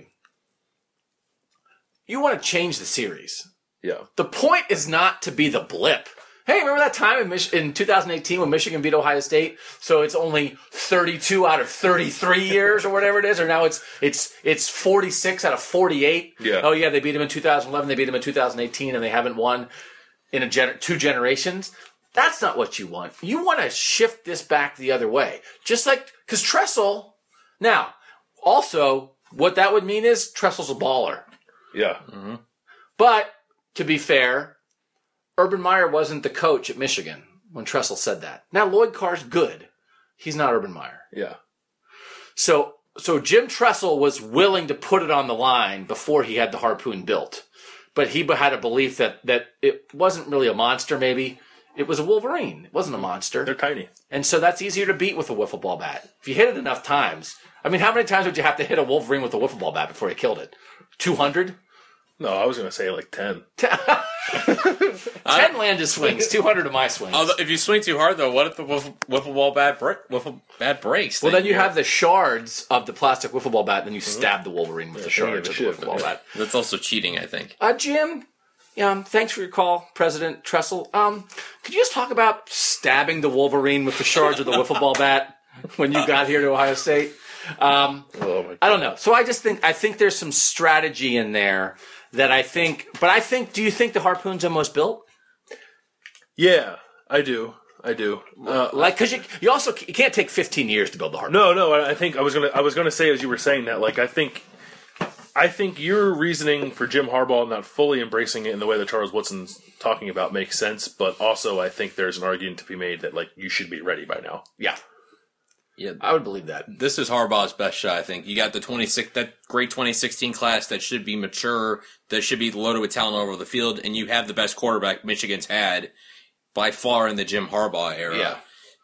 Speaker 1: You want to change the series.
Speaker 2: Yeah.
Speaker 1: The point is not to be the blip. Hey, remember that time in 2018 when Michigan beat Ohio State? So it's only 32 out of 33 years or whatever it is, or now it's 46 out of 48.
Speaker 2: Yeah.
Speaker 1: Oh yeah, they beat them in 2011, they beat them in 2018, and they haven't won in two generations. That's not what you want. You want to shift this back the other way. Just because Tressel, now, also, what that would mean is Tressel's a baller.
Speaker 2: Yeah.
Speaker 1: But, to be fair, Urban Meyer wasn't the coach at Michigan when Tressel said that. Now, Lloyd Carr's good. He's not Urban Meyer.
Speaker 2: Yeah.
Speaker 1: So Jim Tressel was willing to put it on the line before he had the harpoon built. But he had a belief that it wasn't really a monster, maybe. It was a Wolverine. It wasn't a monster.
Speaker 2: They're tiny.
Speaker 1: And so that's easier to beat with a wiffle ball bat. If you hit it enough times. I mean, how many times would you have to hit a Wolverine with a wiffle ball bat before you killed it? 200?
Speaker 2: No, I was going to say like 10.
Speaker 1: 10 landed swings, 200 of my swings.
Speaker 3: Although, if you swing too hard, though, what if the wiffle ball bat breaks?
Speaker 1: Well, then you have the shards of the plastic wiffle ball bat, and then you stab the Wolverine with the shards of the wiffle ball bat.
Speaker 3: That's also cheating, I think.
Speaker 1: Jim, thanks for your call, President Tressel. Could you just talk about stabbing the Wolverine with the shards of the wiffle ball bat when you got here to Ohio State? I don't know. So I think there's some strategy in there that I think, do you think the Harpoon's almost built?
Speaker 2: Yeah, I do.
Speaker 1: Because you can't take 15 years to build the Harpoon.
Speaker 2: No. I think I was gonna say, as you were saying that, like I think your reasoning for Jim Harbaugh not fully embracing it in the way that Charles Woodson's talking about makes sense, but also I think there's an argument to be made that like you should be ready by now.
Speaker 1: Yeah, I would believe that.
Speaker 3: This is Harbaugh's best shot, I think. You got that great 2016 class that should be mature, that should be loaded with talent all over the field, and you have the best quarterback Michigan's had by far in the Jim Harbaugh era.
Speaker 1: Yeah.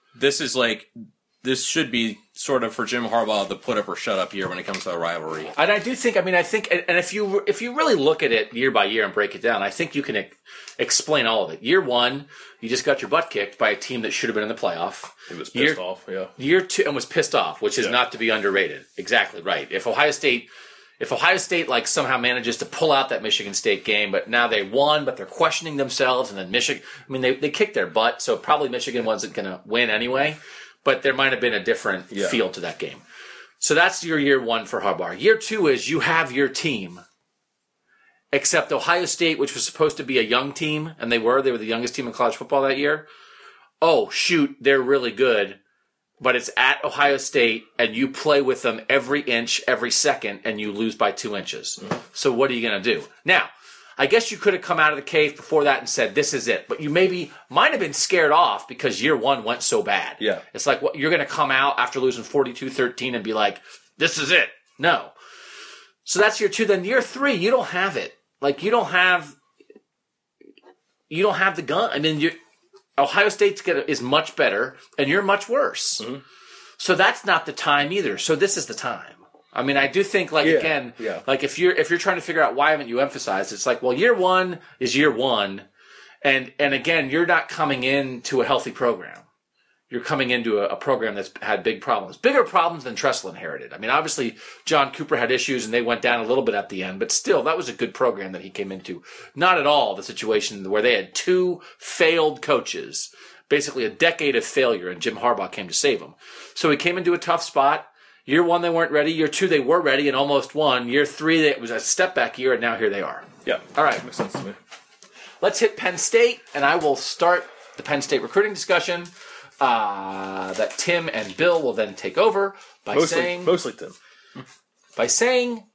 Speaker 3: This should be sort of for Jim Harbaugh the put up or shut up year when it comes to a rivalry.
Speaker 1: And I do think, and if you really look at it year by year and break it down, I think you can explain all of it. Year one, you just got your butt kicked by a team that should have been in the playoff.
Speaker 2: He was pissed off, yeah.
Speaker 1: Year two, and was pissed off, which is not to be underrated. Exactly right. If Ohio State like somehow manages to pull out that Michigan State game, but now they won, but they're questioning themselves, and then Michigan, they kicked their butt, so probably Michigan wasn't going to win anyway. But there might have been a different feel to that game. So that's your year one for Harbaugh. Year two is you have your team, except Ohio State, which was supposed to be a young team, and they were the youngest team in college football that year. Oh, shoot, they're really good, but it's at Ohio State, and you play with them every inch, every second, and you lose by 2 inches. Mm-hmm. So what are you going to do? Now, I guess you could have come out of the cave before that and said, this is it. But you might have been scared off because year one went so bad.
Speaker 2: Yeah.
Speaker 1: It's like, you're going to come out after losing 42-13 and be like, this is it. No. So that's year two. Then year three, you don't have it. Like, you don't have the gun. I mean, Ohio State is much better, and you're much worse. Mm-hmm. So that's not the time either. So this is the time. I mean, I do think, like if you're trying to figure out why haven't you emphasized, it's like, well, year one is year one, and again, you're not coming into a healthy program. You're coming into a program that's had bigger problems than Tressel inherited. I mean, obviously, John Cooper had issues, and they went down a little bit at the end, but still, that was a good program that he came into. Not at all the situation where they had two failed coaches, basically a decade of failure, and Jim Harbaugh came to save them. So he came into a tough spot. Year one, they weren't ready. Year two, they were ready and almost won. Year three, it was a step back year, and now here they are.
Speaker 2: Yeah.
Speaker 1: All right.
Speaker 2: Makes sense to me.
Speaker 1: Let's hit Penn State, and I will start the Penn State recruiting discussion that Tim and Bill will then take over
Speaker 2: mostly Tim.
Speaker 1: By saying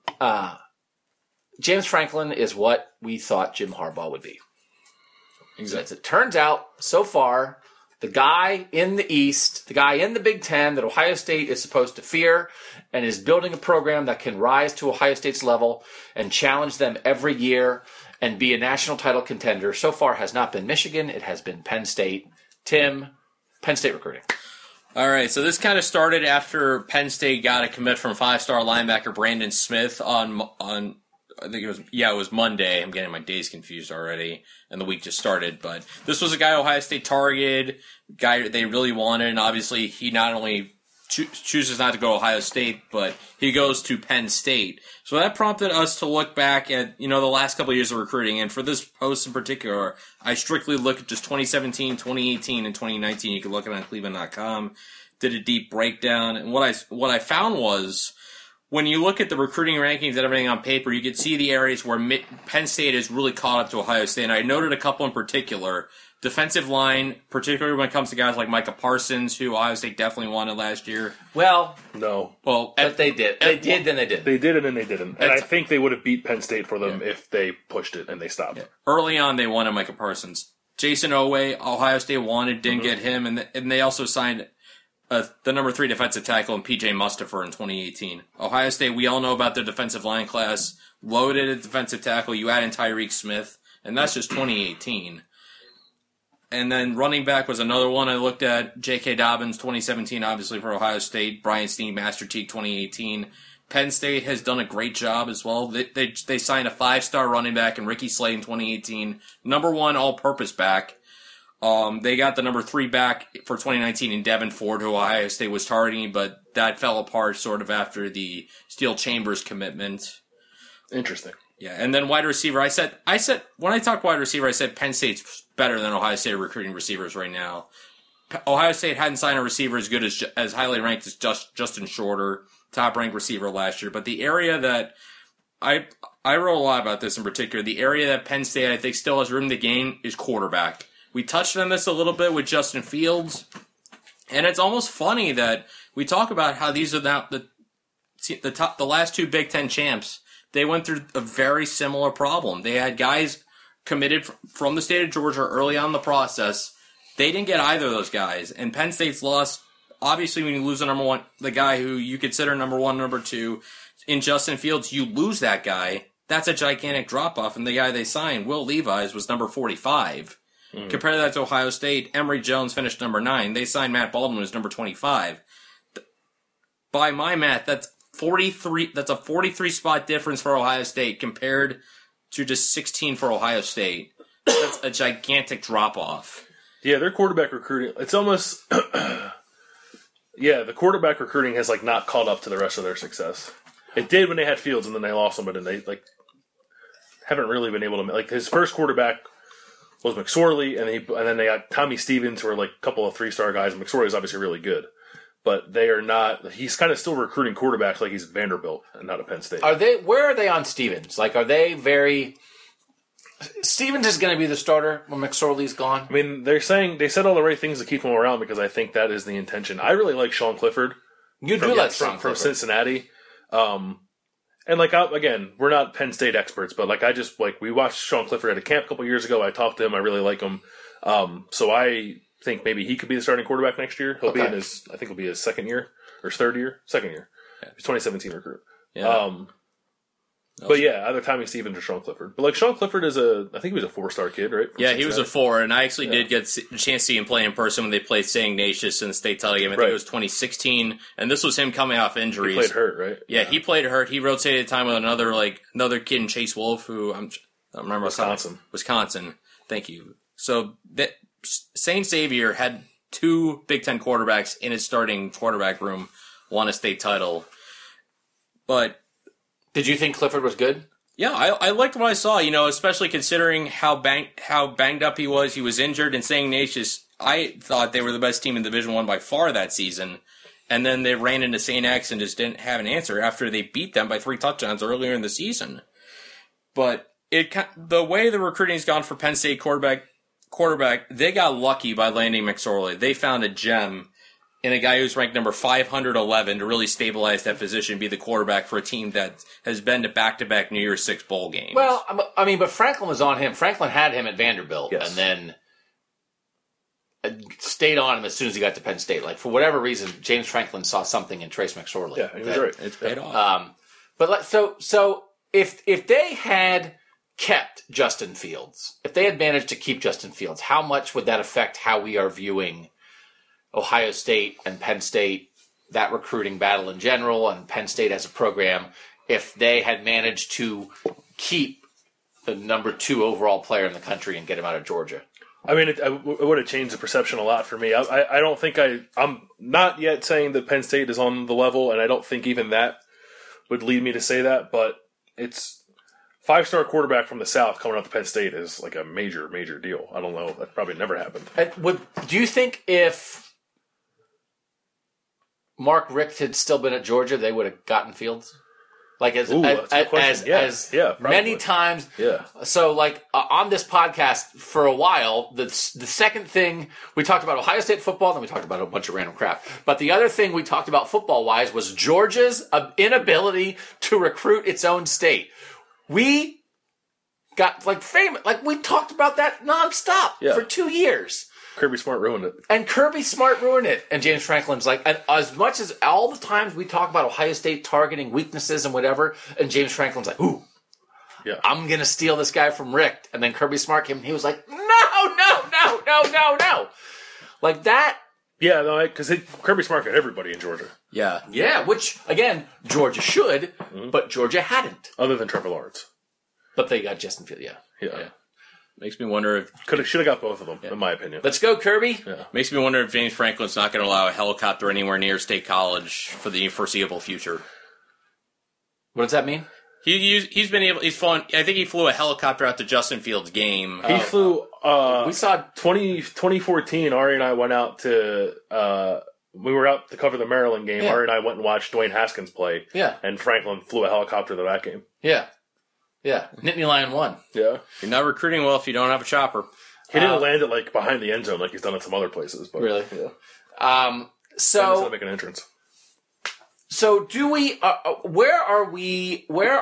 Speaker 1: James Franklin is what we thought Jim Harbaugh would be. Exactly. As it turns out, so far, the guy in the East, the guy in the Big Ten that Ohio State is supposed to fear and is building a program that can rise to Ohio State's level and challenge them every year and be a national title contender, so far has not been Michigan. It has been Penn State. Tim, Penn State recruiting.
Speaker 3: All right, so this kind of started after Penn State got a commit from five-star linebacker Brandon Smith on I think it was Monday. I'm getting my days confused already, and the week just started. But this was a guy Ohio State targeted, guy they really wanted, and obviously he not only chooses not to go to Ohio State, but he goes to Penn State. So that prompted us to look back at, the last couple of years of recruiting, and for this post in particular, I strictly look at just 2017, 2018, and 2019. You can look at it on Cleveland.com. Did a deep breakdown, and what I found was, when you look at the recruiting rankings and everything on paper, you can see the areas where Penn State has really caught up to Ohio State. And I noted a couple in particular. Defensive line, particularly when it comes to guys like Micah Parsons, who Ohio State definitely wanted last year.
Speaker 1: Well,
Speaker 2: no.
Speaker 1: Well, but they did. They did, then they didn't.
Speaker 2: They did, and then they didn't. And I think they would have beat Penn State for them if they pushed it and they stopped. Yeah.
Speaker 3: Early on, they wanted Micah Parsons. Jason Owe, Ohio State wanted, didn't get him. And they also signed the number 3 defensive tackle in P.J. Mustipher in 2018. Ohio State, we all know about their defensive line class. Loaded at defensive tackle. You add in Tyreek Smith, and that's just 2018. And then running back was another one I looked at. J.K. Dobbins, 2017, obviously for Ohio State. Brian Steen, Master Teague, 2018. Penn State has done a great job as well. They signed a 5-star running back in Ricky Slade in 2018. Number 1 all-purpose back. They got the number 3 back for 2019 in Devin Ford, who Ohio State was targeting, but that fell apart sort of after the Steel Chambers commitment.
Speaker 2: Interesting.
Speaker 3: Yeah, and then wide receiver, I said when I talked wide receiver, I said Penn State's better than Ohio State recruiting receivers right now. Ohio State hadn't signed a receiver as good as highly ranked as Justin Shorter, top-ranked receiver last year. But the area that I wrote a lot about this in particular, the area that Penn State I think still has room to gain is quarterback. We touched on this a little bit with Justin Fields, and it's almost funny that we talk about how these are now the last 2 Big Ten champs. They went through a very similar problem. They had guys committed from the state of Georgia early on in the process. They didn't get either of those guys, and Penn State's lost. Obviously, when you lose the guy who you consider number 1, number 2, in Justin Fields, you lose that guy. That's a gigantic drop-off, and the guy they signed, Will Levis, was number 45. Compare that to Ohio State. Emory Jones finished number 9. They signed Matt Baldwin, who's number 25. By my math, that's 43. That's a 43-spot difference for Ohio State compared to just 16 for Ohio State. That's a gigantic drop-off.
Speaker 2: Yeah, their quarterback recruiting, it's almost... yeah, the quarterback recruiting has not caught up to the rest of their success. It did when they had Fields, and then they lost him, but then they haven't really been able to... his first quarterback was McSorley, and then they got Tommy Stevens, who are a couple of 3-star guys, and McSorley is obviously really good. But they are not... He's kind of still recruiting quarterbacks like he's Vanderbilt and not a Penn State.
Speaker 1: Where are they on Stevens? Are they very... Stevens is going to be the starter when McSorley's gone?
Speaker 2: I mean, they said all the right things to keep him around because I think that is the intention. I really like Sean Clifford.
Speaker 1: You do like Sean Clifford.
Speaker 2: From Cincinnati. And again, we're not Penn State experts, but we watched Sean Clifford at a camp a couple years ago. I talked to him. I really like him. So I think maybe he could be the starting quarterback next year. He'll be in he'll be his second year or third year, second year. Yeah. He's 2017 recruit. Yeah. But yeah, either Tommy Stevens or Sean Clifford. But Sean Clifford is I think he was a 4-star kid, right?
Speaker 3: Yeah, he was a 4, and I actually did get a chance to see him play in person when they played St. Ignatius in the state title game. I think it was 2016, and this was him coming off injuries.
Speaker 2: He played hurt, right?
Speaker 3: Yeah, he played hurt. He rotated time with another kid in Chase Wolf, who I don't remember. Wisconsin. Thank you. So St. Xavier had 2 Big Ten quarterbacks in his starting quarterback room, won a state title, but.
Speaker 1: Did you think Clifford was good?
Speaker 3: Yeah, I liked what I saw, especially considering how banged up he was. He was injured in St. Ignatius. I thought they were the best team in Division I by far that season. And then they ran into St. X and just didn't have an answer after they beat them by 3 touchdowns earlier in the season. But the way the recruiting's gone for Penn State quarterback, they got lucky by landing McSorley. They found a gem in a guy who's ranked number 511 to really stabilize that position and be the quarterback for a team that has been to back-to-back New Year's Six bowl games.
Speaker 1: Well, but Franklin was on him. Franklin had him at Vanderbilt and then stayed on him as soon as he got to Penn State. For whatever reason, James Franklin saw something in Trace McSorley.
Speaker 2: Yeah, he was right.
Speaker 3: It's paid off.
Speaker 1: But so if they had kept Justin Fields, if they had managed to keep Justin Fields, how much would that affect how we are viewing Ohio State and Penn State, that recruiting battle in general, and Penn State as a program, if they had managed to keep the number 2 overall player in the country and get him out of Georgia?
Speaker 2: I mean, it would have changed the perception a lot for me. I don't think I'm not yet saying that Penn State is on the level, and I don't think even that would lead me to say that, but it's 5-star quarterback from the South coming up to Penn State is a major, major deal. I don't know. That probably never happened.
Speaker 1: Do you think if Mark Richt had still been at Georgia, they would have gotten Fields? As many times.
Speaker 2: Yeah.
Speaker 1: So, on this podcast for a while, the second thing we talked about Ohio State football, then we talked about a bunch of random crap. But the other thing we talked about football-wise was Georgia's inability to recruit its own state. We got famous. We talked about that nonstop for 2 years.
Speaker 2: Kirby Smart ruined it.
Speaker 1: And Kirby Smart ruined it. And James Franklin's and as much as all the times we talk about Ohio State targeting weaknesses and whatever, and James Franklin's I'm going to steal this guy from Richt. And then Kirby Smart came and he was no. no. Like that.
Speaker 2: Yeah, no, because Kirby Smart got everybody in Georgia,
Speaker 3: Yeah.
Speaker 1: Yeah, which, again, Georgia should, but Georgia hadn't.
Speaker 2: other than Trevor Lawrence.
Speaker 1: But they got Justin Fields,
Speaker 2: Yeah.
Speaker 3: Makes me wonder if
Speaker 2: Should have got both of them, in my opinion.
Speaker 1: Let's go, Kirby.
Speaker 3: makes me wonder if James Franklin's not going to allow a helicopter anywhere near State College for the foreseeable future.
Speaker 1: What does that mean?
Speaker 3: He's flown. I think he flew a helicopter out to Justin Fields' game.
Speaker 2: He flew.
Speaker 1: We saw
Speaker 2: 2014. Ari and I went out to. We were out to cover the Maryland game.
Speaker 1: Yeah.
Speaker 2: Ari and I went and watched Dwayne Haskins play.
Speaker 1: Yeah.
Speaker 2: And Franklin flew a helicopter to that game.
Speaker 1: Yeah. Nittany Lion won.
Speaker 2: Yeah.
Speaker 3: You're not recruiting well if you don't have a chopper.
Speaker 2: He didn't land it like behind the end zone like he's done at some other places. But,
Speaker 1: Really?
Speaker 2: Yeah. That
Speaker 1: So
Speaker 2: doesn't make an entrance.
Speaker 1: So do we? Where are we?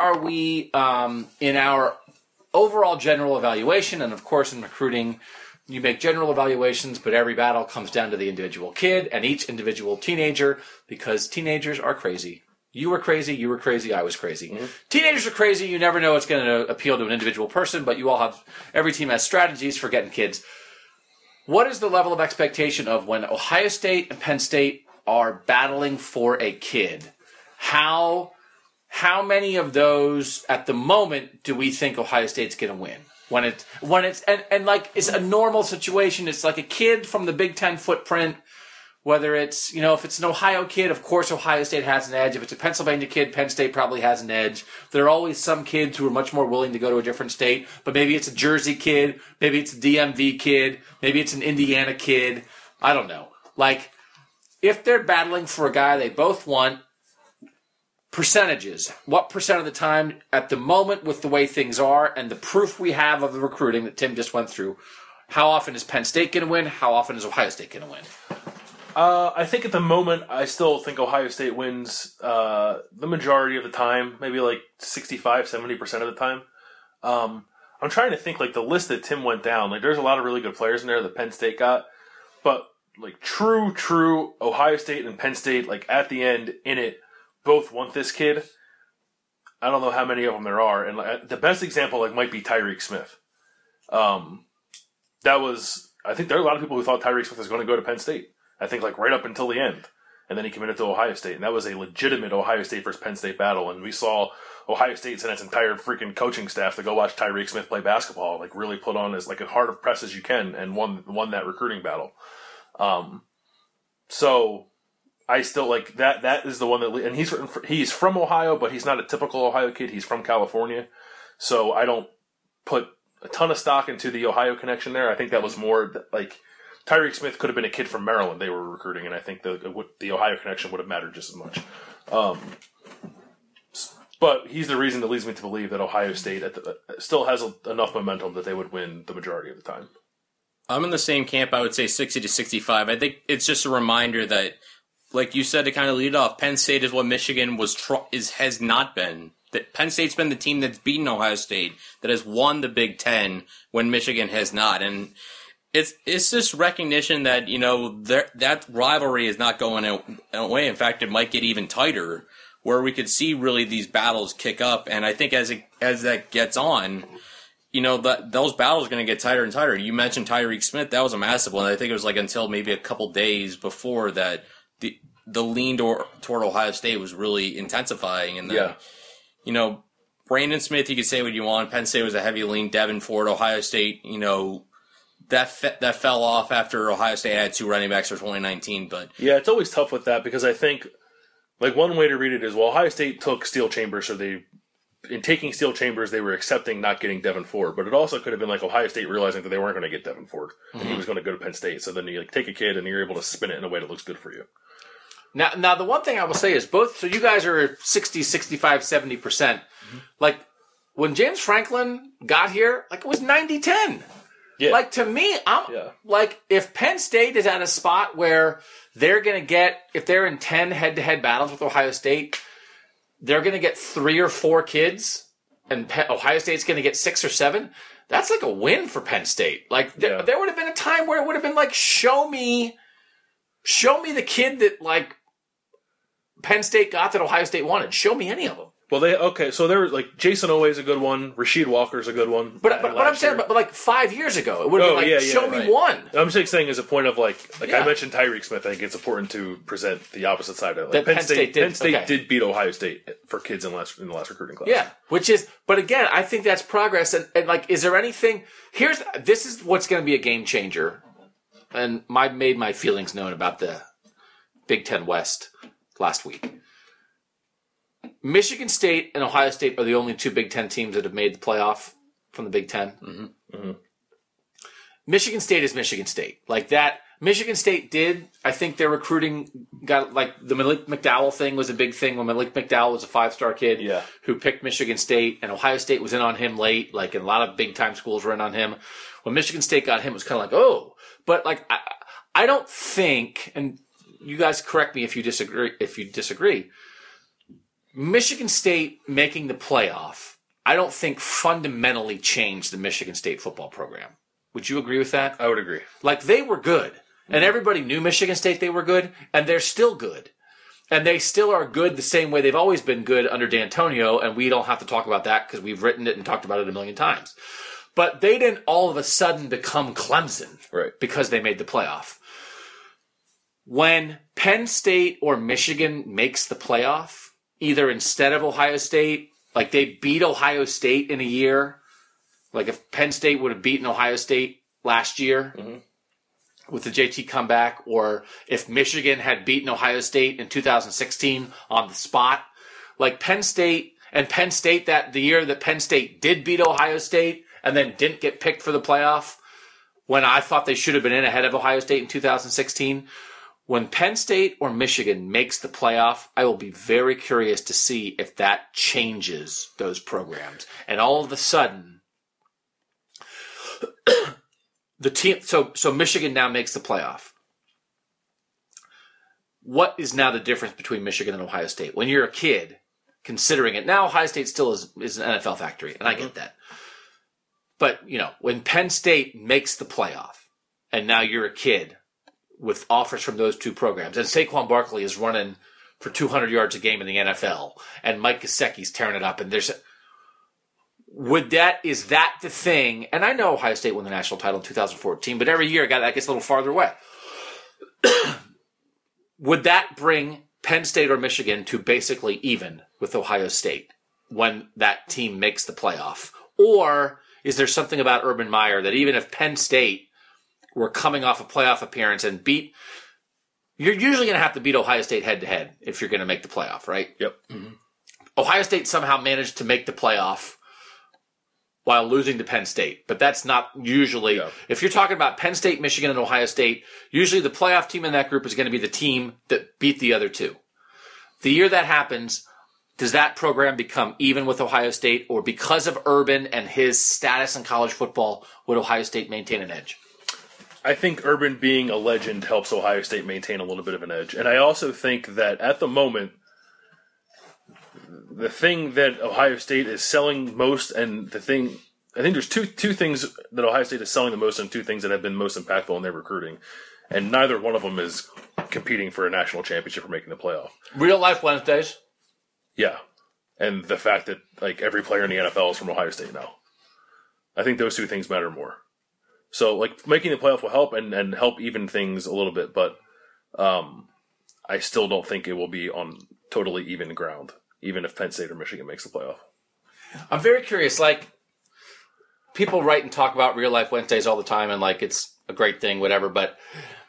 Speaker 1: In our overall general evaluation? And of course, in recruiting, you make general evaluations, but every battle comes down to the individual kid and each individual teenager, because teenagers are crazy. You were crazy. You were crazy. I was crazy. Mm-hmm. Teenagers are crazy. You never know what's going to appeal to an individual person, but you all have. Every team has strategies for getting kids. What is the level of expectation of when Ohio State and Penn State are battling for a kid? How many of those at the moment do we think Ohio State's going to win? When it's like it's a normal situation, it's like a kid from the Big Ten footprint. Whether it's, if it's an Ohio kid, of course Ohio State has an edge. If it's a Pennsylvania kid, Penn State probably has an edge. There are always some kids who are much more willing to go to a different state, but maybe it's a Jersey kid, maybe it's a DMV kid, maybe it's an Indiana kid. I don't know. Like, if they're battling for a guy they both want, percentages. What percent of the time at the moment with the way things are and the proof we have of the recruiting that Tim just went through, how often is Penn State going to win? How often is Ohio State going to win?
Speaker 2: I think at the moment, I still think Ohio State wins the majority of the time, maybe like 65, 70% of the time. I'm trying to think, like, the list that Tim went down. Like, there's a lot of really good players in there that Penn State got. But, like, true Ohio State and Penn State, like, at the end, in it, both want this kid. I don't know how many of them there are. And like, the best example, like, might be Tyreek Smith. I think there are a lot of people who thought Tyreek Smith was going to go to Penn State. I think, like, right up until the end. And then he committed to Ohio State. And that was a legitimate Ohio State versus Penn State battle. And we saw Ohio State send its entire freaking coaching staff to go watch Tyreek Smith play basketball. Like, really put on as, like, as hard of press as you can and won that recruiting battle. So I still, like, that is the one that... And he's from Ohio, but he's not a typical Ohio kid. He's from California. So I don't put a ton of stock into the Ohio connection there. I think that was more, like... Tyreek Smith could have been a kid from Maryland they were recruiting, and I think the Ohio connection would have mattered just as much. But he's the reason that leads me to believe that Ohio State still has enough momentum that they would win the majority of the time.
Speaker 3: I'm in the same camp. I would say 60 to 65. I think it's just a reminder that, like you said, to kind of lead off, Penn State is what Michigan has not been. That Penn State's been the team that's beaten Ohio State, that has won the Big Ten when Michigan has not, and It's this recognition that, that rivalry is not going away. In fact, it might get even tighter, where we could see really these battles kick up. And I think as that gets on, those battles are going to get tighter and tighter. You mentioned Tyreek Smith. That was a massive one. I think it was like until maybe a couple days before that the lean toward Ohio State was really intensifying. And then, Brandon Smith, you could say what you want. Penn State was a heavy lean. Devin Ford, Ohio State, that fell off after Ohio State had two running backs for 2019. But
Speaker 2: yeah, it's always tough with that because I think, like, one way to read it is, well, Ohio State took Steel Chambers, so in taking Steel Chambers, they were accepting not getting Devin Ford. But it also could have been like Ohio State realizing that they weren't going to get Devin Ford, and he was going to go to Penn State. So then you take a kid and you're able to spin it in a way that looks good for you.
Speaker 1: Now the one thing I will say is so you guys are 60, 65, 70%. Mm-hmm. Like, when James Franklin got here, like, it was 90-10.
Speaker 2: Yeah.
Speaker 1: Like, to me, like, if Penn State is at a spot where they're going to get, if they're in 10 head-to-head battles with Ohio State, they're going to get 3 or 4 kids, and Ohio State's going to get 6 or 7, that's like a win for Penn State. Like, there would have been a time where it would have been like, show me the kid that, like, Penn State got that Ohio State wanted. Show me any of them.
Speaker 2: Well, so there were like Jason Oweh's a good one, Rasheed Walker's a good one.
Speaker 1: But I'm saying, but like 5 years ago, it would have been like, show me one.
Speaker 2: I'm just saying as a point of like
Speaker 1: Yeah.
Speaker 2: I mentioned Tyreek Smith. I think it's important to present the opposite side of it.
Speaker 1: That Penn State
Speaker 2: did beat Ohio State for kids in the last recruiting class.
Speaker 1: Yeah, but again, I think that's progress. And like, is there anything? This is what's going to be a game changer. And I made my feelings known about the Big Ten West last week. Michigan State and Ohio State are the only two Big Ten teams that have made the playoff from the Big Ten.
Speaker 2: Mm-hmm. Mm-hmm.
Speaker 1: Michigan State is Michigan State. Like that, Michigan State did. I think their recruiting got like the Malik McDowell thing was a big thing when Malik McDowell was a 5-star kid who picked Michigan State, and Ohio State was in on him late. Like, and a lot of big time schools were in on him. When Michigan State got him, it was kind of like, oh, but like I don't think, and you guys correct me if you disagree. Michigan State making the playoff, I don't think fundamentally changed the Michigan State football program. Would you agree with that?
Speaker 2: I would agree.
Speaker 1: Like, they were good, and everybody knew Michigan State they were good, and they're still good. And they still are good the same way they've always been good under D'Antonio, and we don't have to talk about that because we've written it and talked about it a million times. But they didn't all of a sudden become Clemson because they made the playoff. When Penn State or Michigan makes the playoff, either instead of Ohio State, like they beat Ohio State in a year, like if Penn State would have beaten Ohio State last year with the JT comeback, or if Michigan had beaten Ohio State in 2016 on the spot, like Penn State that the year that Penn State did beat Ohio State and then didn't get picked for the playoff when I thought they should have been in ahead of Ohio State in 2016. When Penn State or Michigan makes the playoff, I will be very curious to see if that changes those programs. And all of a sudden, the team. So Michigan now makes the playoff. What is now the difference between Michigan and Ohio State? When you're a kid, considering it now, Ohio State still is an NFL factory, and I get that. But when Penn State makes the playoff, and now you're a kid with offers from those two programs, and Saquon Barkley is running for 200 yards a game in the NFL, and Mike Gesicki's tearing it up, and is that the thing? And I know Ohio State won the national title in 2014, but every year that gets a little farther away. Would that bring Penn State or Michigan to basically even with Ohio State when that team makes the playoff? Or is there something about Urban Meyer that even if Penn State were coming off a playoff appearance and you're usually going to have to beat Ohio State head-to-head if you're going to make the playoff, right?
Speaker 2: Yep.
Speaker 1: Mm-hmm. Ohio State somehow managed to make the playoff while losing to Penn State. But that's not usually... Yeah. If you're talking about Penn State, Michigan, and Ohio State, usually the playoff team in that group is going to be the team that beat the other two. The year that happens, does that program become even with Ohio State? Or because of Urban and his status in college football, would Ohio State maintain an edge?
Speaker 2: I think Urban being a legend helps Ohio State maintain a little bit of an edge. And I also think that at the moment, the thing that Ohio State is selling most, and I think there's two things that Ohio State is selling the most and two things that have been most impactful in their recruiting. And neither one of them is competing for a national championship or making the playoff.
Speaker 1: Real Life Wednesdays?
Speaker 2: Yeah. And the fact that like every player in the NFL is from Ohio State now. I think those two things matter more. So, like, making the playoff will help and help even things a little bit, but I still don't think it will be on totally even ground, even if Penn State or Michigan makes the playoff.
Speaker 1: I'm very curious. Like, people write and talk about Real Life Wednesdays all the time, and, like, it's a great thing, whatever, but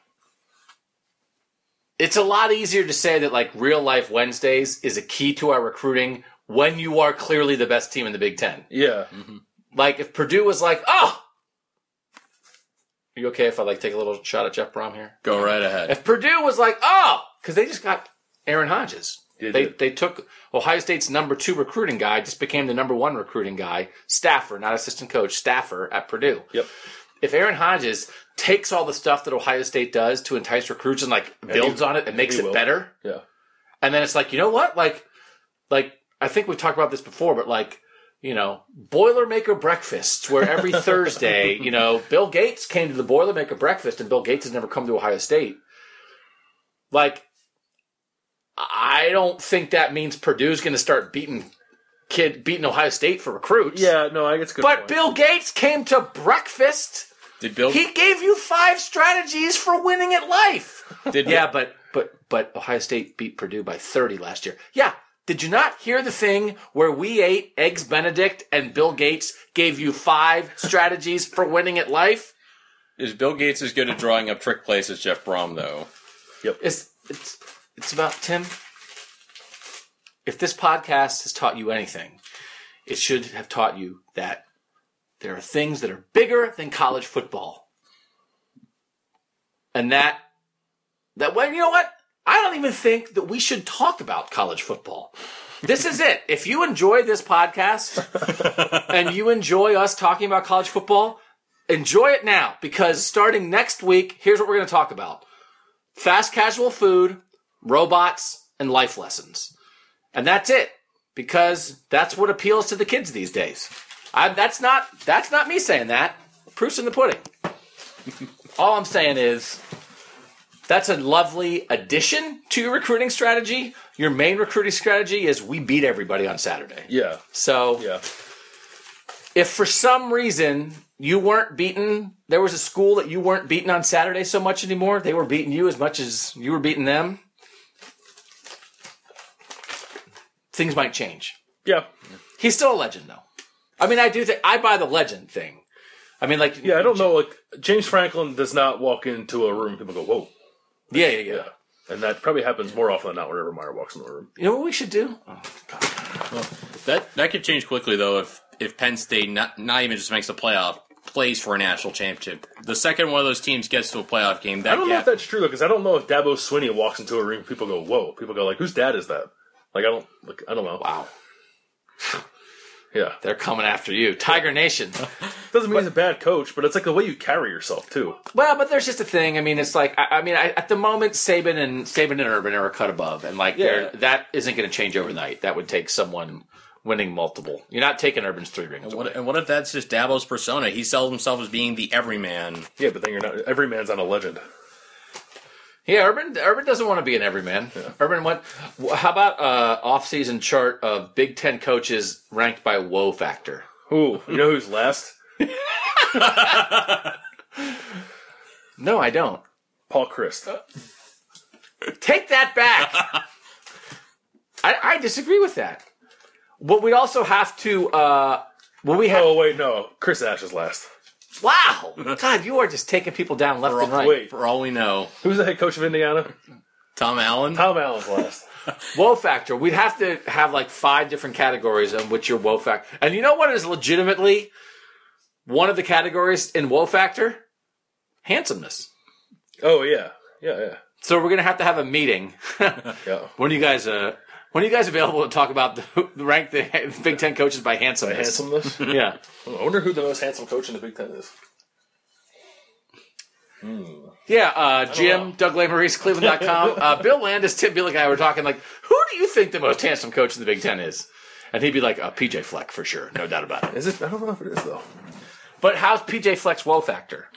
Speaker 1: it's a lot easier to say that, like, Real Life Wednesdays is a key to our recruiting when you are clearly the best team in the Big Ten.
Speaker 2: Yeah.
Speaker 1: Mm-hmm. Like, if Purdue was like, oh! Are you okay if I like take a little shot at Jeff Brom here?
Speaker 3: Go right ahead.
Speaker 1: If Purdue was like, oh, because they just got Aaron Hodges.
Speaker 2: They
Speaker 1: took Ohio State's number 2 recruiting guy, just became the number 1 recruiting guy, staffer, not assistant coach, staffer at Purdue.
Speaker 2: Yep.
Speaker 1: If Aaron Hodges takes all the stuff that Ohio State does to entice recruits and like builds on it and makes it better,
Speaker 2: yeah.
Speaker 1: And then it's like, you know what? Like I think we've talked about this before, but like, Boilermaker breakfasts where every Thursday, Bill Gates came to the Boilermaker breakfast and Bill Gates has never come to Ohio State. Like, I don't think that means Purdue's going to start beating kid beating Ohio State for recruits.
Speaker 2: Yeah, no, I guess good
Speaker 1: But
Speaker 2: point.
Speaker 1: Bill Gates came to breakfast.
Speaker 3: Did Bill?
Speaker 1: He gave you 5 strategies for winning at life.
Speaker 3: Did
Speaker 1: Yeah, but Ohio State beat Purdue by 30 last year. Yeah. Did you not hear the thing where we ate Eggs Benedict and Bill Gates gave you 5 strategies for winning at life?
Speaker 3: Is Bill Gates as good at drawing up trick plays as Jeff Brom, though?
Speaker 1: It's about Tim. If this podcast has taught you anything, it should have taught you that there are things that are bigger than college football. And well, you know what? I don't even think that we should talk about college football. This is it. If you enjoy this podcast and you enjoy us talking about college football, enjoy it now, because starting next week, here's what we're going to talk about. Fast casual food, robots, and life lessons. And that's it, because that's what appeals to the kids these days. That's not me saying that. Proof's in the pudding. All I'm saying is that's a lovely addition to your recruiting strategy. Your main recruiting strategy is we beat everybody on Saturday.
Speaker 2: Yeah.
Speaker 1: So
Speaker 2: Yeah.
Speaker 1: if for some reason you weren't beaten, there was a school that you weren't beaten on Saturday so much anymore, they were beating you as much as you were beating them, things might change.
Speaker 2: Yeah.
Speaker 1: He's still a legend, though. I mean, I do think I buy the legend thing. I mean, like,
Speaker 2: Yeah, I don't know. Like, James Franklin does not walk into a room and people go, whoa.
Speaker 1: Yeah.
Speaker 2: And that probably happens more often than not whenever Meyer walks in the room.
Speaker 1: You know what we should do? Oh, God.
Speaker 3: That could change quickly, though, if Penn State not even just makes the playoff, plays for a national championship. The second one of those teams gets to a playoff game,
Speaker 2: I don't know if that's true, though, because I don't know if Dabo Swinney walks into a room and people go, whoa. People go, like, whose dad is that? Like, I don't know.
Speaker 1: Wow.
Speaker 2: Yeah.
Speaker 1: They're coming after you. Tiger Nation.
Speaker 2: Doesn't mean he's a bad coach, but it's like the way you carry yourself, too.
Speaker 1: Well, but there's just a thing. I mean, it's like, at the moment, Saban and Urban are a cut above. And, like, that isn't going to change overnight. That would take someone winning multiple. You're not taking Urban's 3 rings away.
Speaker 3: And what if that's just Dabo's persona? He sells himself as being the everyman.
Speaker 2: Yeah, but then you're not. Every man's not a legend.
Speaker 1: Yeah, Urban doesn't want to be an everyman. Yeah. Urban went. How about off-season chart of Big Ten coaches ranked by woe factor?
Speaker 2: Ooh, you know who's last?
Speaker 1: No, I don't.
Speaker 2: Paul Christ.
Speaker 1: Take that back. I disagree with that. But we'd also have to.
Speaker 2: Oh wait, no. Chris Ash is last.
Speaker 1: Wow, God, you are just taking people down left and right.
Speaker 2: Wait,
Speaker 3: For all we know,
Speaker 2: who's the head coach of Indiana?
Speaker 3: Tom Allen.
Speaker 2: Tom Allen's last.
Speaker 1: Woe factor. We'd have to have like 5 different categories on which your woe factor. And you know what is legitimately one of the categories in woe factor? Handsomeness.
Speaker 2: Oh yeah.
Speaker 1: So we're gonna have a meeting.
Speaker 2: Yeah.
Speaker 1: When are you guys available to talk about rank the Big Ten coaches by handsomeness? Yeah.
Speaker 2: I wonder who the most handsome coach in the Big Ten is.
Speaker 1: Yeah, Jim, Doug Lesmerises, Cleveland.com. Bill Landis, Tim Biel and I were talking like, who do you think the most handsome coach in the Big Ten is? And he'd be like, PJ Fleck for sure, no doubt about it.
Speaker 2: Is it? I don't know if it is though.
Speaker 1: But how's PJ Fleck's woe factor?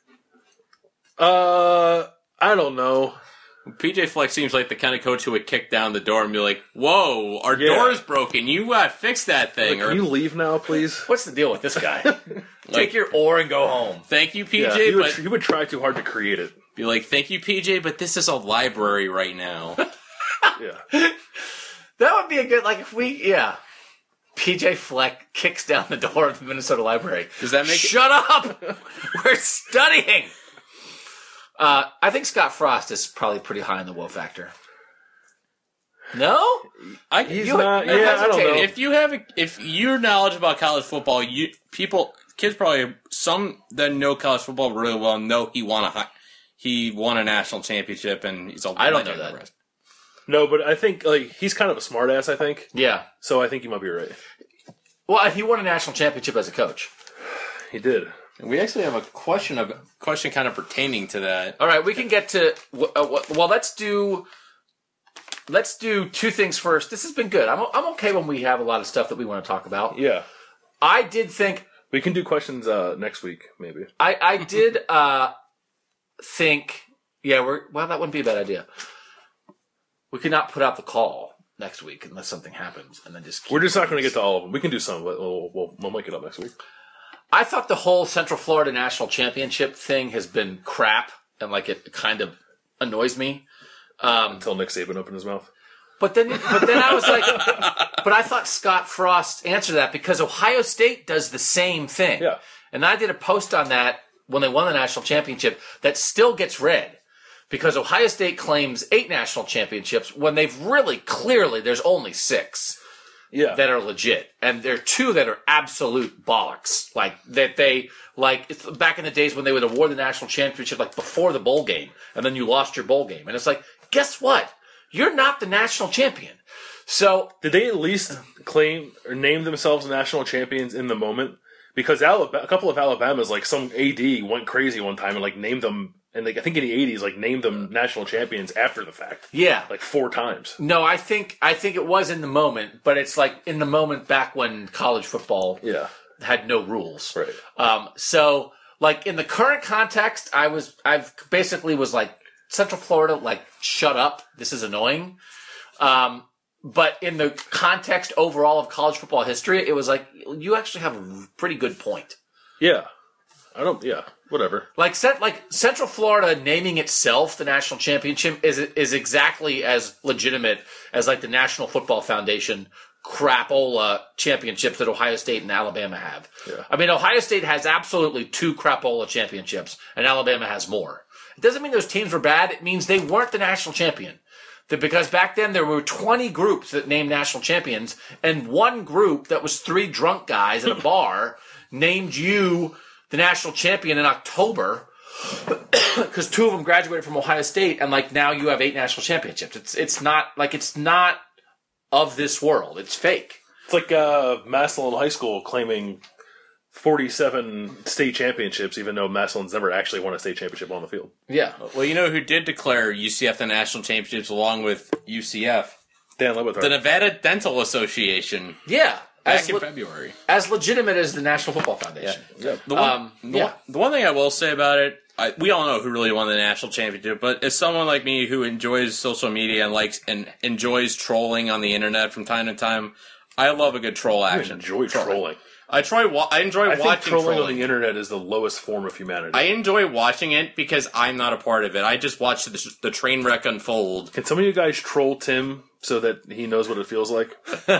Speaker 2: I don't know.
Speaker 3: PJ Fleck seems like the kind of coach who would kick down the door and be like, "Whoa, our door is broken. You got to fix that thing."
Speaker 2: Like, can you leave now, please?
Speaker 1: What's the deal with this guy? Take your oar and go home.
Speaker 3: Thank you, PJ.
Speaker 2: Yeah, he would try too hard to create it.
Speaker 3: Be like, "Thank you, PJ, but this is a library right now."
Speaker 2: Yeah.
Speaker 1: That would be a good, like, if we, PJ Fleck kicks down the door of the Minnesota Library.
Speaker 3: Does that make
Speaker 1: Shut up! We're studying! I think Scott Frost is probably pretty high in the woe factor. No?
Speaker 2: He's not. Yeah, I don't know.
Speaker 3: If you're knowledgeable about college football, kids probably, some that know college football really well know he won a national championship and he's a legend.
Speaker 1: I don't know that.
Speaker 2: No, but I think he's kind of a smartass. I think.
Speaker 1: Yeah.
Speaker 2: So I think you might be right.
Speaker 1: Well, he won a national championship as a coach.
Speaker 2: He did.
Speaker 3: We actually have a question kind of pertaining to that.
Speaker 1: All right, we can get to. Well, let's do 2 things first. This has been good. I'm okay when we have a lot of stuff that we want to talk about.
Speaker 2: Yeah.
Speaker 1: I did think
Speaker 2: we can do questions next week, maybe.
Speaker 1: I did think. Yeah, that wouldn't be a bad idea. We could not put out the call next week unless something happens, and then just.
Speaker 2: We're just not going to get to all of them. We can do some, but we'll make it up next week.
Speaker 1: I thought the whole Central Florida National Championship thing has been crap, and like it kind of annoys me.
Speaker 2: Until Nick Saban opened his mouth.
Speaker 1: But then I was like, but I thought Scott Frost answered that because Ohio State does the same thing.
Speaker 2: Yeah.
Speaker 1: And I did a post on that when they won the national championship that still gets read because Ohio State claims 8 national championships when they've really clearly there's only 6 that are legit. And there are 2 that are absolute bollocks. Like that they it's back in the days when they would award the national championship like before the bowl game and then you lost your bowl game. And it's like, guess what? You're not the national champion. So
Speaker 2: did they at least claim or name themselves national champions in the moment? Because a couple of Alabama's, like some AD went crazy one time and like named them, and like I think in the 80s, like named them national champions after the fact.
Speaker 1: Yeah,
Speaker 2: like 4 times.
Speaker 1: No, I think it was in the moment, but it's like in the moment back when college football had no rules.
Speaker 2: Right.
Speaker 1: So like in the current context, I've basically was like Central Florida, like shut up, this is annoying. But in the context overall of college football history, it was like, you actually have a pretty good point.
Speaker 2: Yeah. Whatever.
Speaker 1: Like Central Florida naming itself the national championship is exactly as legitimate as like the National Football Foundation crapola championships that Ohio State and Alabama have.
Speaker 2: Yeah.
Speaker 1: I mean, Ohio State has absolutely 2 crapola championships, and Alabama has more. It doesn't mean those teams were bad. It means they weren't the national champion. Because back then there were 20 groups that named national champions, and one group that was 3 drunk guys in a bar named you the national champion in October because 2 of them graduated from Ohio State, and like now you have 8 national championships. It's not of this world. It's fake.
Speaker 2: It's like Massillon High School claiming 47 state championships, even though Massillon's never actually won a state championship on the field.
Speaker 1: Yeah.
Speaker 3: Well, you know who did declare UCF the national championships along with UCF?
Speaker 2: Dan Lebatard.
Speaker 3: The Nevada Dental Association.
Speaker 1: Yeah.
Speaker 3: Back in February.
Speaker 1: As legitimate as the National Football Foundation.
Speaker 3: Yeah. The one thing I will say about it, we all know who really won the national championship, but as someone like me who enjoys social media and likes and enjoys trolling on the internet from time to time, I love a good troll action.
Speaker 2: I enjoy trolling.
Speaker 3: I enjoy watching
Speaker 2: think trolling on the internet is the lowest form of humanity.
Speaker 3: I enjoy watching it because I'm not a part of it. I just watch the train wreck unfold.
Speaker 2: Can some of you guys troll Tim so that he knows what it feels like?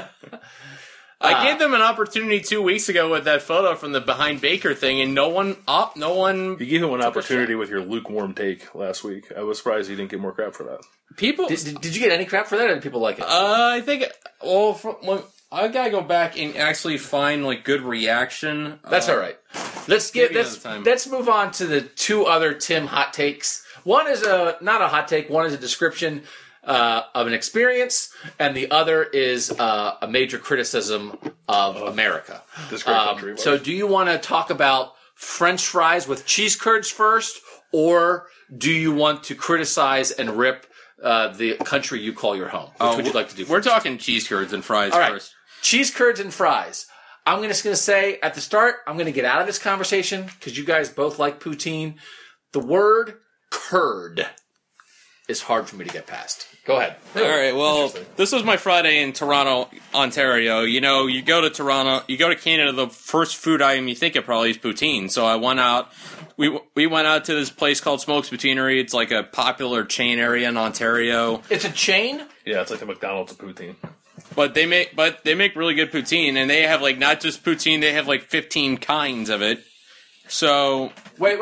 Speaker 3: I gave them an opportunity 2 weeks ago with that photo from the behind Baker thing, and no one.
Speaker 2: You gave him an opportunity with your lukewarm take last week. I was surprised you didn't get more crap for that.
Speaker 3: People,
Speaker 1: did you get any crap for that, or did people like it?
Speaker 3: I think. Well, I gotta go back and actually find like good reaction.
Speaker 1: That's all right. Let's move on to the 2 other Tim hot takes. One is not a hot take. One is a description of an experience, and the other is a major criticism of America.
Speaker 2: This great country.
Speaker 1: So, do you want to talk about French fries with cheese curds first, or do you want to criticize and rip the country you call your home? Which would you like to do first?
Speaker 3: We're talking cheese curds and fries first.
Speaker 1: Cheese curds and fries. I'm just going to say at the start, I'm going to get out of this conversation because you guys both like poutine. The word curd is hard for me to get past. Go ahead.
Speaker 3: All right, well, this was my Friday in Toronto, Ontario. You know, you go to Toronto, you go to Canada, the first food item you think of probably is poutine. So I went out, we went out to this place called Smokes Poutineery. It's like a popular chain area in Ontario.
Speaker 1: It's a chain?
Speaker 2: Yeah, it's like the McDonald's of poutine.
Speaker 3: But they make really good poutine, and they have like not just poutine, they have like 15 kinds of it. So
Speaker 1: wait.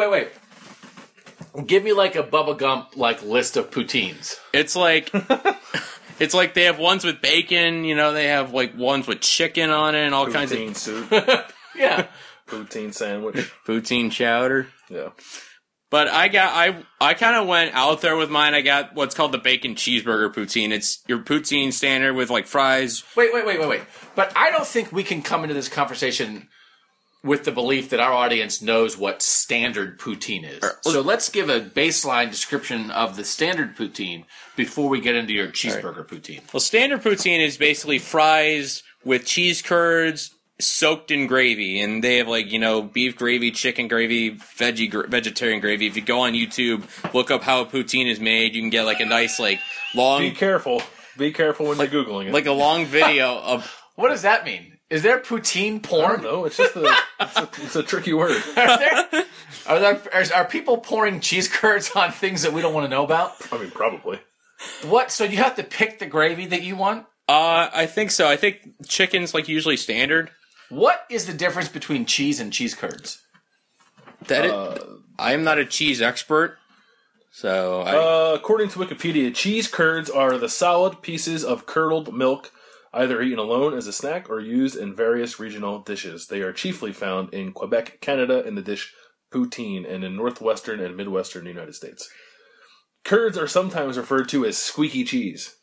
Speaker 1: Give me like a Bubba Gump like list of poutines.
Speaker 3: It's like they have ones with bacon, you know, they have like ones with chicken on it and all kinds of
Speaker 2: poutine soup.
Speaker 1: Yeah.
Speaker 2: Poutine sandwich.
Speaker 3: Poutine chowder.
Speaker 2: Yeah.
Speaker 3: But I kind of went out there with mine. I got what's called the bacon cheeseburger poutine. It's your poutine standard with like fries.
Speaker 1: Wait. But I don't think we can come into this conversation with the belief that our audience knows what standard poutine is. So let's give a baseline description of the standard poutine before we get into your cheeseburger poutine.
Speaker 3: Well, standard poutine is basically fries with cheese curds soaked in gravy, and they have like, you know, beef gravy, chicken gravy, vegetarian gravy. If you go on YouTube, look up how a poutine is made, you can get like a nice like long.
Speaker 2: Be careful. Be careful when you're Googling it.
Speaker 3: Like a long video of.
Speaker 1: What does that mean? Is there poutine
Speaker 2: I
Speaker 1: porn?
Speaker 2: don't know. It's just it's a tricky word.
Speaker 1: Are people pouring cheese curds on things that we don't want to know about?
Speaker 2: I mean, probably.
Speaker 1: What? So you have to pick the gravy that you want?
Speaker 3: I think so. I think chicken's like usually standard.
Speaker 1: What is the difference between cheese and cheese curds?
Speaker 3: I am not a cheese expert, so
Speaker 2: according to Wikipedia, cheese curds are the solid pieces of curdled milk, either eaten alone as a snack or used in various regional dishes. They are chiefly found in Quebec, Canada, in the dish poutine, and in northwestern and midwestern United States. Curds are sometimes referred to as squeaky cheese.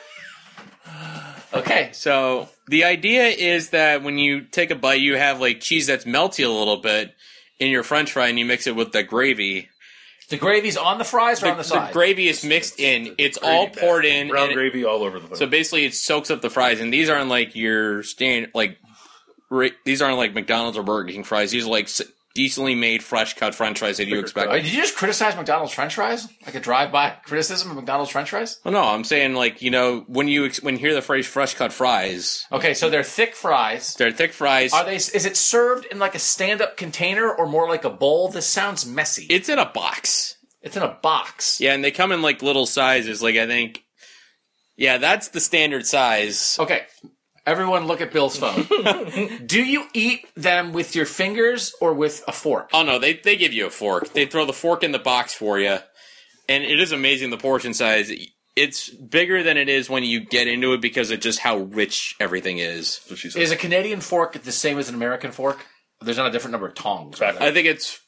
Speaker 1: Okay.
Speaker 3: So the idea is that when you take a bite, you have like cheese that's melty a little bit in your French fry, and you mix it with the gravy.
Speaker 1: The gravy's on the fries or on the side?
Speaker 3: The gravy is mixed in. It's all poured in.
Speaker 2: Brown gravy all over the place.
Speaker 3: So basically, it soaks up the fries, and these aren't like your standard these aren't like McDonald's or Burger King fries. These are like decently made, fresh cut French fries that you expect.
Speaker 1: Did you just criticize McDonald's French fries? Like a drive-by criticism of McDonald's French fries?
Speaker 3: Oh no, I'm saying like when you hear the phrase fresh cut fries.
Speaker 1: Okay, so they're thick fries.
Speaker 3: They're thick fries.
Speaker 1: Are they? Is it served in like a stand-up container or more like a bowl? This sounds messy.
Speaker 3: It's in a box.
Speaker 1: It's in a box.
Speaker 3: Yeah, and they come in like little sizes. Like I think, yeah, that's the standard size.
Speaker 1: Okay, everyone, look at Bill's phone. Do you eat them with your fingers or with a fork?
Speaker 3: Oh no, they give you a fork. They throw the fork in the box for you, and it is amazing the portion size. It's bigger than it is when you get into it because of just how rich everything is.
Speaker 1: Is a Canadian fork the same as an American fork? There's not a different number of tongs. Right?
Speaker 3: I think it's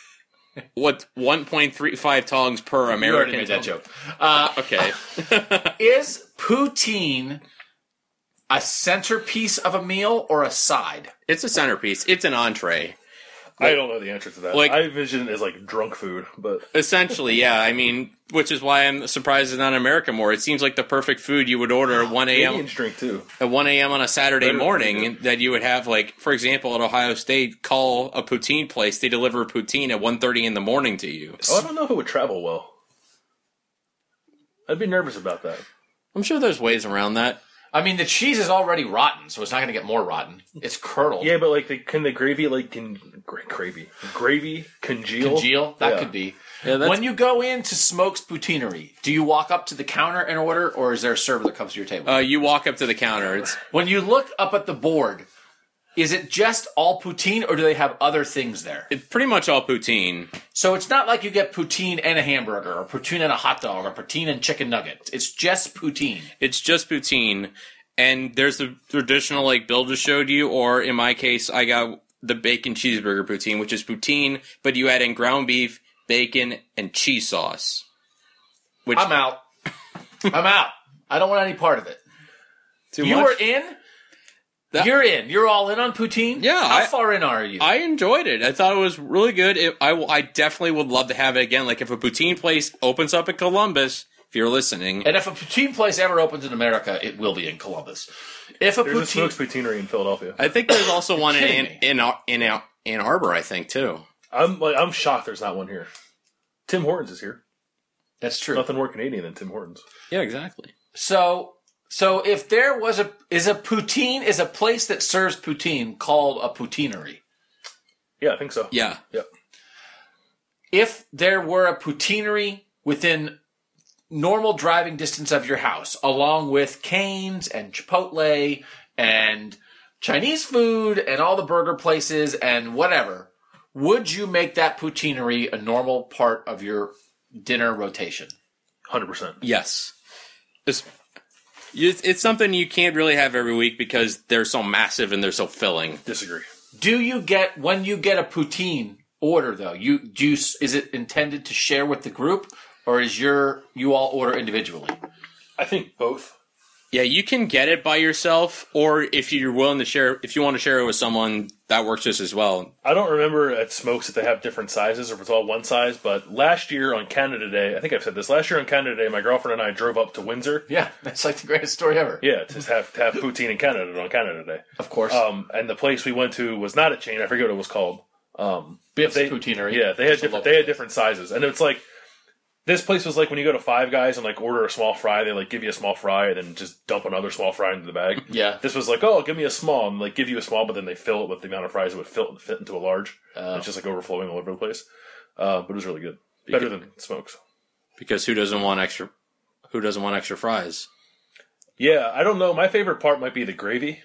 Speaker 3: 1.35 tongs per American.
Speaker 1: You already made that joke.
Speaker 3: Okay.
Speaker 1: Is poutine a centerpiece of a meal or a side?
Speaker 3: It's a centerpiece. It's an entree.
Speaker 2: I don't know the answer to that.
Speaker 3: Like-
Speaker 2: I envision it as like drunk food, but
Speaker 3: Essentially, yeah. I mean, which is why I'm surprised it's not in America more. It seems like the perfect food you would order at 1 a.m.
Speaker 2: Canadians drink too.
Speaker 3: At 1 a.m. on a Saturday
Speaker 2: Better
Speaker 3: morning that you would have, like, for example, at Ohio State, call a poutine place. They deliver poutine at 1:30 in the morning to you.
Speaker 2: Oh, I don't know if it would travel well. I'd be nervous about that.
Speaker 3: I'm sure there's ways around that.
Speaker 1: I mean, the cheese is already rotten, so it's not going to get more rotten. It's curdled.
Speaker 2: Yeah, but like, can the gravy gravy congeal?
Speaker 1: Congeal? That
Speaker 2: Yeah.
Speaker 1: could be.
Speaker 3: Yeah, that's-
Speaker 1: When you go into Smoke's Poutineery, do you walk up to the counter and order, or is there a server that comes to your table?
Speaker 3: You walk up to the counter. It's
Speaker 1: When you look up at the board, is it just all poutine, or do they have other things there?
Speaker 3: pretty much all poutine.
Speaker 1: So it's not like you get poutine and a hamburger, or poutine and a hot dog, or poutine and chicken nugget. It's just poutine.
Speaker 3: It's just poutine. And there's the traditional, like Bill just showed you, or in my case, I got the bacon cheeseburger poutine, which is poutine, but you add in ground beef, bacon, and cheese sauce. Which
Speaker 1: I'm out. I'm out. I don't want any part of it.
Speaker 3: too
Speaker 1: You
Speaker 3: much.
Speaker 1: are in? You're in. You're all in on poutine?
Speaker 3: Yeah,
Speaker 1: How far in are you?
Speaker 3: I enjoyed it. I thought it was really good. I definitely would love to have it again. Like if a poutine place opens up in Columbus, if you're listening.
Speaker 1: And if a poutine place ever opens in America, it will be in Columbus. If a
Speaker 2: There's a
Speaker 1: poutine,
Speaker 2: Smokes Poutineery in Philadelphia.
Speaker 3: I think there's also one
Speaker 1: kidding me?
Speaker 3: in Ann Arbor, I think, too.
Speaker 2: I'm shocked there's not one here. Tim Hortons is here.
Speaker 1: that's true.
Speaker 2: Nothing more Canadian than Tim Hortons.
Speaker 3: Yeah, exactly.
Speaker 1: So if there was a place that serves poutine called a poutineery.
Speaker 2: Yeah, I think so.
Speaker 3: Yeah.
Speaker 2: Yep.
Speaker 1: If there were a poutineery within normal driving distance of your house, along with Cane's and Chipotle and Chinese food and all the burger places and whatever, would you make that poutinery a normal part of your dinner rotation?
Speaker 2: 100%.
Speaker 3: Yes. It's something you can't really have every week because they're so massive and they're so filling.
Speaker 2: Disagree.
Speaker 1: When you get a poutine order though, is it intended to share with the group, or is you all order individually?
Speaker 2: I think both.
Speaker 3: Yeah, you can get it by yourself, or if you're willing to share, if you want to share it with someone, that works just as well.
Speaker 2: I don't remember at Smokes if they have different sizes or if it's all one size, but last year on Canada Day, I think I've said this, last year on Canada Day, my girlfriend and I drove up to Windsor.
Speaker 1: Yeah, that's like the greatest story ever.
Speaker 2: Yeah, to have poutine in Canada on Canada Day.
Speaker 1: Of course.
Speaker 2: And the place we went to was not a chain, I forget what it was called.
Speaker 1: Biff's Poutineery.
Speaker 2: Yeah, they had different sizes. And it's like, This place was like when you go to Five Guys and like order a small fry, they like give you a small fry and then just dump another small fry into the bag.
Speaker 1: Yeah.
Speaker 2: This was like, oh, give me a small, and like give you a small, but then they fill it with the amount of fries that would fit into a large. It's just like overflowing all over the place. But it was really good. Better than Smokes.
Speaker 3: Because who doesn't want extra fries?
Speaker 2: Yeah, I don't know. My favorite part might be the gravy.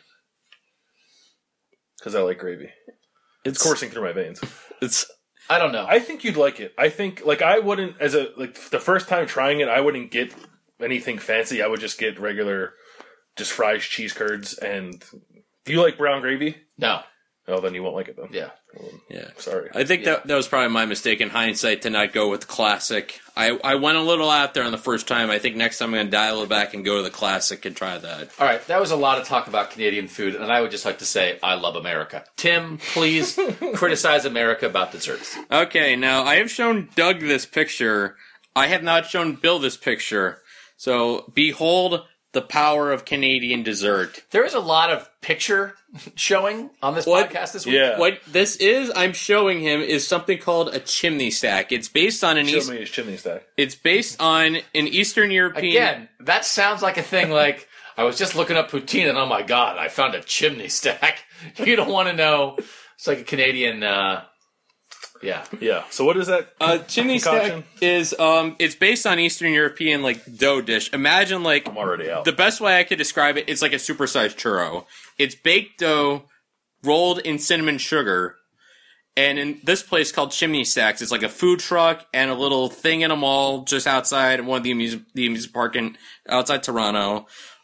Speaker 2: Because I like gravy. It's coursing through my veins.
Speaker 1: I don't know.
Speaker 2: I think you'd like it. I think, like, I wouldn't, the first time trying it, I wouldn't get anything fancy. I would just get regular, just fries, cheese curds, and... Do you like brown gravy?
Speaker 1: No.
Speaker 2: Oh, then you won't like it, then.
Speaker 1: Yeah.
Speaker 3: Yeah.
Speaker 2: Sorry.
Speaker 3: I think that was probably my mistake in hindsight to not go with the classic. I went a little out there on the first time. I think next time I'm going to dial it back and go to the classic and try that.
Speaker 1: All right, that was a lot of talk about Canadian food, and I would just like to say I love America. Tim, please criticize America about desserts.
Speaker 3: Okay, now I have shown Doug this picture. I have not shown Bill this picture. So, behold the power of Canadian dessert.
Speaker 1: There is a lot of picture showing on this podcast this week.
Speaker 2: Yeah.
Speaker 3: What this is, I'm showing him, is something called a chimney stack. It's based on
Speaker 2: chimney stack.
Speaker 3: It's based on an Eastern European.
Speaker 1: Again, that sounds like a thing like I was just looking up poutine and oh my god, I found a chimney stack. You don't want to know. It's like a Canadian. Yeah.
Speaker 2: Yeah. So what is that?
Speaker 3: Chimney
Speaker 2: concoction?
Speaker 3: stack is it's based on Eastern European like dough dish. Imagine like
Speaker 2: I'm already out.
Speaker 3: the best way I could describe it, it's like a supersized churro. It's baked dough rolled in cinnamon sugar. And in this place called Chimney Stacks, it's like a food truck and a little thing in a mall just outside one of the amusement park outside Toronto.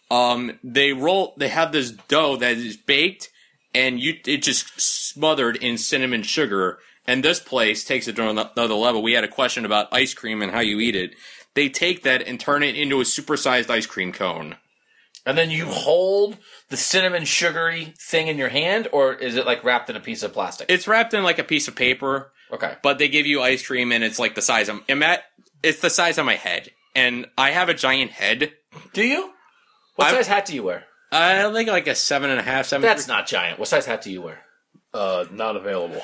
Speaker 3: They have this dough that is baked and it just smothered in cinnamon sugar. And this place takes it to another level. We had a question about ice cream and how you eat it. They take that and turn it into a supersized ice cream cone.
Speaker 1: And then you hold the cinnamon sugary thing in your hand, or is it like wrapped in a piece of plastic?
Speaker 3: It's wrapped in like a piece of paper.
Speaker 1: Okay.
Speaker 3: But they give you ice cream and it's like the size of it's the size of my head. And I have a giant head.
Speaker 1: Do you? What size hat do you wear?
Speaker 3: I think like a 7.5, 7.
Speaker 1: That's not giant. What size hat do you wear?
Speaker 2: Not available.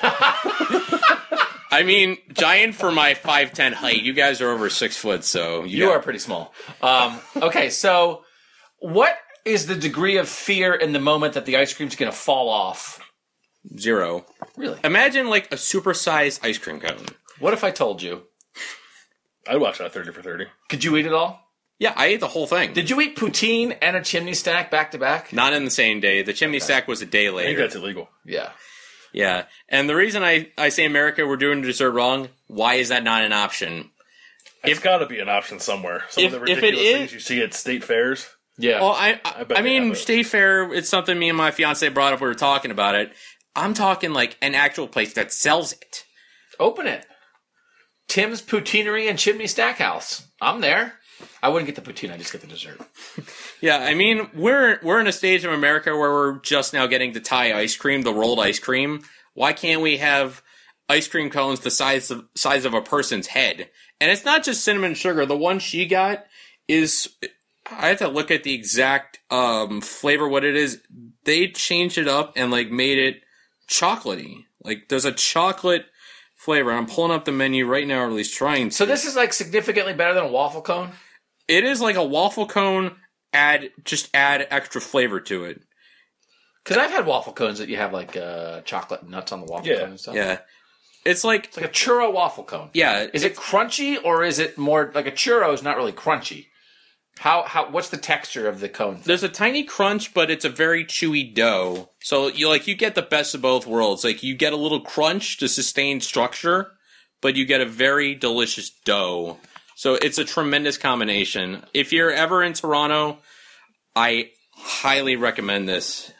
Speaker 3: I mean, giant for my 5'10" height. You guys are over 6 foot, so
Speaker 1: you are pretty small. Okay, so what is the degree of fear in the moment that the ice cream's going to fall off?
Speaker 3: 0.
Speaker 1: Really?
Speaker 3: Imagine like a supersized ice cream cone.
Speaker 1: What if I told you?
Speaker 2: I'd watch that 30 for 30.
Speaker 1: Could you eat it all?
Speaker 3: Yeah, I ate the whole thing.
Speaker 1: Did you eat poutine and a chimney stack back to back?
Speaker 3: Not in the same day. The chimney stack was a day
Speaker 2: I think
Speaker 3: later.
Speaker 2: that's illegal.
Speaker 1: Yeah.
Speaker 3: Yeah. And the reason I say America, we're doing dessert wrong, why is that not an option?
Speaker 2: It's got to be an option somewhere. Some of the
Speaker 3: if
Speaker 2: ridiculous
Speaker 3: it is-
Speaker 2: things you see at state fairs.
Speaker 1: Yeah.
Speaker 3: Well,
Speaker 2: bet
Speaker 3: I
Speaker 2: they
Speaker 3: mean,
Speaker 2: have it.
Speaker 3: State Fair, it's something me and my fiance brought up. We were talking about it. I'm talking like an actual place that sells it.
Speaker 1: Open it. Tim's Poutineery and Chimney Stack House. I'm there. I wouldn't get the poutine. I just get the dessert.
Speaker 3: Yeah, I mean, we're in a stage of America where we're just now getting the Thai ice cream, the rolled ice cream. Why can't we have ice cream cones the size of a person's head? And it's not just cinnamon sugar. The one she got is, I have to look at the exact flavor, what it is. They changed it up and like made it chocolatey. Like there's a chocolate flavor. I'm pulling up the menu right now, or at least trying to.
Speaker 1: So this is like significantly better than a waffle cone?
Speaker 3: It is like a waffle cone. Add extra flavor to it.
Speaker 1: Because I've had waffle cones that you have like chocolate nuts on the waffle cone and stuff.
Speaker 3: Yeah, it's like
Speaker 1: It's like a churro waffle cone.
Speaker 3: yeah.
Speaker 1: Is it crunchy or is it more like a churro is not really crunchy? What's the texture of the cone?
Speaker 3: There's a tiny crunch, but it's a very chewy dough. So you get the best of both worlds. Like you get a little crunch to sustain structure, but you get a very delicious dough. So it's a tremendous combination. If you're ever in Toronto, I highly recommend this.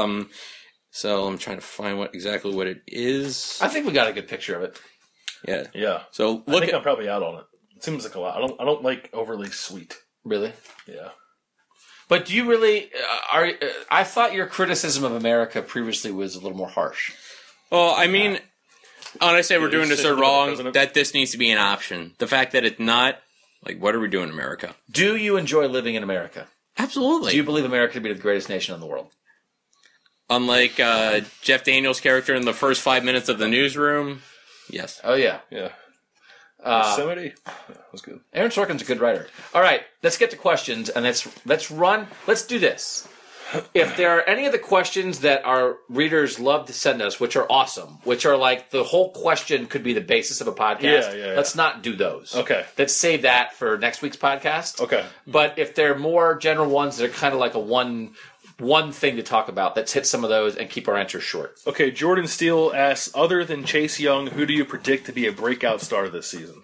Speaker 3: So I'm trying to find exactly what it is.
Speaker 1: I think we got a good picture of it.
Speaker 3: Yeah.
Speaker 2: Yeah.
Speaker 3: So
Speaker 2: I think I'm probably out on it. It seems like a lot. I don't like overly sweet.
Speaker 1: Really?
Speaker 2: Yeah.
Speaker 1: But do you really I thought your criticism of America previously was a little more harsh.
Speaker 3: Well, I mean, when I say we're doing this
Speaker 2: President.
Speaker 3: wrong, that this needs to be an option. The fact that it's not, like, what are we doing in America?
Speaker 1: Do you enjoy living in America?
Speaker 3: Absolutely.
Speaker 1: Do you believe America to be the greatest nation in the world?
Speaker 3: Unlike Jeff Daniels' character in the first 5 minutes of the newsroom, yes.
Speaker 1: Oh yeah.
Speaker 2: Yeah. Yosemite? Yeah, that was good.
Speaker 1: Aaron Sorkin's a good writer. All right, let's get to questions, and let's run. Let's do this. If there are any of the questions that our readers love to send us, which are awesome, which are like the whole question could be the basis of a podcast,
Speaker 2: Yeah.
Speaker 1: let's not do those.
Speaker 2: Okay.
Speaker 1: Let's save that for next week's podcast.
Speaker 2: Okay.
Speaker 1: But if they're more general ones that are kind of like a one thing to talk about, let's hit some of those and keep our answers short.
Speaker 2: Okay, Jordan Steele asks, other than Chase Young, who do you predict to be a breakout star this season?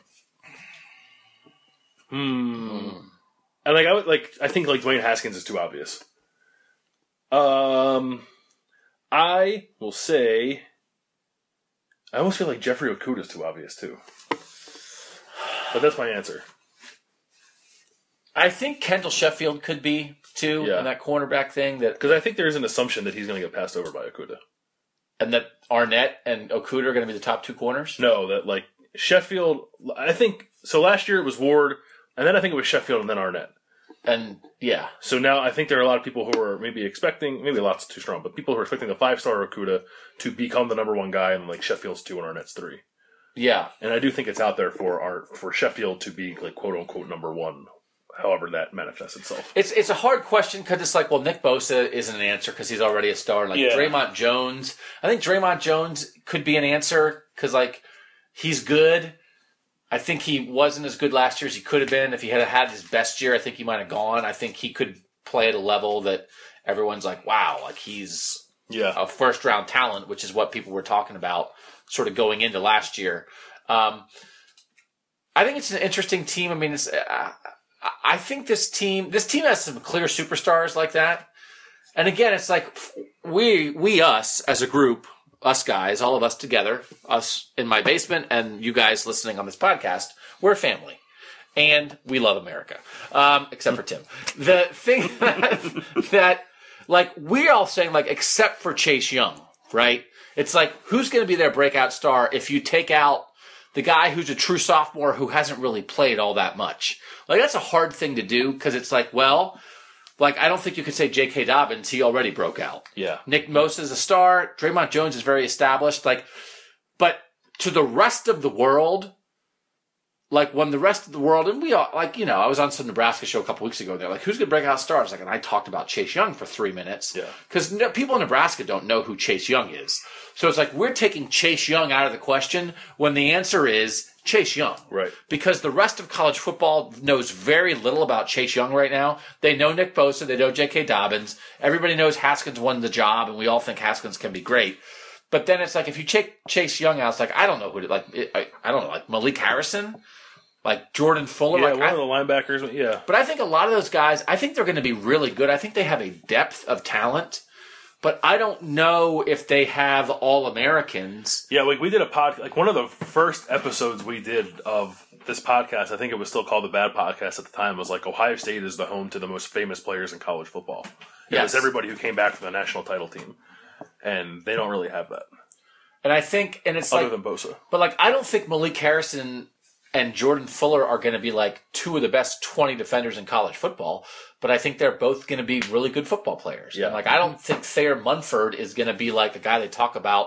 Speaker 2: And I think Dwayne Haskins is too obvious. I will say, I almost feel like Jeffrey Okuda is too obvious too. But that's my answer.
Speaker 1: I think Kendall Sheffield could be too in that cornerback thing, that
Speaker 2: Because I think there is an assumption that he's going to get passed over by Okuda.
Speaker 1: and that Arnett and Okuda are going to be the top two corners.
Speaker 2: No, that like Sheffield, I think, so last year it was Ward, and then I think it was Sheffield and then Arnett.
Speaker 1: And yeah,
Speaker 2: So now I think there are a lot of people who are maybe expecting, maybe lots too strong, but people who are expecting the 5-star Okuda to become the number one guy, and like Sheffield's 2 and Arnett's 3.
Speaker 1: yeah.
Speaker 2: And I do think it's out there for Sheffield to be like quote unquote number one, however that manifests itself.
Speaker 1: It's a hard question because it's like, well, Nick Bosa isn't an answer because he's already a star. Like Draymond Jones, I think Draymond Jones could be an answer because like he's good. I think he wasn't as good last year as he could have been. If he had had his best year, I think he might have gone. I think he could play at a level that everyone's like, wow, like he's a first-round talent, which is what people were talking about sort of going into last year. I think it's an interesting team. I mean, I think this team has some clear superstars like that. And again, it's like us as a group, us guys, all of us together, us in my basement and you guys listening on this podcast, we're a family. And we love America. Except for Tim. The thing that like, we're all saying, like, except for Chase Young, right? It's like, who's going to be their breakout star if you take out the guy who's a true sophomore who hasn't really played all that much? Like, that's a hard thing to do because it's like, well, like, I don't think you could say J.K. Dobbins. He already broke out.
Speaker 2: Yeah.
Speaker 1: Nick Bosa is a star. Draymond Jones is very established. Like, but to the rest of the world, like, when the rest of the world, and we all, like, you know, I was on some Nebraska show a couple weeks ago. They're like, who's going to break out stars? Like, and I talked about Chase Young for 3 minutes.
Speaker 2: Yeah.
Speaker 1: Because people in Nebraska don't know who Chase Young is. So it's like, we're taking Chase Young out of the question when the answer is Chase Young.
Speaker 2: Right.
Speaker 1: Because the rest of college football knows very little about Chase Young right now. They know Nick Bosa. They know J.K. Dobbins. Everybody knows Haskins won the job, and we all think Haskins can be great. But then it's like, if you take Chase Young out, it's like, I don't know who to, like, I don't know, like Malik Harrison? Like Jordan Fuller?
Speaker 2: Yeah,
Speaker 1: like,
Speaker 2: one of the linebackers, yeah.
Speaker 1: But I think a lot of those guys, I think they're going to be really good. I think they have a depth of talent. But I don't know if they have All-Americans.
Speaker 2: Yeah, like we did a pod, like one of the first episodes we did of this podcast, I think it was still called the Bad Podcast at the time, was like Ohio State is the home to the most famous players in college football. It was everybody who came back from the national title team. And they don't really have that.
Speaker 1: And I think, and it's
Speaker 2: other
Speaker 1: like,
Speaker 2: than Bosa.
Speaker 1: But like, I don't think Malik Harrison and Jordan Fuller are going to be like two of the best 20 defenders in college football, but I think they're both going to be really good football players.
Speaker 2: Yeah.
Speaker 1: And like, I don't think Thayer Munford is going to be like the guy they talk about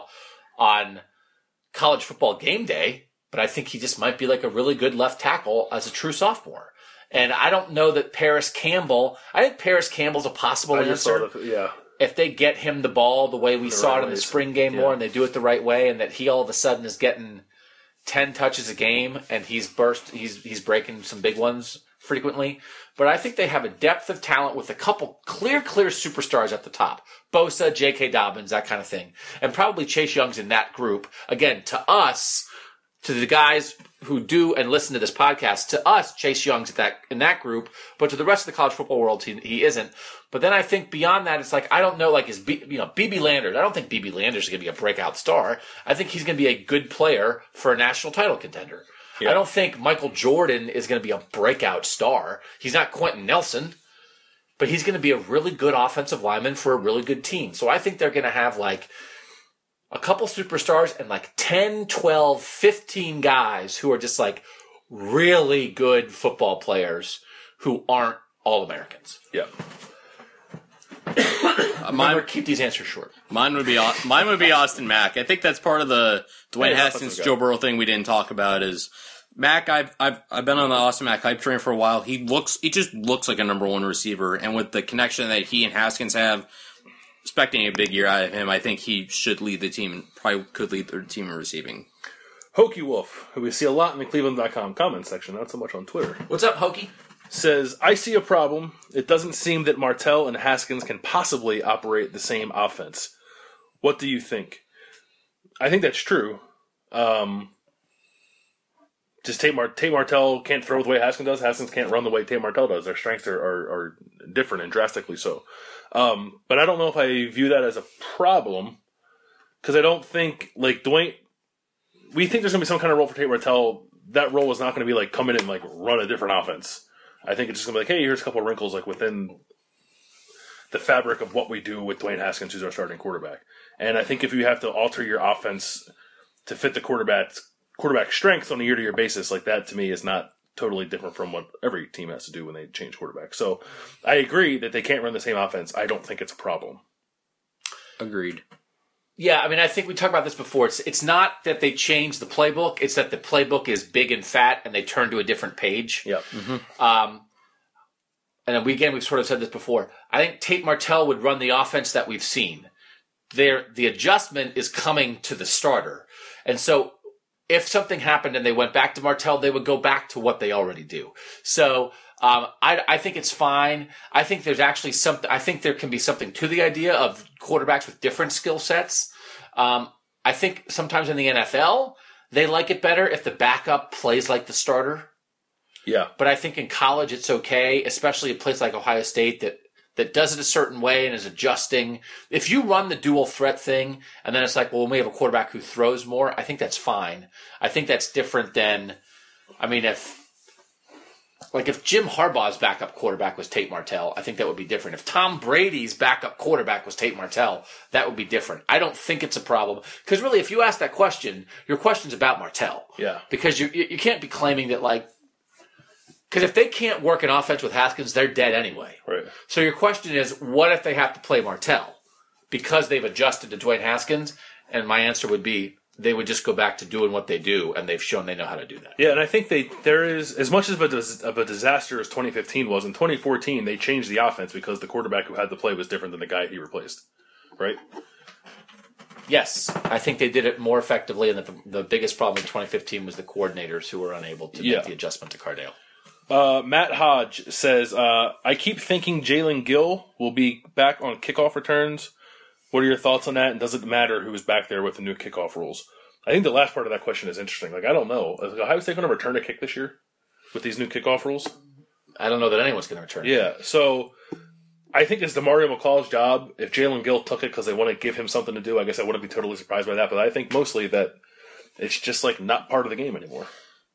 Speaker 1: on college football game day, but I think he just might be like a really good left tackle as a true sophomore. And I don't know that Paris Campbell, I think Paris Campbell's a possible answer.
Speaker 2: Yeah.
Speaker 1: If they get him the ball the way we saw
Speaker 2: right
Speaker 1: it in the
Speaker 2: ways.
Speaker 1: spring game more, and they do it the right way, and that he all of a sudden is getting 10 touches a game, and he's breaking some big ones frequently. But I think they have a depth of talent with a couple clear superstars at the top. Bosa, J.K. Dobbins, that kind of thing. And probably Chase Young's in that group. Again, to us, to the guys who do and listen to this podcast, to us, Chase Young's in that group, but to the rest of the college football world, he isn't. But then I think beyond that, it's like, I don't know, like, B.B. Landers. I don't think B.B. Landers is going to be a breakout star. I think he's going to be a good player for a national title contender. Yeah. I don't think Michael Jordan is going to be a breakout star. He's not Quentin Nelson, but he's going to be a really good offensive lineman for a really good team. So I think they're going to have, like, a couple superstars and like 10, 12, 15 guys who are just like really good football players who aren't All-Americans.
Speaker 2: Yeah.
Speaker 1: Remember, keep these answers short.
Speaker 3: Mine would be Austin Mack. I think that's part of the Dwayne Haskins, Joe Burrow thing we didn't talk about is Mack, I've been on the Austin Mack hype train for a while. He just looks like a number one receiver, and with the connection that he and Haskins have, expecting a big year out of him, I think he should lead the team and probably could lead their team in receiving.
Speaker 2: Hokey Wolf, who we see a lot in the Cleveland.com comment section, not so much on Twitter.
Speaker 1: What's up, Hokey?
Speaker 2: Says, I see a problem. It doesn't seem that Martell and Haskins can possibly operate the same offense. What do you think? I think that's true. Just Tate Martell can't throw the way Haskins does. Haskins can't run the way Tate Martell does. Their strengths are different and drastically so. But I don't know if I view that as a problem because I don't think, like, Dwayne, we think there's going to be some kind of role for Tate Martell. That role is not going to be, like, come in and, like, run a different offense. I think it's just going to be like, hey, here's a couple of wrinkles, like, within the fabric of what we do with Dwayne Haskins, who's our starting quarterback. And I think if you have to alter your offense to fit the quarterback strength on a year-to-year basis, like that, to me, is not totally different from what every team has to do when they change quarterback. So I agree that they can't run the same offense. I don't think it's a problem.
Speaker 3: Agreed.
Speaker 1: Yeah, I mean, I think we talked about this before. It's not that they changed the playbook. It's that the playbook is big and fat, and they turn to a different page.
Speaker 2: Yep.
Speaker 1: And then we've sort of said this before. I think Tate Martell would run the offense that we've seen. The adjustment is coming to the starter. And so if something happened and they went back to Martell, they would go back to what they already do. So I think it's fine. I think there's actually something. I think there can be something to the idea of quarterbacks with different skill sets. I think sometimes in the NFL, they like it better if the backup plays like the starter.
Speaker 2: Yeah.
Speaker 1: But I think in college it's okay, especially a place like Ohio State that does it a certain way and is adjusting. If you run the dual threat thing and then it's like, well, we have a quarterback who throws more, I think that's fine. I think that's different than, I mean, if Jim Harbaugh's backup quarterback was Tate Martell, I think that would be different. If Tom Brady's backup quarterback was Tate Martell, that would be different. I don't think it's a problem. Because really, if you ask that question, your question's about Martell.
Speaker 2: Yeah.
Speaker 1: Because you can't be claiming that, like, because if they can't work an offense with Haskins, they're dead anyway.
Speaker 2: Right.
Speaker 1: So your question is, what if they have to play Martell? Because they've adjusted to Dwayne Haskins? And my answer would be, they would just go back to doing what they do, and they've shown they know how to do that.
Speaker 2: Yeah, and I think there is, as much of a disaster as 2015 was, in 2014 they changed the offense because the quarterback who had to play was different than the guy he replaced. Right?
Speaker 1: Yes, I think they did it more effectively, and the biggest problem in 2015 was the coordinators who were unable to make the adjustment to Cardale.
Speaker 2: Matt Hodge says, I keep thinking Jalen Gill will be back on kickoff returns. What are your thoughts on that? And does it matter who's back there with the new kickoff rules? I think the last part of that question is interesting. Like, I don't know. Is Ohio State going to return a kick this year with these new kickoff rules?
Speaker 1: I don't know that anyone's going to return.
Speaker 2: Yeah, so I think it's DeMario McCall's job. If Jalen Gill took it because they want to give him something to do, I guess I wouldn't be totally surprised by that. But I think mostly that it's just, like, not part of the game anymore.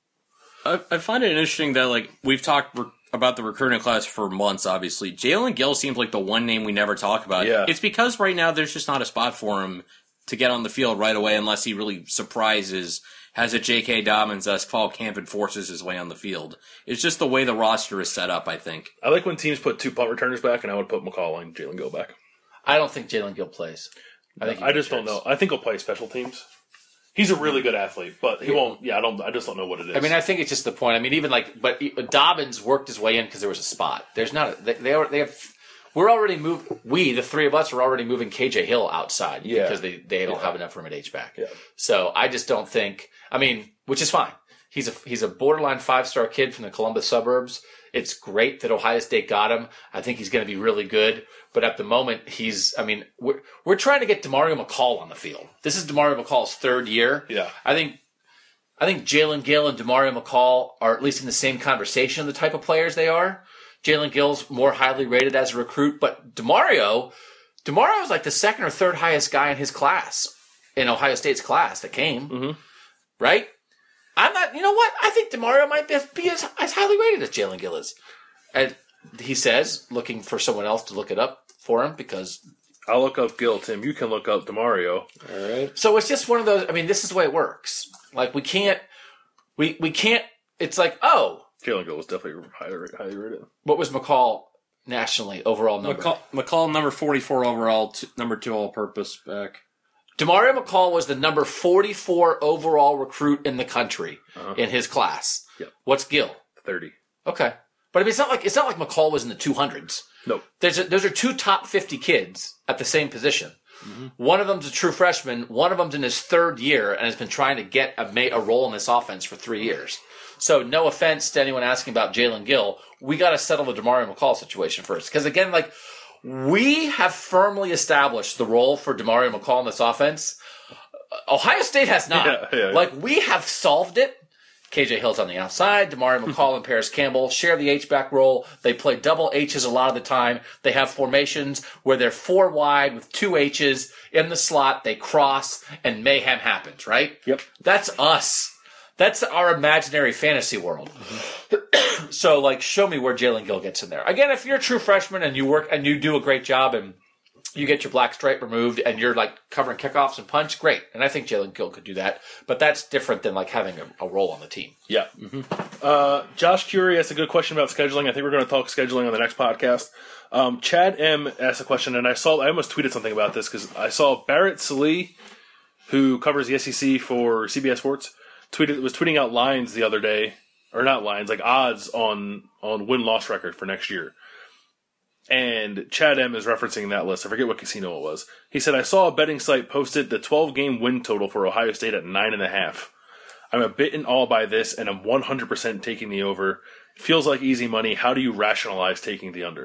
Speaker 3: I find it interesting that, like, we've talked about the recruiting class for months, obviously. Jalen Gill seems like the one name we never talk about.
Speaker 2: Yeah.
Speaker 3: It's because right now there's just not a spot for him to get on the field right away unless he really surprises, has a J.K. Dobbins-esque fall camp and forces his way on the field. It's just the way the roster is set up, I think.
Speaker 2: I like when teams put 2 punt returners back, and I would put McCall and Jalen Gill back.
Speaker 1: I don't think Jalen Gill plays.
Speaker 2: I just don't know. I think he'll play special teams. He's a really good athlete, but he won't. Yeah, I just don't know what it is.
Speaker 1: I mean, I think it's just the point. I mean, even like, but Dobbins worked his way in because there was a spot. There's not. They have. We're already moved. We, the three of us, are already moving KJ Hill outside because they don't have enough room at H-back.
Speaker 2: Yeah.
Speaker 1: So I just don't think. I mean, which is fine. He's a borderline 5-star kid from the Columbus suburbs. It's great that Ohio State got him. I think he's going to be really good. But at the moment, we're trying to get DeMario McCall on the field. This is DeMario McCall's 3rd year.
Speaker 2: Yeah.
Speaker 1: I think Jalen Gill and DeMario McCall are at least in the same conversation of the type of players they are. Jalen Gill's more highly rated as a recruit, but DeMario is like the 2nd or 3rd highest guy in his class, in Ohio State's class that came.
Speaker 2: Mm-hmm.
Speaker 1: Right? I'm not, you know what? I think DeMario might be as highly rated as Jalen Gill is. And he says, looking for someone else to look it up for him because...
Speaker 2: I'll look up Gill, Tim. You can look up DeMario.
Speaker 1: All right. So it's just one of those, I mean, this is the way it works. Like, we can't, it's like, oh.
Speaker 2: Jalen Gill was definitely highly rated.
Speaker 1: What was McCall nationally, overall number?
Speaker 3: McCall number 44 overall, number 2 all-purpose back.
Speaker 1: Demario McCall was the number 44 overall recruit in the country in his class.
Speaker 2: Yep.
Speaker 1: What's Gill?
Speaker 2: 30.
Speaker 1: Okay. But I mean, it's not like McCall was in the 200s.
Speaker 2: Nope.
Speaker 1: Those are two top 50 kids at the same position. Mm-hmm. One of them's a true freshman. One of them's in his third year and has been trying to get a role in this offense for 3 years. So no offense to anyone asking about Jalen Gill. We got to settle the Demario McCall situation first. Because again, like, we have firmly established the role for Demario McCall in this offense. Ohio State has not.
Speaker 2: Yeah.
Speaker 1: Like, we have solved it. KJ Hill's on the outside. Demario McCall and Paris Campbell share the H-back role. They play double H's a lot of the time. They have formations where they're 4 wide with 2 H's in the slot. They cross and mayhem happens, right?
Speaker 2: Yep.
Speaker 1: That's us. That's our imaginary fantasy world. Mm-hmm. So, like, show me where Jalen Gill gets in there. Again, if you're a true freshman and you work and you do a great job and you get your black stripe removed and you're like covering kickoffs and punch, great. And I think Jalen Gill could do that. But that's different than like having a role on the team.
Speaker 2: Yeah. Mm-hmm. Josh Curie asked a good question about scheduling. I think we're going to talk scheduling on the next podcast. Chad M asked a question, and I almost tweeted something about this because I saw Barrett Salee, who covers the SEC for CBS Sports, was tweeting out lines the other day, or not lines, like odds on win-loss record for next year. And Chad M is referencing that list. I forget what casino it was. He said, I saw a betting site posted the 12-game win total for Ohio State at 9.5. I'm a bit in awe by this, and I'm 100% taking the over. Feels like easy money. How do you rationalize taking the under?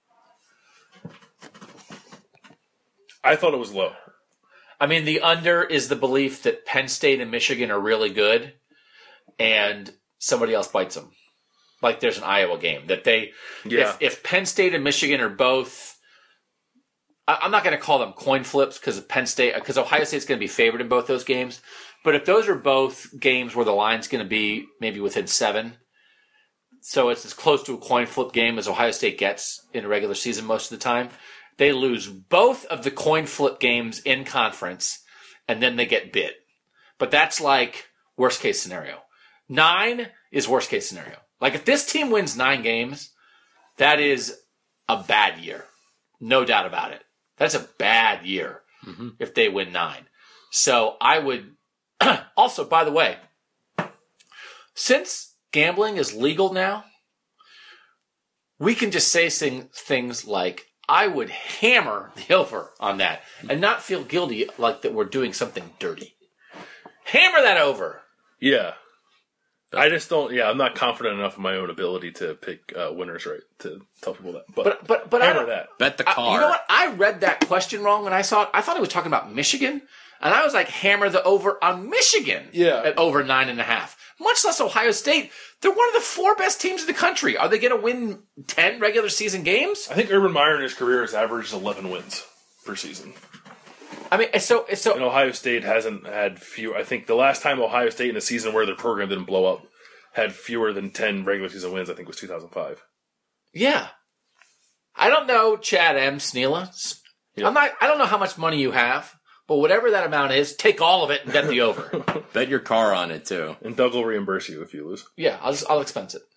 Speaker 2: I thought it was low.
Speaker 1: I mean, the under is the belief that Penn State and Michigan are really good, and somebody else bites them. Like there's an Iowa game that if Penn State and Michigan are both, I'm not going to call them coin flips because Ohio State's going to be favored in both those games. But if those are both games where the line's going to be maybe within 7, so it's as close to a coin flip game as Ohio State gets in a regular season most of the time, they lose both of the coin flip games in conference, and then they get bit. But that's like worst case scenario. 9 is worst case scenario. Like, if this team wins 9 games, that is a bad year. No doubt about it. That's a bad year if they win 9. So I would... Also, by the way, since gambling is legal now, we can just say things like, I would hammer the over on that and not feel guilty like that we're doing something dirty. Hammer that over.
Speaker 2: Yeah. I just don't. Yeah, I'm not confident enough in my own ability to pick winners right to tell people that. But hammer that.
Speaker 3: Bet the car.
Speaker 1: You know what? I read that question wrong when I saw it. I thought he was talking about Michigan, and I was like, hammer the over on Michigan.
Speaker 2: Yeah.
Speaker 1: At over 9.5. Much less Ohio State. They're one of the 4 best teams in the country. Are they going to win 10 regular season games?
Speaker 2: I think Urban Meyer in his career has averaged 11 wins per season.
Speaker 1: I mean, so
Speaker 2: and Ohio State hasn't had few. I think the last time Ohio State in a season where their program didn't blow up had fewer than 10 regular season wins, I think was 2005.
Speaker 1: Yeah. I don't know, Chad M. Sneela.
Speaker 2: Yeah.
Speaker 1: I don't know how much money you have, but whatever that amount is, take all of it and bet the over.
Speaker 3: Bet your car on it, too.
Speaker 2: And Doug will reimburse you if you lose.
Speaker 1: Yeah, I'll expense it.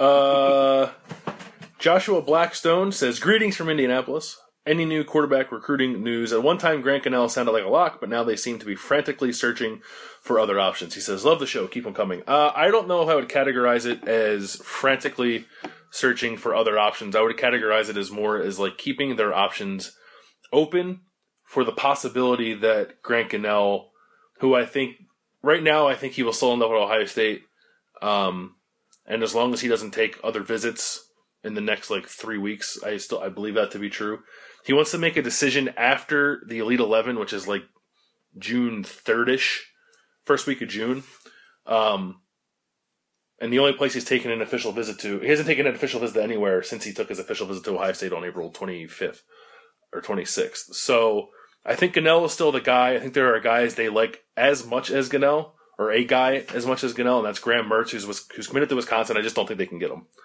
Speaker 2: Joshua Blackstone says, greetings from Indianapolis. Any new quarterback recruiting news? At one time, Grant Gunnell sounded like a lock, but now they seem to be frantically searching for other options. He says, love the show. Keep them coming. I don't know if I would categorize it as frantically searching for other options. I would categorize it as more as like keeping their options open for the possibility that Grant Gunnell, who I think right now, I think he will still end up at Ohio State. And as long as he doesn't take other visits in the next like 3 weeks, I believe that to be true. He wants to make a decision after the Elite 11, which is like June 3rd-ish, first week of June. And the only place he's taken an official visit to, he hasn't taken an official visit anywhere since he took his official visit to Ohio State on April 25th or 26th. So I think Gunnell is still the guy. I think there are guys they like as much as Gunnell, or a guy as much as Gunnell, and that's Graham Mertz, who's committed to Wisconsin. I just don't think they can get him.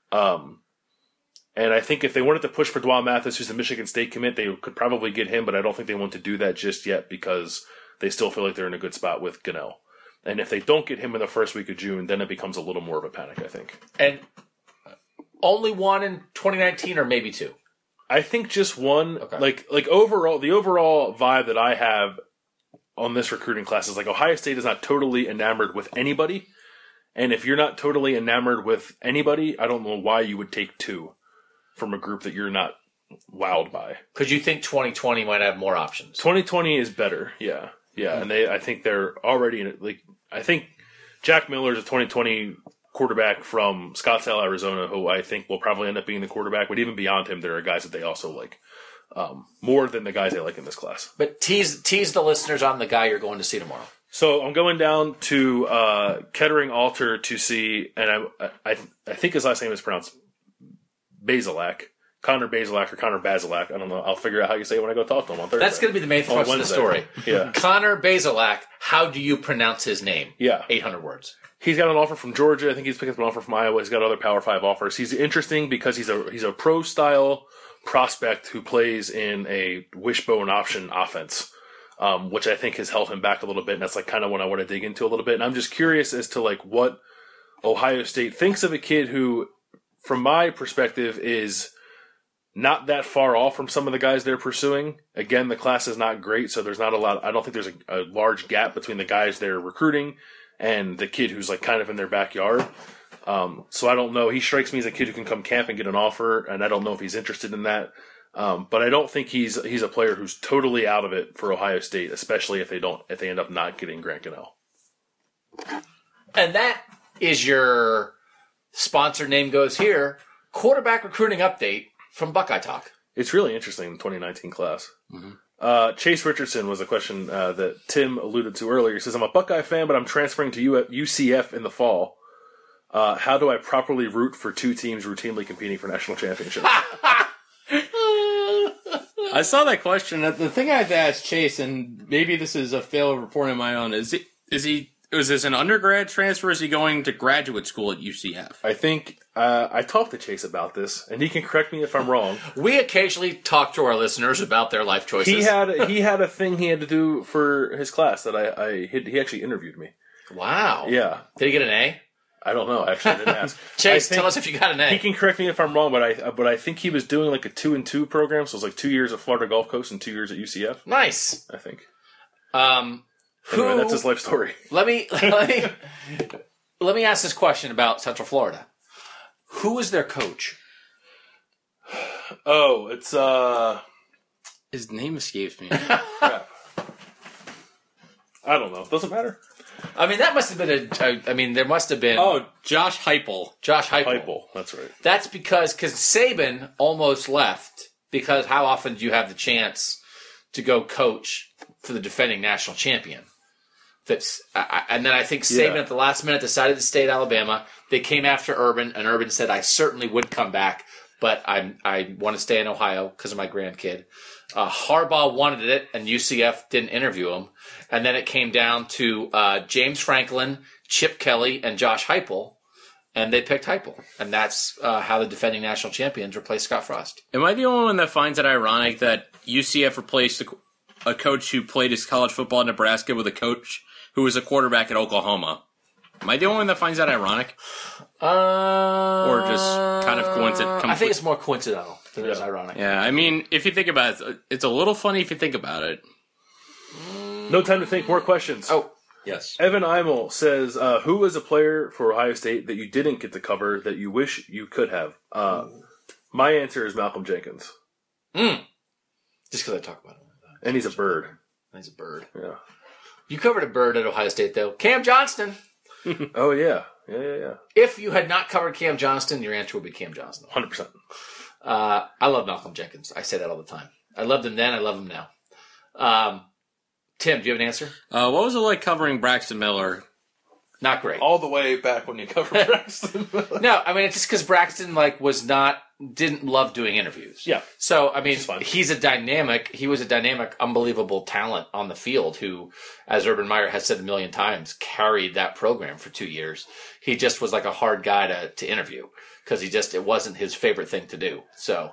Speaker 2: And I think if they wanted to push for Dwan Mathis, who's a Michigan State commit, they could probably get him, but I don't think they want to do that just yet because they still feel like they're in a good spot with Gunnell. And if they don't get him in the first week of June, then it becomes a little more of a panic, I think.
Speaker 1: And only one in 2019 or maybe 2?
Speaker 2: I think just one.
Speaker 1: Okay.
Speaker 2: Like overall, the overall vibe that I have on this recruiting class is like Ohio State is not totally enamored with anybody. And if you're not totally enamored with anybody, I don't know why you would take 2 from a group that you're not wowed by.
Speaker 1: Because you think 2020 might have more options.
Speaker 2: 2020 is better, yeah. And I think they're already I think Jack Miller is a 2020 quarterback from Scottsdale, Arizona, who I think will probably end up being the quarterback. But even beyond him, there are guys that they also like more than the guys they like in this class.
Speaker 1: But tease the listeners on the guy you're going to see tomorrow.
Speaker 2: So I'm going down to Kettering Alter to see, and I think his last name is pronounced Basilak. Connor Basilak or Connor Basilak. I don't know. I'll figure out how you say it when I go talk to him on Thursday.
Speaker 1: That's going to be the main thrust of the story.
Speaker 2: Yeah.
Speaker 1: Connor Basilak, how do you pronounce his name?
Speaker 2: Yeah.
Speaker 1: 800 words.
Speaker 2: He's got an offer from Georgia. I think he's picked up an offer from Iowa. He's got other Power 5 offers. He's interesting because he's a pro-style prospect who plays in a wishbone option offense, which I think has held him back a little bit. And that's like kind of what I want to dig into a little bit. And I'm just curious as to like what Ohio State thinks of a kid who, from my perspective, is not that far off from some of the guys they're pursuing. Again, the class is not great, so there's not a lot. I don't think there's a large gap between the guys they're recruiting and the kid who's like kind of in their backyard. So I don't know. He strikes me as a kid who can come camp and get an offer, and I don't know if he's interested in that. But I don't think he's a player who's totally out of it for Ohio State, especially if they end up not getting Grant Gunnell.
Speaker 1: And that is your sponsor name goes here. Quarterback recruiting update from Buckeye Talk.
Speaker 2: It's really interesting, the 2019 class. Mm-hmm. Chase Richardson was a question that Tim alluded to earlier. He says, I'm a Buckeye fan, but I'm transferring to UCF in the fall. How do I properly root for 2 teams routinely competing for national championships?
Speaker 3: I saw that question. The thing I had to ask Chase, and maybe this is a failed report of my own, is this an undergrad transfer, or is he going to graduate school at UCF?
Speaker 2: I think I talked to Chase about this, and he can correct me if I'm wrong.
Speaker 1: We occasionally talk to our listeners about their life choices.
Speaker 2: He had a thing he had to do for his class that he actually interviewed me.
Speaker 1: Wow.
Speaker 2: Yeah.
Speaker 1: Did he get an A?
Speaker 2: I don't know. Actually, I didn't ask.
Speaker 1: Chase, tell us if you got an A.
Speaker 2: He can correct me if I'm wrong, but I think he was doing like a 2-2 program, so it was like 2 years at Florida Gulf Coast and 2 years at UCF.
Speaker 1: Nice.
Speaker 2: I think.
Speaker 1: Anyway,
Speaker 2: that's his life story.
Speaker 1: Let me ask this question about Central Florida. Who is their coach?
Speaker 2: Oh, it's
Speaker 3: his name escapes me.
Speaker 2: Crap. I don't know. Doesn't matter.
Speaker 1: I mean, that must have been there must have been.
Speaker 3: Oh, Josh Heupel.
Speaker 1: Josh Heupel.
Speaker 2: Heupel, that's right.
Speaker 1: That's because Saban almost left because how often do you have the chance to go coach for the defending national champion? And then I think Saban at the last minute decided to stay at Alabama. They came after Urban, and Urban said, I certainly would come back, but I want to stay in Ohio because of my grandkid. Harbaugh wanted it, and UCF didn't interview him. And then it came down to James Franklin, Chip Kelly, and Josh Heupel, and they picked Heupel. And that's how the defending national champions replaced Scott Frost.
Speaker 3: Am I the only one that finds it ironic that UCF replaced a coach who played his college football in Nebraska with a coach who was a quarterback at Oklahoma? Am I the only one that finds that ironic? Or just kind of coincidental?
Speaker 1: I think it's more coincidental than it is ironic.
Speaker 3: Yeah, I mean, if you think about it, it's a little funny if you think about it.
Speaker 2: No time to think. More questions.
Speaker 1: Oh,
Speaker 3: yes.
Speaker 2: Evan Eimel says, who was a player for Ohio State that you didn't get to cover that you wish you could have? My answer is Malcolm Jenkins.
Speaker 1: Just because I talk about him.
Speaker 2: And he's a bird.
Speaker 1: He's a bird.
Speaker 2: Yeah.
Speaker 1: You covered a bird at Ohio State, though. Cam Johnston.
Speaker 2: Oh, yeah. Yeah.
Speaker 1: If you had not covered Cam Johnston, your answer would be Cam Johnston.
Speaker 2: 100%.
Speaker 1: I love Malcolm Jenkins. I say that all the time. I loved him then. I love him now. Tim, do you have an answer?
Speaker 3: What was it like covering Braxton Miller?
Speaker 1: Not great.
Speaker 2: All the way back when you covered Braxton.
Speaker 1: No, I mean, it's just because Braxton didn't love doing interviews.
Speaker 2: Yeah.
Speaker 1: So, I mean, he was a dynamic, unbelievable talent on the field who, as Urban Meyer has said a million times, carried that program for 2 years. He just was like a hard guy to interview because it wasn't his favorite thing to do. So,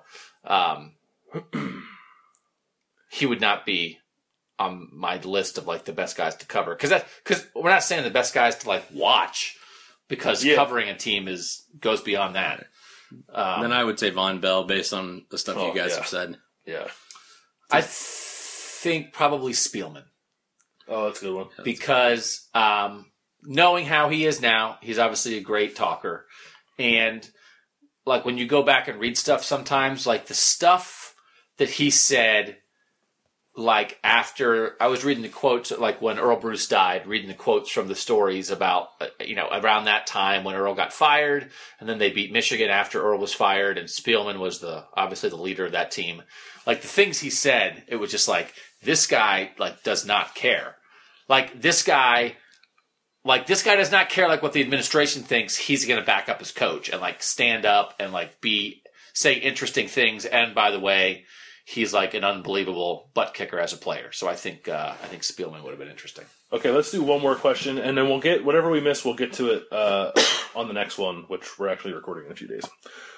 Speaker 1: he would not be on my list of like the best guys to cover. Because we're not saying the best guys to like watch because covering a team goes beyond that.
Speaker 3: Then I would say Von Bell based on the stuff you guys have said.
Speaker 2: Yeah.
Speaker 1: I think probably Spielman.
Speaker 2: Oh, that's a good one.
Speaker 1: because knowing how he is now, he's obviously a great talker. And like when you go back and read stuff sometimes, like the stuff that he said, like after I was reading the quotes, like when Earl Bruce died, reading the quotes from the stories about, around that time when Earl got fired, and then they beat Michigan after Earl was fired, and Spielman was obviously the leader of that team. Like the things he said, it was just like, this guy like does not care. Like this guy does not care like what the administration thinks. He's going to back up his coach and like stand up and like say interesting things. And by the way, he's like an unbelievable butt kicker as a player. So I think Spielman would have been interesting. Okay,
Speaker 2: let's do one more question, and then we'll get whatever we miss. We'll get to it on the next one, which we're actually recording in a few days.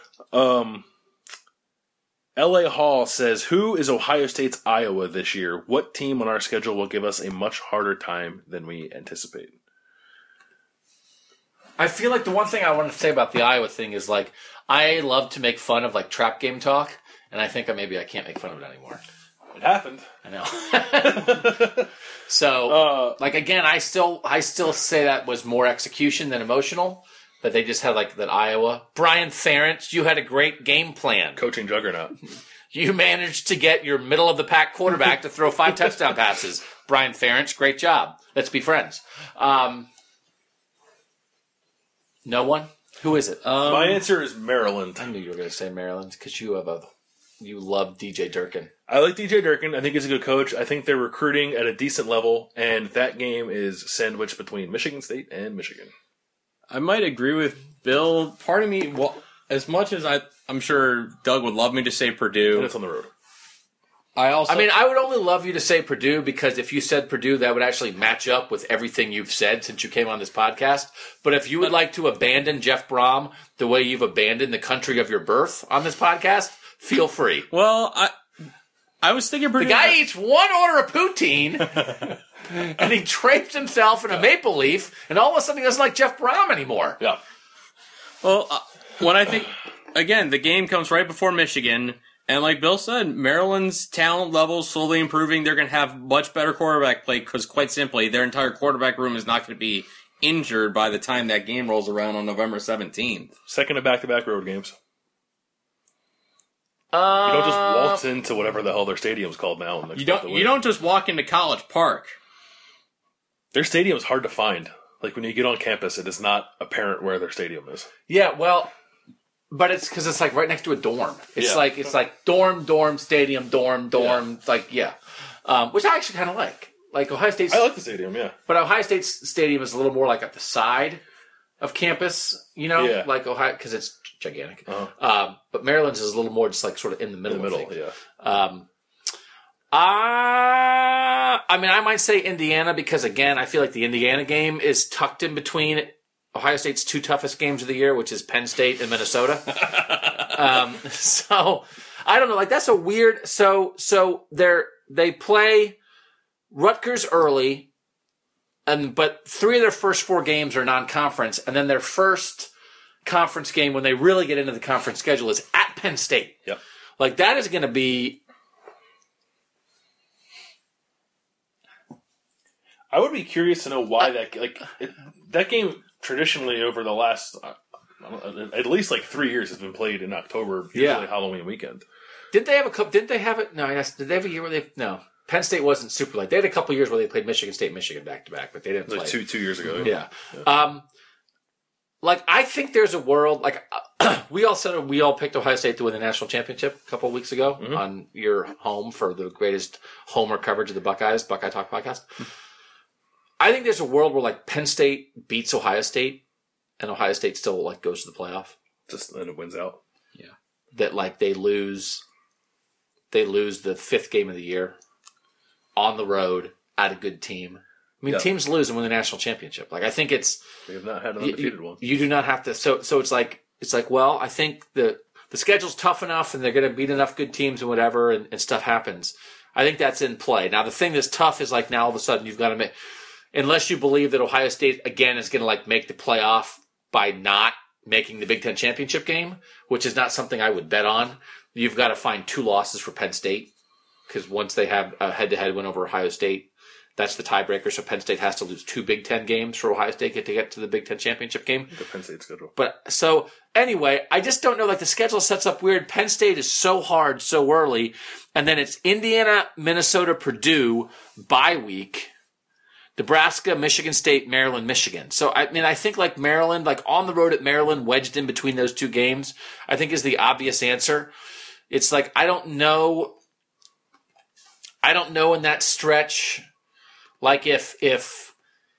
Speaker 2: L.A. Hall says, "Who is Ohio State's Iowa this year? What team on our schedule will give us a much harder time than we anticipate?"
Speaker 1: I feel like the one thing I want to say about the Iowa thing is like I love to make fun of like trap game talk. And I think maybe I can't make fun of it anymore.
Speaker 2: It happened.
Speaker 1: I know. So, again, I still say that was more execution than emotional. That they just had like that Iowa. Brian Ferentz, you had a great game plan.
Speaker 2: Coaching juggernaut.
Speaker 1: You managed to get your middle of the pack quarterback to throw 5 touchdown passes. Brian Ferentz, great job. Let's be friends. No one? Who is it?
Speaker 2: My answer is Maryland.
Speaker 1: I knew you were going to say Maryland because you love DJ Durkin.
Speaker 2: I like DJ Durkin. I think he's a good coach. I think they're recruiting at a decent level, and that game is sandwiched between Michigan State and Michigan.
Speaker 3: I might agree with Bill. Part of me, well, as much as I'm sure Doug would love me to say Purdue.
Speaker 2: And it's on the road.
Speaker 1: I would only love you to say Purdue because if you said Purdue, that would actually match up with everything you've said since you came on this podcast. But if you would like to abandon Jeff Brom the way you've abandoned the country of your birth on this podcast, feel free.
Speaker 3: Well, I was thinking Purdue.
Speaker 1: The guy eats one order of poutine, and he drapes himself in a maple leaf, and all of a sudden he doesn't like Jeff Brom anymore.
Speaker 2: Yeah.
Speaker 3: Well, when I think, again, the game comes right before Michigan, and like Bill said, Maryland's talent level is slowly improving. They're going to have much better quarterback play because, quite simply, their entire quarterback room is not going to be injured by the time that game rolls around on November 17th.
Speaker 2: Second of back-to-back road games. You don't just waltz into whatever the hell their stadium's called now. And
Speaker 3: you don't just walk into College Park.
Speaker 2: Their stadium's hard to find. Like when you get on campus, it is not apparent where their stadium is.
Speaker 1: Yeah, well, but it's because it's like right next to a dorm. It's like dorm, stadium, dorm. Yeah. Like which I actually kind of like. Like Ohio State's.
Speaker 2: I like the stadium, yeah.
Speaker 1: But Ohio State's stadium is a little more like at the side of campus, like Ohio, because it's gigantic.
Speaker 2: Uh-huh.
Speaker 1: But Maryland's is a little more just like sort of in the middle.
Speaker 2: Yeah.
Speaker 1: I might say Indiana because, again, I feel like the Indiana game is tucked in between Ohio State's 2 toughest games of the year, which is Penn State and Minnesota. So, I don't know. Like, that's a weird... So they play Rutgers early, but 3 of their first 4 games are non-conference, and then their first conference game, when they really get into the conference schedule, is at Penn State.
Speaker 2: Yep.
Speaker 1: Like, that is going to be...
Speaker 2: I would be curious to know why that game traditionally over the last at least like 3 years has been played in October, usually Halloween weekend.
Speaker 1: Did they have a couple? Didn't they have it? No, did they have a year where they? No, Penn State wasn't super late. They had a couple years where they played Michigan State, Michigan back to back, but they didn't play.
Speaker 2: Like 2 years ago.
Speaker 1: Yeah. Like I think there's a world like we all picked Ohio State to win the national championship a couple of weeks ago on your home for the greatest homer coverage of the Buckeyes, Buckeye Talk podcast. I think there's a world where like Penn State beats Ohio State and Ohio State still like goes to the playoff.
Speaker 2: Just then it wins out.
Speaker 1: Yeah. That like they lose the 5th game of the year on the road at a good team. I mean, teams lose and win the national championship. Like I think it's
Speaker 2: they have not had an undefeated one.
Speaker 1: You do not have to. So it's like well, I think the schedule's tough enough and they're going to beat enough good teams and whatever and stuff happens. I think that's in play. Now the thing that's tough is like now all of a sudden you've got to make. Unless you believe that Ohio State, again, is going to like make the playoff by not making the Big Ten championship game, which is not something I would bet on, you've got to find 2 losses for Penn State because once they have a head-to-head win over Ohio State, That's the tiebreaker, so Penn State has to lose 2 Big Ten games for Ohio State to get to the Big Ten championship game.
Speaker 2: The Penn State schedule.
Speaker 1: But so anyway, I just don't know. Like the schedule sets up weird. Penn State is so hard so early, and then it's Indiana, Minnesota, Purdue bye week, Nebraska, Michigan State, Maryland, Michigan. So I mean, I think like Maryland, like on the road at Maryland, wedged in between those 2 games, I think is the obvious answer. It's like I don't know in that stretch. Like if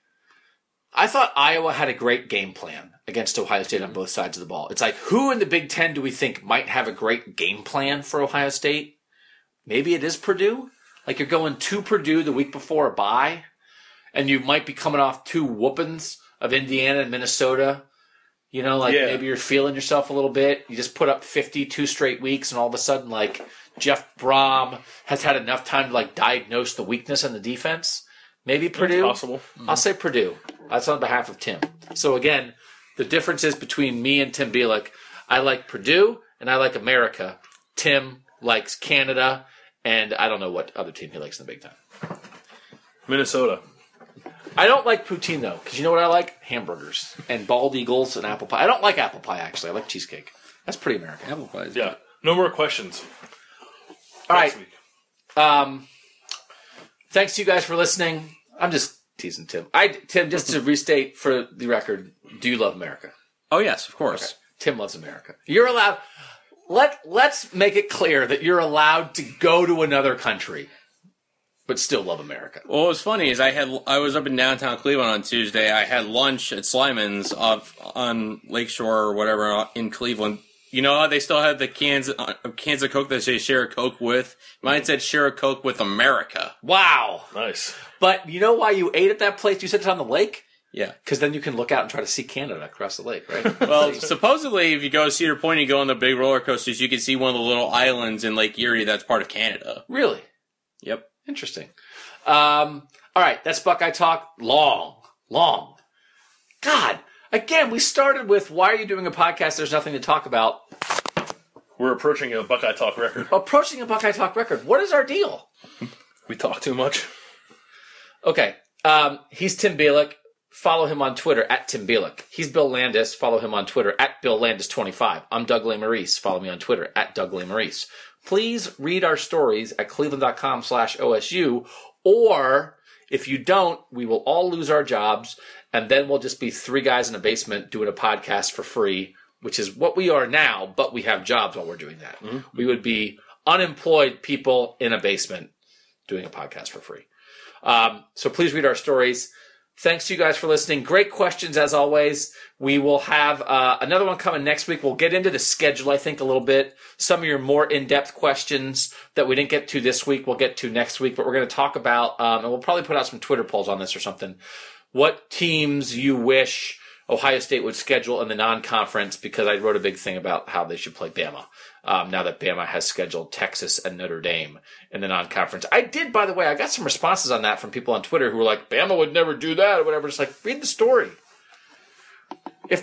Speaker 1: I thought Iowa had a great game plan against Ohio State on both sides of the ball. It's like, who in the Big Ten do we think might have a great game plan for Ohio State? Maybe it is Purdue. Like you're going to Purdue the week before a bye, and you might be coming off 2 whoopings of Indiana and Minnesota. You know, like maybe you're feeling yourself a little bit. You just put up 52 straight weeks, and all of a sudden, like Jeff Brom has had enough time to like diagnose the weakness in the defense. Maybe Purdue.
Speaker 2: Possible.
Speaker 1: I'll say Purdue. That's on behalf of Tim. So again, the difference is between me and Tim Bielik. I like Purdue and I like America. Tim likes Canada, and I don't know what other team he likes in the Big Ten.
Speaker 2: Minnesota.
Speaker 1: I don't like poutine though, because you know what I like? Hamburgers and bald eagles and apple pie. I don't like apple pie actually. I like cheesecake. That's pretty American.
Speaker 3: Apple pie is
Speaker 2: Yeah. No more questions.
Speaker 1: All right.
Speaker 2: Next week.
Speaker 1: Thanks to you guys for listening. I'm just teasing Tim. Tim, just to restate for the record, do you love America?
Speaker 3: Oh, yes, of course.
Speaker 1: Okay. Tim loves America. You're allowed. Let's make it clear that you're allowed to go to another country, but still love America.
Speaker 3: Well, what was funny is I was up in downtown Cleveland on Tuesday. I had lunch at Slyman's on Lakeshore or whatever in Cleveland. You know how they still have the cans of Coke that say share a Coke with? Mine said share a Coke with America.
Speaker 1: Wow.
Speaker 2: Nice.
Speaker 1: But you know why you ate at that place? You said it's on the lake?
Speaker 3: Yeah.
Speaker 1: Because then you can look out and try to see Canada across the lake, right?
Speaker 3: Well, supposedly, if you go to Cedar Point and you go on the big roller coasters, you can see one of the little islands in Lake Erie that's part of Canada.
Speaker 1: Really?
Speaker 3: Yep.
Speaker 1: Interesting. All right, that's Buckeye Talk. Long. God, again, we started with, why are you doing a podcast? There's nothing to talk about.
Speaker 2: We're approaching a Buckeye Talk record.
Speaker 1: Approaching a Buckeye Talk record. What is our deal?
Speaker 2: We talk too much.
Speaker 1: Okay. He's Tim Bielik. Follow him on Twitter at Tim Bielik. He's Bill Landis. Follow him on Twitter at Bill Landis25. I'm Doug Lesmerises. Follow me on Twitter at Doug Lesmerises. Please read our stories at cleveland.com/OSU, or if you don't, we will all lose our jobs, and then we'll just be 3 guys in a basement doing a podcast for free, which is what we are now, but we have jobs while we're doing that. Mm-hmm. We would be unemployed people in a basement doing a podcast for free. So please read our stories. Thanks to you guys for listening. Great questions as always. We will have another one coming next week. We'll get into the schedule, I think, a little bit. Some of your more in-depth questions that we didn't get to this week, we'll get to next week. But we're going to talk about, and we'll probably put out some Twitter polls on this or something, what teams you wish Ohio State would schedule in the non-conference, because I wrote a big thing about how they should play Bama. Now that Bama has scheduled Texas and Notre Dame in the non-conference. I did, by the way, I got some responses on that from people on Twitter who were like, Bama would never do that or whatever. It's like, read the story. If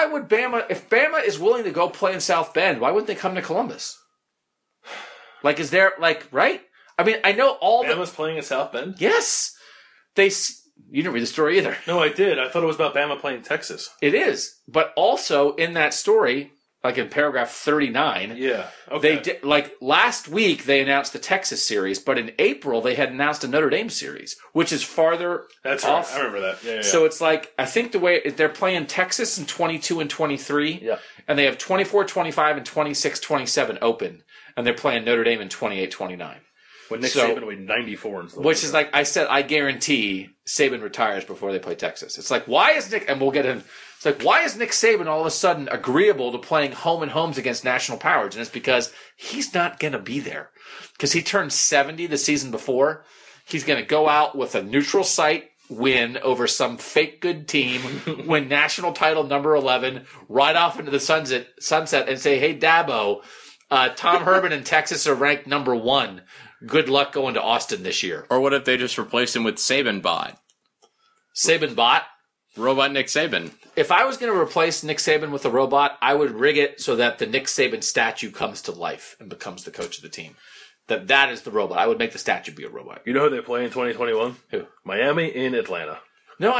Speaker 1: Bama is willing to go play in South Bend, why wouldn't they come to Columbus? Like, is there, like, right? I mean, I know
Speaker 2: Bama's playing in South Bend?
Speaker 1: Yes. You didn't read the story either.
Speaker 2: No, I did. I thought it was about Bama playing Texas.
Speaker 1: It is. But also in that story, like in paragraph 39.
Speaker 2: Yeah. Okay.
Speaker 1: They did, like last week they announced the Texas series, but in April they had announced a Notre Dame series, which is farther
Speaker 2: That's
Speaker 1: off.
Speaker 2: Right. I remember that. Yeah.
Speaker 1: So it's like, I think the way they're playing Texas in 22 and 23.
Speaker 2: Yeah.
Speaker 1: And they have 24, 25 and 26, 27 open. And they're playing Notre Dame in 28, 29.
Speaker 2: When Nick Saban will be 94 and stuff.
Speaker 1: Which is like I said, I guarantee Saban retires before they play Texas. It's like, why is Nick, and we'll get in, it's like, why is Nick Saban all of a sudden agreeable to playing home and homes against national powers? And it's because he's not going to be there. Because he turned 70 the season before. He's going to go out with a neutral site win over some fake good team, win national title number 11, ride off into the sunset and say, hey, Dabo, Tom Herman in Texas are ranked number 1. Good luck going to Austin this year.
Speaker 3: Or what if they just replaced him with Saban Bot?
Speaker 1: Saban Bot?
Speaker 3: Robot Nick Saban.
Speaker 1: If I was going to replace Nick Saban with a robot, I would rig it so that the Nick Saban statue comes to life and becomes the coach of the team. that is the robot. I would make the statue be a robot.
Speaker 2: You know who they play in 2021?
Speaker 1: Who?
Speaker 2: Miami in Atlanta.
Speaker 1: No,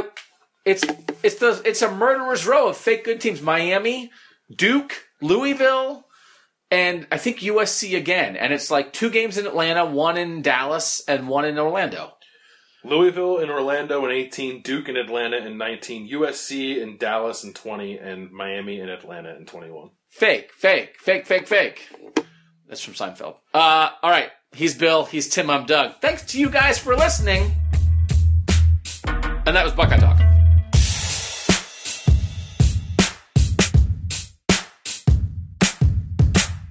Speaker 1: it's a murderer's row of fake good teams. Miami, Duke, Louisville, and I think USC again. And it's like 2 games in Atlanta, 1 in Dallas, and 1 in Orlando.
Speaker 2: Louisville and Orlando in 18, Duke and Atlanta in 19, USC and Dallas in 20, and Miami and Atlanta in 21.
Speaker 1: Fake. That's from Seinfeld. All right. He's Bill. He's Tim. I'm Doug. Thanks to you guys for listening. And that was Buckeye Talk.